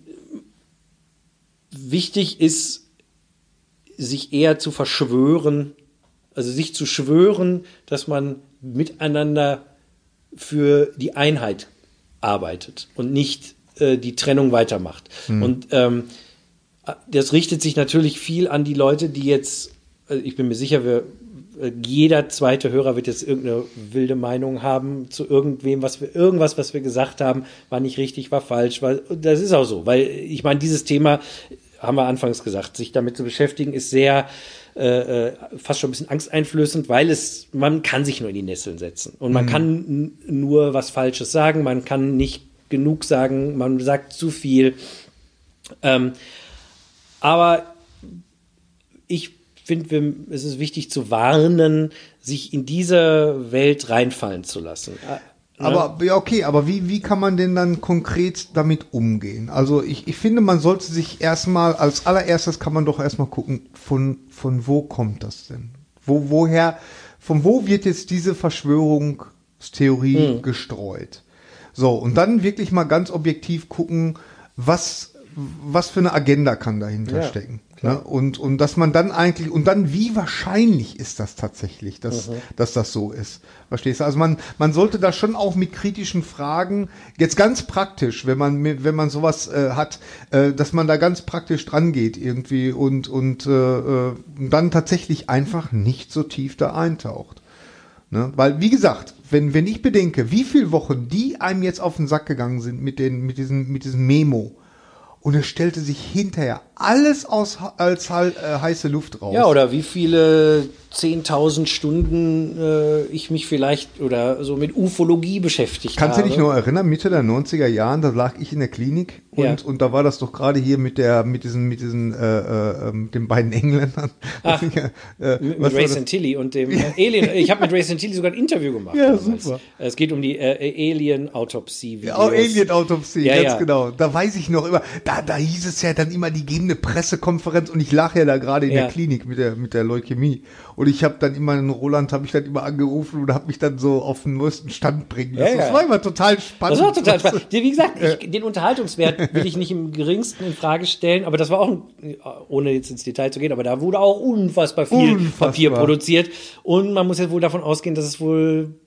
A: wichtig ist, sich eher zu verschwören, also sich zu schwören, dass man miteinander für die Einheit arbeitet und nicht äh, die Trennung weitermacht. Mhm. Und ähm, das richtet sich natürlich viel an die Leute, die jetzt, also ich bin mir sicher, wir, jeder zweite Hörer wird jetzt irgendeine wilde Meinung haben zu irgendwem, was wir, irgendwas, was wir gesagt haben, war nicht richtig, war falsch, war, das ist auch so, weil ich meine, dieses Thema, haben wir anfangs gesagt, sich damit zu beschäftigen, ist sehr Äh, fast schon ein bisschen angsteinflößend, weil es, man kann sich nur in die Nesseln setzen und man mhm. kann n- nur was Falsches sagen, man kann nicht genug sagen, man sagt zu viel. Ähm, aber ich finde, es ist wichtig zu warnen, sich in diese Welt reinfallen zu lassen.
B: Aber ja, okay, aber wie, wie kann man denn dann konkret damit umgehen? Also ich, ich finde, man sollte sich erstmal, als allererstes kann man doch erstmal gucken, von, von wo kommt das denn? Wo, woher, von wo wird jetzt diese Verschwörungstheorie mhm. gestreut? So, und dann wirklich mal ganz objektiv gucken, was, was für eine Agenda kann dahinter ja. stecken. Ne? Und, und dass man dann eigentlich, und dann wie wahrscheinlich ist das tatsächlich, dass, mhm. dass das so ist. Verstehst du? Also man, man sollte da schon auch mit kritischen Fragen, jetzt ganz praktisch, wenn man, wenn man sowas äh, hat, äh, dass man da ganz praktisch dran geht irgendwie und, und äh, dann tatsächlich einfach nicht so tief da eintaucht. Ne? Weil, wie gesagt, wenn, wenn ich bedenke, wie viele Wochen die einem jetzt auf den Sack gegangen sind mit den, mit diesen, mit diesem Memo, und es stellte sich hinterher alles aus, als äh, heiße Luft raus.
A: Ja, oder wie viele zehntausend Stunden äh, ich mich vielleicht oder so mit Ufologie beschäftigt
B: Kannst
A: habe.
B: Kannst du dich noch erinnern, Mitte der neunziger Jahren, da lag ich in der Klinik und, ja. und da war das doch gerade hier mit der, mit diesen, mit diesen, äh, äh, den beiden Engländern.
A: Ach, äh, mit mit Ray Santilli und dem äh, Alien. Ich habe mit Ray Santilli sogar ein Interview gemacht.
B: Ja, damals. Super.
A: Es geht um die äh, Alien-Autopsie.
B: Ja, oh, Alien-Autopsie,
A: ja,
B: ganz
A: ja.
B: genau. Da weiß ich noch immer, da, da hieß es ja dann immer, die geben eine Pressekonferenz und ich lag ja da gerade in ja. der Klinik mit der, mit der Leukämie. Und ich habe dann immer, den Roland habe ich dann immer angerufen und habe mich dann so auf den neuesten Stand bringen lassen. Ja, ja. Das war immer total spannend.
A: Das war total spannend. Wie gesagt, ich, den Unterhaltungswert will ich nicht im geringsten in Frage stellen, aber das war auch, ein, ohne jetzt ins Detail zu gehen, aber da wurde auch unfassbar viel unfassbar. Papier produziert. Und man muss ja wohl davon ausgehen, dass es wohl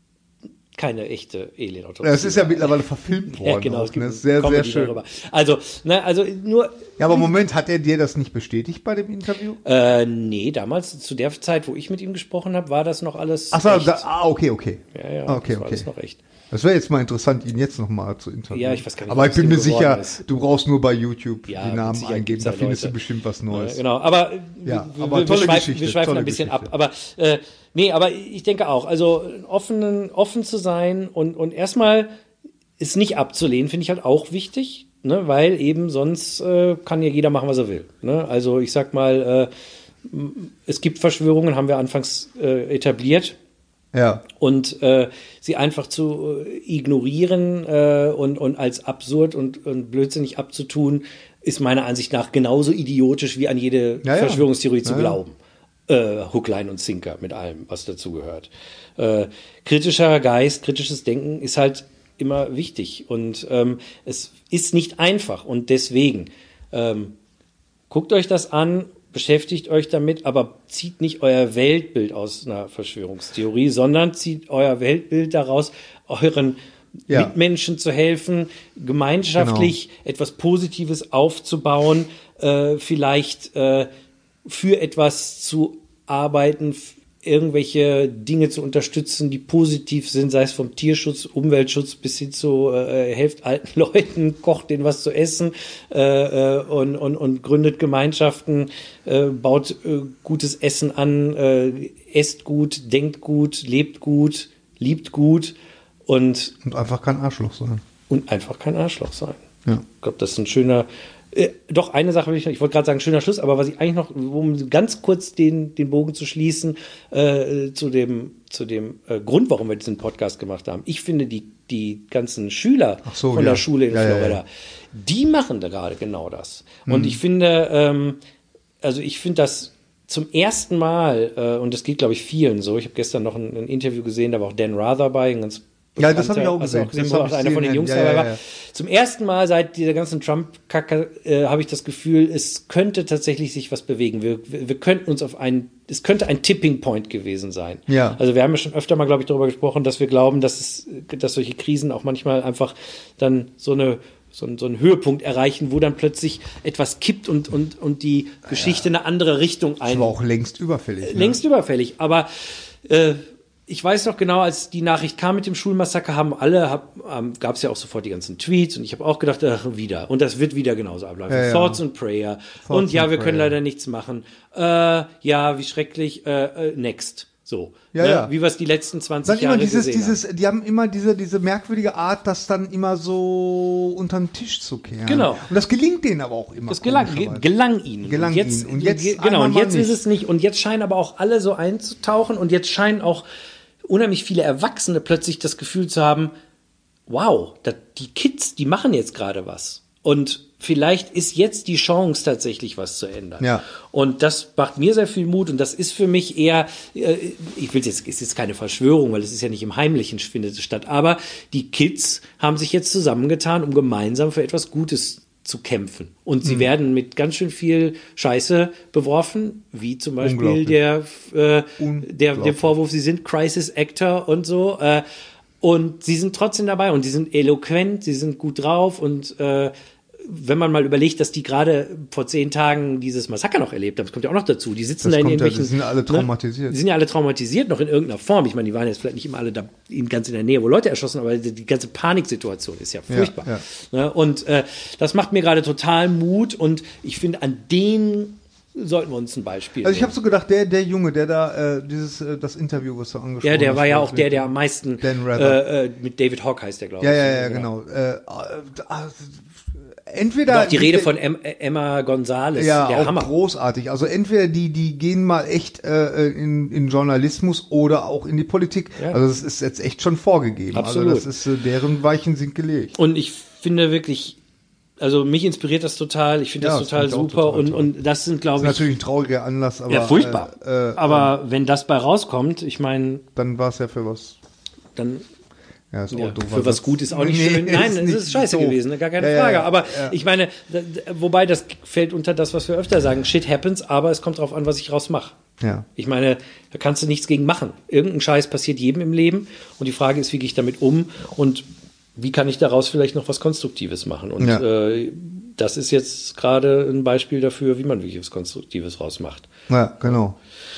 A: keine echte Alien-Autopsie.
B: Ja, es ist ja mittlerweile verfilmt worden.
A: Ja, genau, es gibt
B: ne? Sehr,
A: Comedy
B: sehr schön.
A: Darüber. Also, ne, also nur.
B: Ja, aber Moment, hat er dir das nicht bestätigt bei dem Interview?
A: Äh, nee, damals, zu der Zeit, wo ich mit ihm gesprochen habe, war das noch alles
B: Ach so,
A: echt.
B: Da, ah, okay, okay.
A: Ja, ja,
B: ah, okay,
A: das war
B: okay.
A: alles noch echt.
B: Das wäre jetzt mal interessant, ihn jetzt nochmal zu interviewen.
A: Ja, ich weiß gar nicht,
B: aber ich bin mir sicher,
A: ist.
B: du brauchst nur bei YouTube
A: ja,
B: die Namen eingeben, da findest
A: Leute.
B: du bestimmt was Neues.
A: Ja, genau, aber,
B: ja,
A: wir,
B: aber
A: wir,
B: tolle
A: wir schweifen,
B: Geschichte,
A: wir schweifen ein bisschen
B: Geschichte.
A: ab. Aber äh, nee, aber ich denke auch, also offen, offen zu sein und, und erstmal ist nicht abzulehnen, finde ich halt auch wichtig, ne, weil eben sonst äh, kann ja jeder machen, was er will. Ne? Also ich sag mal, äh, es gibt Verschwörungen, haben wir anfangs äh, etabliert.
B: Ja.
A: Und äh, sie einfach zu äh, ignorieren äh, und, und als absurd und, und blödsinnig abzutun, ist meiner Ansicht nach genauso idiotisch wie an jede
B: ja,
A: Verschwörungstheorie
B: ja.
A: zu
B: ja,
A: glauben. Äh, Hook, Line und Sinker mit allem, was dazugehört. Äh, kritischer Geist, kritisches Denken ist halt immer wichtig. Und ähm, es ist nicht einfach. Und deswegen ähm, guckt euch das an, beschäftigt euch damit, aber zieht nicht euer Weltbild aus einer Verschwörungstheorie, sondern zieht euer Weltbild daraus, euren ja. Mitmenschen zu helfen, gemeinschaftlich genau. etwas Positives aufzubauen, äh, vielleicht äh, für etwas zu arbeiten, irgendwelche Dinge zu unterstützen, die positiv sind, sei es vom Tierschutz, Umweltschutz bis hin zu äh, helft alten Leuten, kocht denen was zu essen äh, äh, und, und, und gründet Gemeinschaften, äh, baut äh, gutes Essen an, äh, esst gut, denkt gut, lebt gut, liebt gut und
B: und einfach kein Arschloch sein.
A: Und einfach kein Arschloch sein.
B: Ja.
A: Ich glaube, das ist ein schöner Äh, doch, eine Sache will ich noch, ich wollte gerade sagen, schöner Schluss, aber was ich eigentlich noch, um ganz kurz den, den Bogen zu schließen, äh, zu dem, zu dem äh, Grund, warum wir diesen Podcast gemacht haben. Ich finde, die, die ganzen Schüler
B: so,
A: von
B: ja.
A: der Schule in
B: ja,
A: Florida,
B: ja, ja.
A: die machen da gerade genau das.
B: Mhm.
A: Und ich finde, ähm, also ich finde das zum ersten Mal, äh, und das geht, glaube ich, vielen so, ich habe gestern noch ein, ein Interview gesehen, da war auch Dan Rather bei, ein ganz
B: Ja, das habe ich auch gesehen.
A: Auch gesehen, wo auch einer von den Jungs
B: ja,
A: dabei
B: ja,
A: war.
B: ja.
A: Zum ersten Mal seit dieser ganzen Trump-Kacke äh, habe ich das Gefühl, es könnte tatsächlich sich was bewegen. Wir, wir, wir könnten uns auf einen, es könnte ein Tipping Point gewesen sein.
B: Ja.
A: Also wir haben ja schon öfter mal, glaube ich, darüber gesprochen, dass wir glauben, dass es, dass solche Krisen auch manchmal einfach dann so eine so, so einen Höhepunkt erreichen, wo dann plötzlich etwas kippt und, und, und die Geschichte ja. eine andere Richtung ein.
B: Das war auch längst überfällig.
A: Äh, längst ne? überfällig. Aber äh, ich weiß noch genau, als die Nachricht kam mit dem Schulmassaker, haben alle, hab, ähm, gab es ja auch sofort die ganzen Tweets und ich habe auch gedacht, ach, wieder. Und das wird wieder genauso ablaufen.
B: Ja, ja.
A: Thoughts and Prayer.
B: Thoughts
A: und ja, wir
B: prayer.
A: können leider nichts machen. Äh, ja, wie schrecklich. Äh, äh, next. So.
B: Ja,
A: ne?
B: ja.
A: Wie wir es die letzten zwanzig
B: dann
A: Jahre
B: immer dieses,
A: gesehen
B: dieses,
A: haben.
B: Die haben immer diese, diese merkwürdige Art, das dann immer so unter den Tisch zu kehren.
A: Genau.
B: Und das gelingt denen aber auch immer.
A: Das gelang, ge- gelang ihnen.
B: Gelang
A: und jetzt,
B: ihnen. Und jetzt
A: ge- genau, und jetzt
B: nicht.
A: ist es nicht. Und jetzt scheinen aber auch alle so einzutauchen und jetzt scheinen auch unheimlich viele Erwachsene plötzlich das Gefühl zu haben, wow, da, die Kids, die machen jetzt gerade was. Und vielleicht ist jetzt die Chance, tatsächlich was zu ändern.
B: Ja.
A: Und das macht mir sehr viel Mut. Und das ist für mich eher, äh, ich will jetzt, ist jetzt keine Verschwörung, weil es ist ja nicht im Heimlichen findet es statt. Aber die Kids haben sich jetzt zusammengetan, um gemeinsam für etwas Gutes zu kämpfen. Und sie mhm. werden mit ganz schön viel Scheiße beworfen, wie zum Beispiel der, äh, der, der Vorwurf, sie sind Crisis Actor und so. Äh, und sie sind trotzdem dabei und sie sind eloquent, sie sind gut drauf und äh, wenn man mal überlegt, dass die gerade vor zehn Tagen dieses Massaker noch erlebt haben, das kommt ja auch noch dazu. Die sitzen
B: das
A: da in
B: kommt
A: irgendwelchen.
B: Ja, die sind ja alle traumatisiert.
A: Ne? Die sind ja alle traumatisiert, noch in irgendeiner Form. Ich meine, die waren jetzt vielleicht nicht immer alle da ganz in der Nähe, wo Leute erschossen, aber die, die ganze Paniksituation ist ja furchtbar.
B: Ja, ja.
A: Ne? Und äh, das macht mir gerade total Mut und ich finde, an denen sollten wir uns ein Beispiel
B: Also ich
A: nehmen.
B: habe so gedacht, der der Junge, der da äh, dieses äh, das Interview, was du angesprochen hast.
A: Ja, der war ja auch der, der am meisten äh, äh, mit David Hawke heißt der, glaube ich.
B: Ja, ja, ja, genau. genau. Äh, äh, entweder
A: auch die Rede von Emma Gonzalez,
B: ja,
A: der
B: auch
A: Hammer.
B: Großartig. Also entweder die die gehen mal echt äh, in, in Journalismus oder auch in die Politik. Ja. Also das ist jetzt echt schon vorgegeben.
A: Absolut.
B: Also das ist äh, deren Weichen sind gelegt.
A: Und ich finde wirklich, also mich inspiriert das total. Ich finde das
B: ja,
A: total
B: das
A: super
B: total
A: und und das sind, glaube ich,
B: das ist natürlich ein trauriger Anlass, aber
A: ja furchtbar.
B: Äh, äh,
A: aber äh, wenn das bei rauskommt, ich meine,
B: dann war es ja für was.
A: Dann
B: Ja, ist auch
A: ja,
B: doof,
A: für was gut ist auch nicht
B: nee,
A: schön. Nein,
B: ist
A: es ist scheiße
B: doof.
A: gewesen, gar keine
B: ja,
A: Frage.
B: ja,
A: aber
B: ja.
A: ich meine, da, wobei das fällt unter das, was wir öfter sagen. Shit happens, aber es kommt drauf an, was ich raus mache.
B: Ja.
A: Ich meine, da kannst du nichts gegen machen. Irgendein Scheiß passiert jedem im Leben und die Frage ist, wie gehe ich damit um und wie kann ich daraus vielleicht noch was Konstruktives machen? Und
B: ja.
A: äh, das ist jetzt gerade ein Beispiel dafür, wie man wirklich was Konstruktives rausmacht.
B: Ja, genau.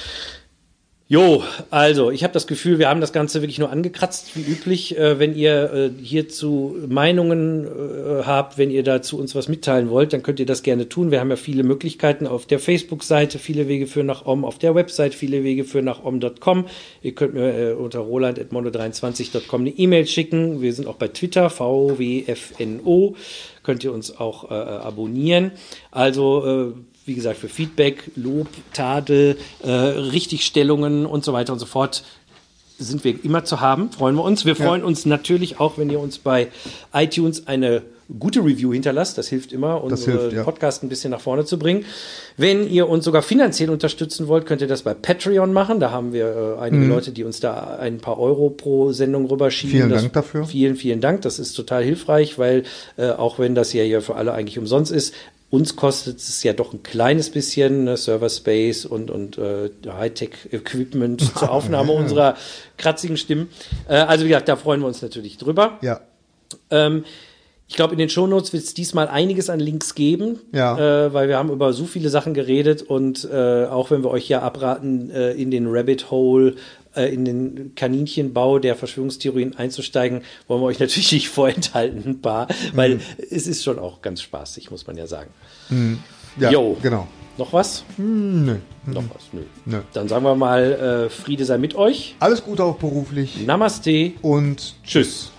A: Jo, also ich habe das Gefühl, wir haben das Ganze wirklich nur angekratzt, wie üblich. Äh, wenn ihr äh, hierzu Meinungen äh, habt, wenn ihr dazu uns was mitteilen wollt, dann könnt ihr das gerne tun. Wir haben ja viele Möglichkeiten auf der Facebook-Seite, viele Wege führen nach Om, auf der Website, viele Wege führen nach om punkt com. Ihr könnt mir äh, unter roland at mondo dreiundzwanzig punkt com eine E-Mail schicken. Wir sind auch bei Twitter, V W F N O. Könnt ihr uns auch äh, abonnieren. Also äh, wie gesagt, für Feedback, Lob, Tadel, äh, Richtigstellungen und so weiter und so fort sind wir immer zu haben. Freuen wir uns. Wir freuen ja. uns natürlich auch, wenn ihr uns bei iTunes eine gute Review hinterlasst. Das hilft immer, unseren
B: hilft, ja.
A: Podcast ein bisschen nach vorne zu bringen. Wenn ihr uns sogar finanziell unterstützen wollt, könnt ihr das bei Patreon machen. Da haben wir äh, einige mhm. Leute, die uns da ein paar Euro pro Sendung rüberschieben.
B: Vielen
A: das,
B: Dank dafür.
A: Vielen, vielen Dank. Das ist total hilfreich, weil äh, auch wenn das ja hier für alle eigentlich umsonst ist, uns kostet es ja doch ein kleines bisschen, ne, Server Space und, und äh, Hightech-Equipment zur Aufnahme unserer kratzigen Stimmen. Äh, also wie gesagt, da freuen wir uns natürlich drüber.
B: Ja.
A: Ähm, ich glaube, in den Shownotes wird es diesmal einiges an Links geben,
B: ja.
A: äh, weil wir haben über so viele Sachen geredet und äh, auch wenn wir euch ja abraten, äh, in den Rabbit Hole, äh, in den Kaninchenbau der Verschwörungstheorien einzusteigen, wollen wir euch natürlich nicht vorenthalten, ein paar, weil mhm. es ist schon auch ganz spaßig, muss man ja sagen.
B: Mhm. Ja,
A: jo.
B: genau.
A: Noch was?
B: Mhm. Nö.
A: Noch was? Nö.
B: Nö.
A: Dann sagen wir mal, äh, Friede sei mit euch.
B: Alles Gute auch beruflich.
A: Namaste.
B: Und
A: tschüss.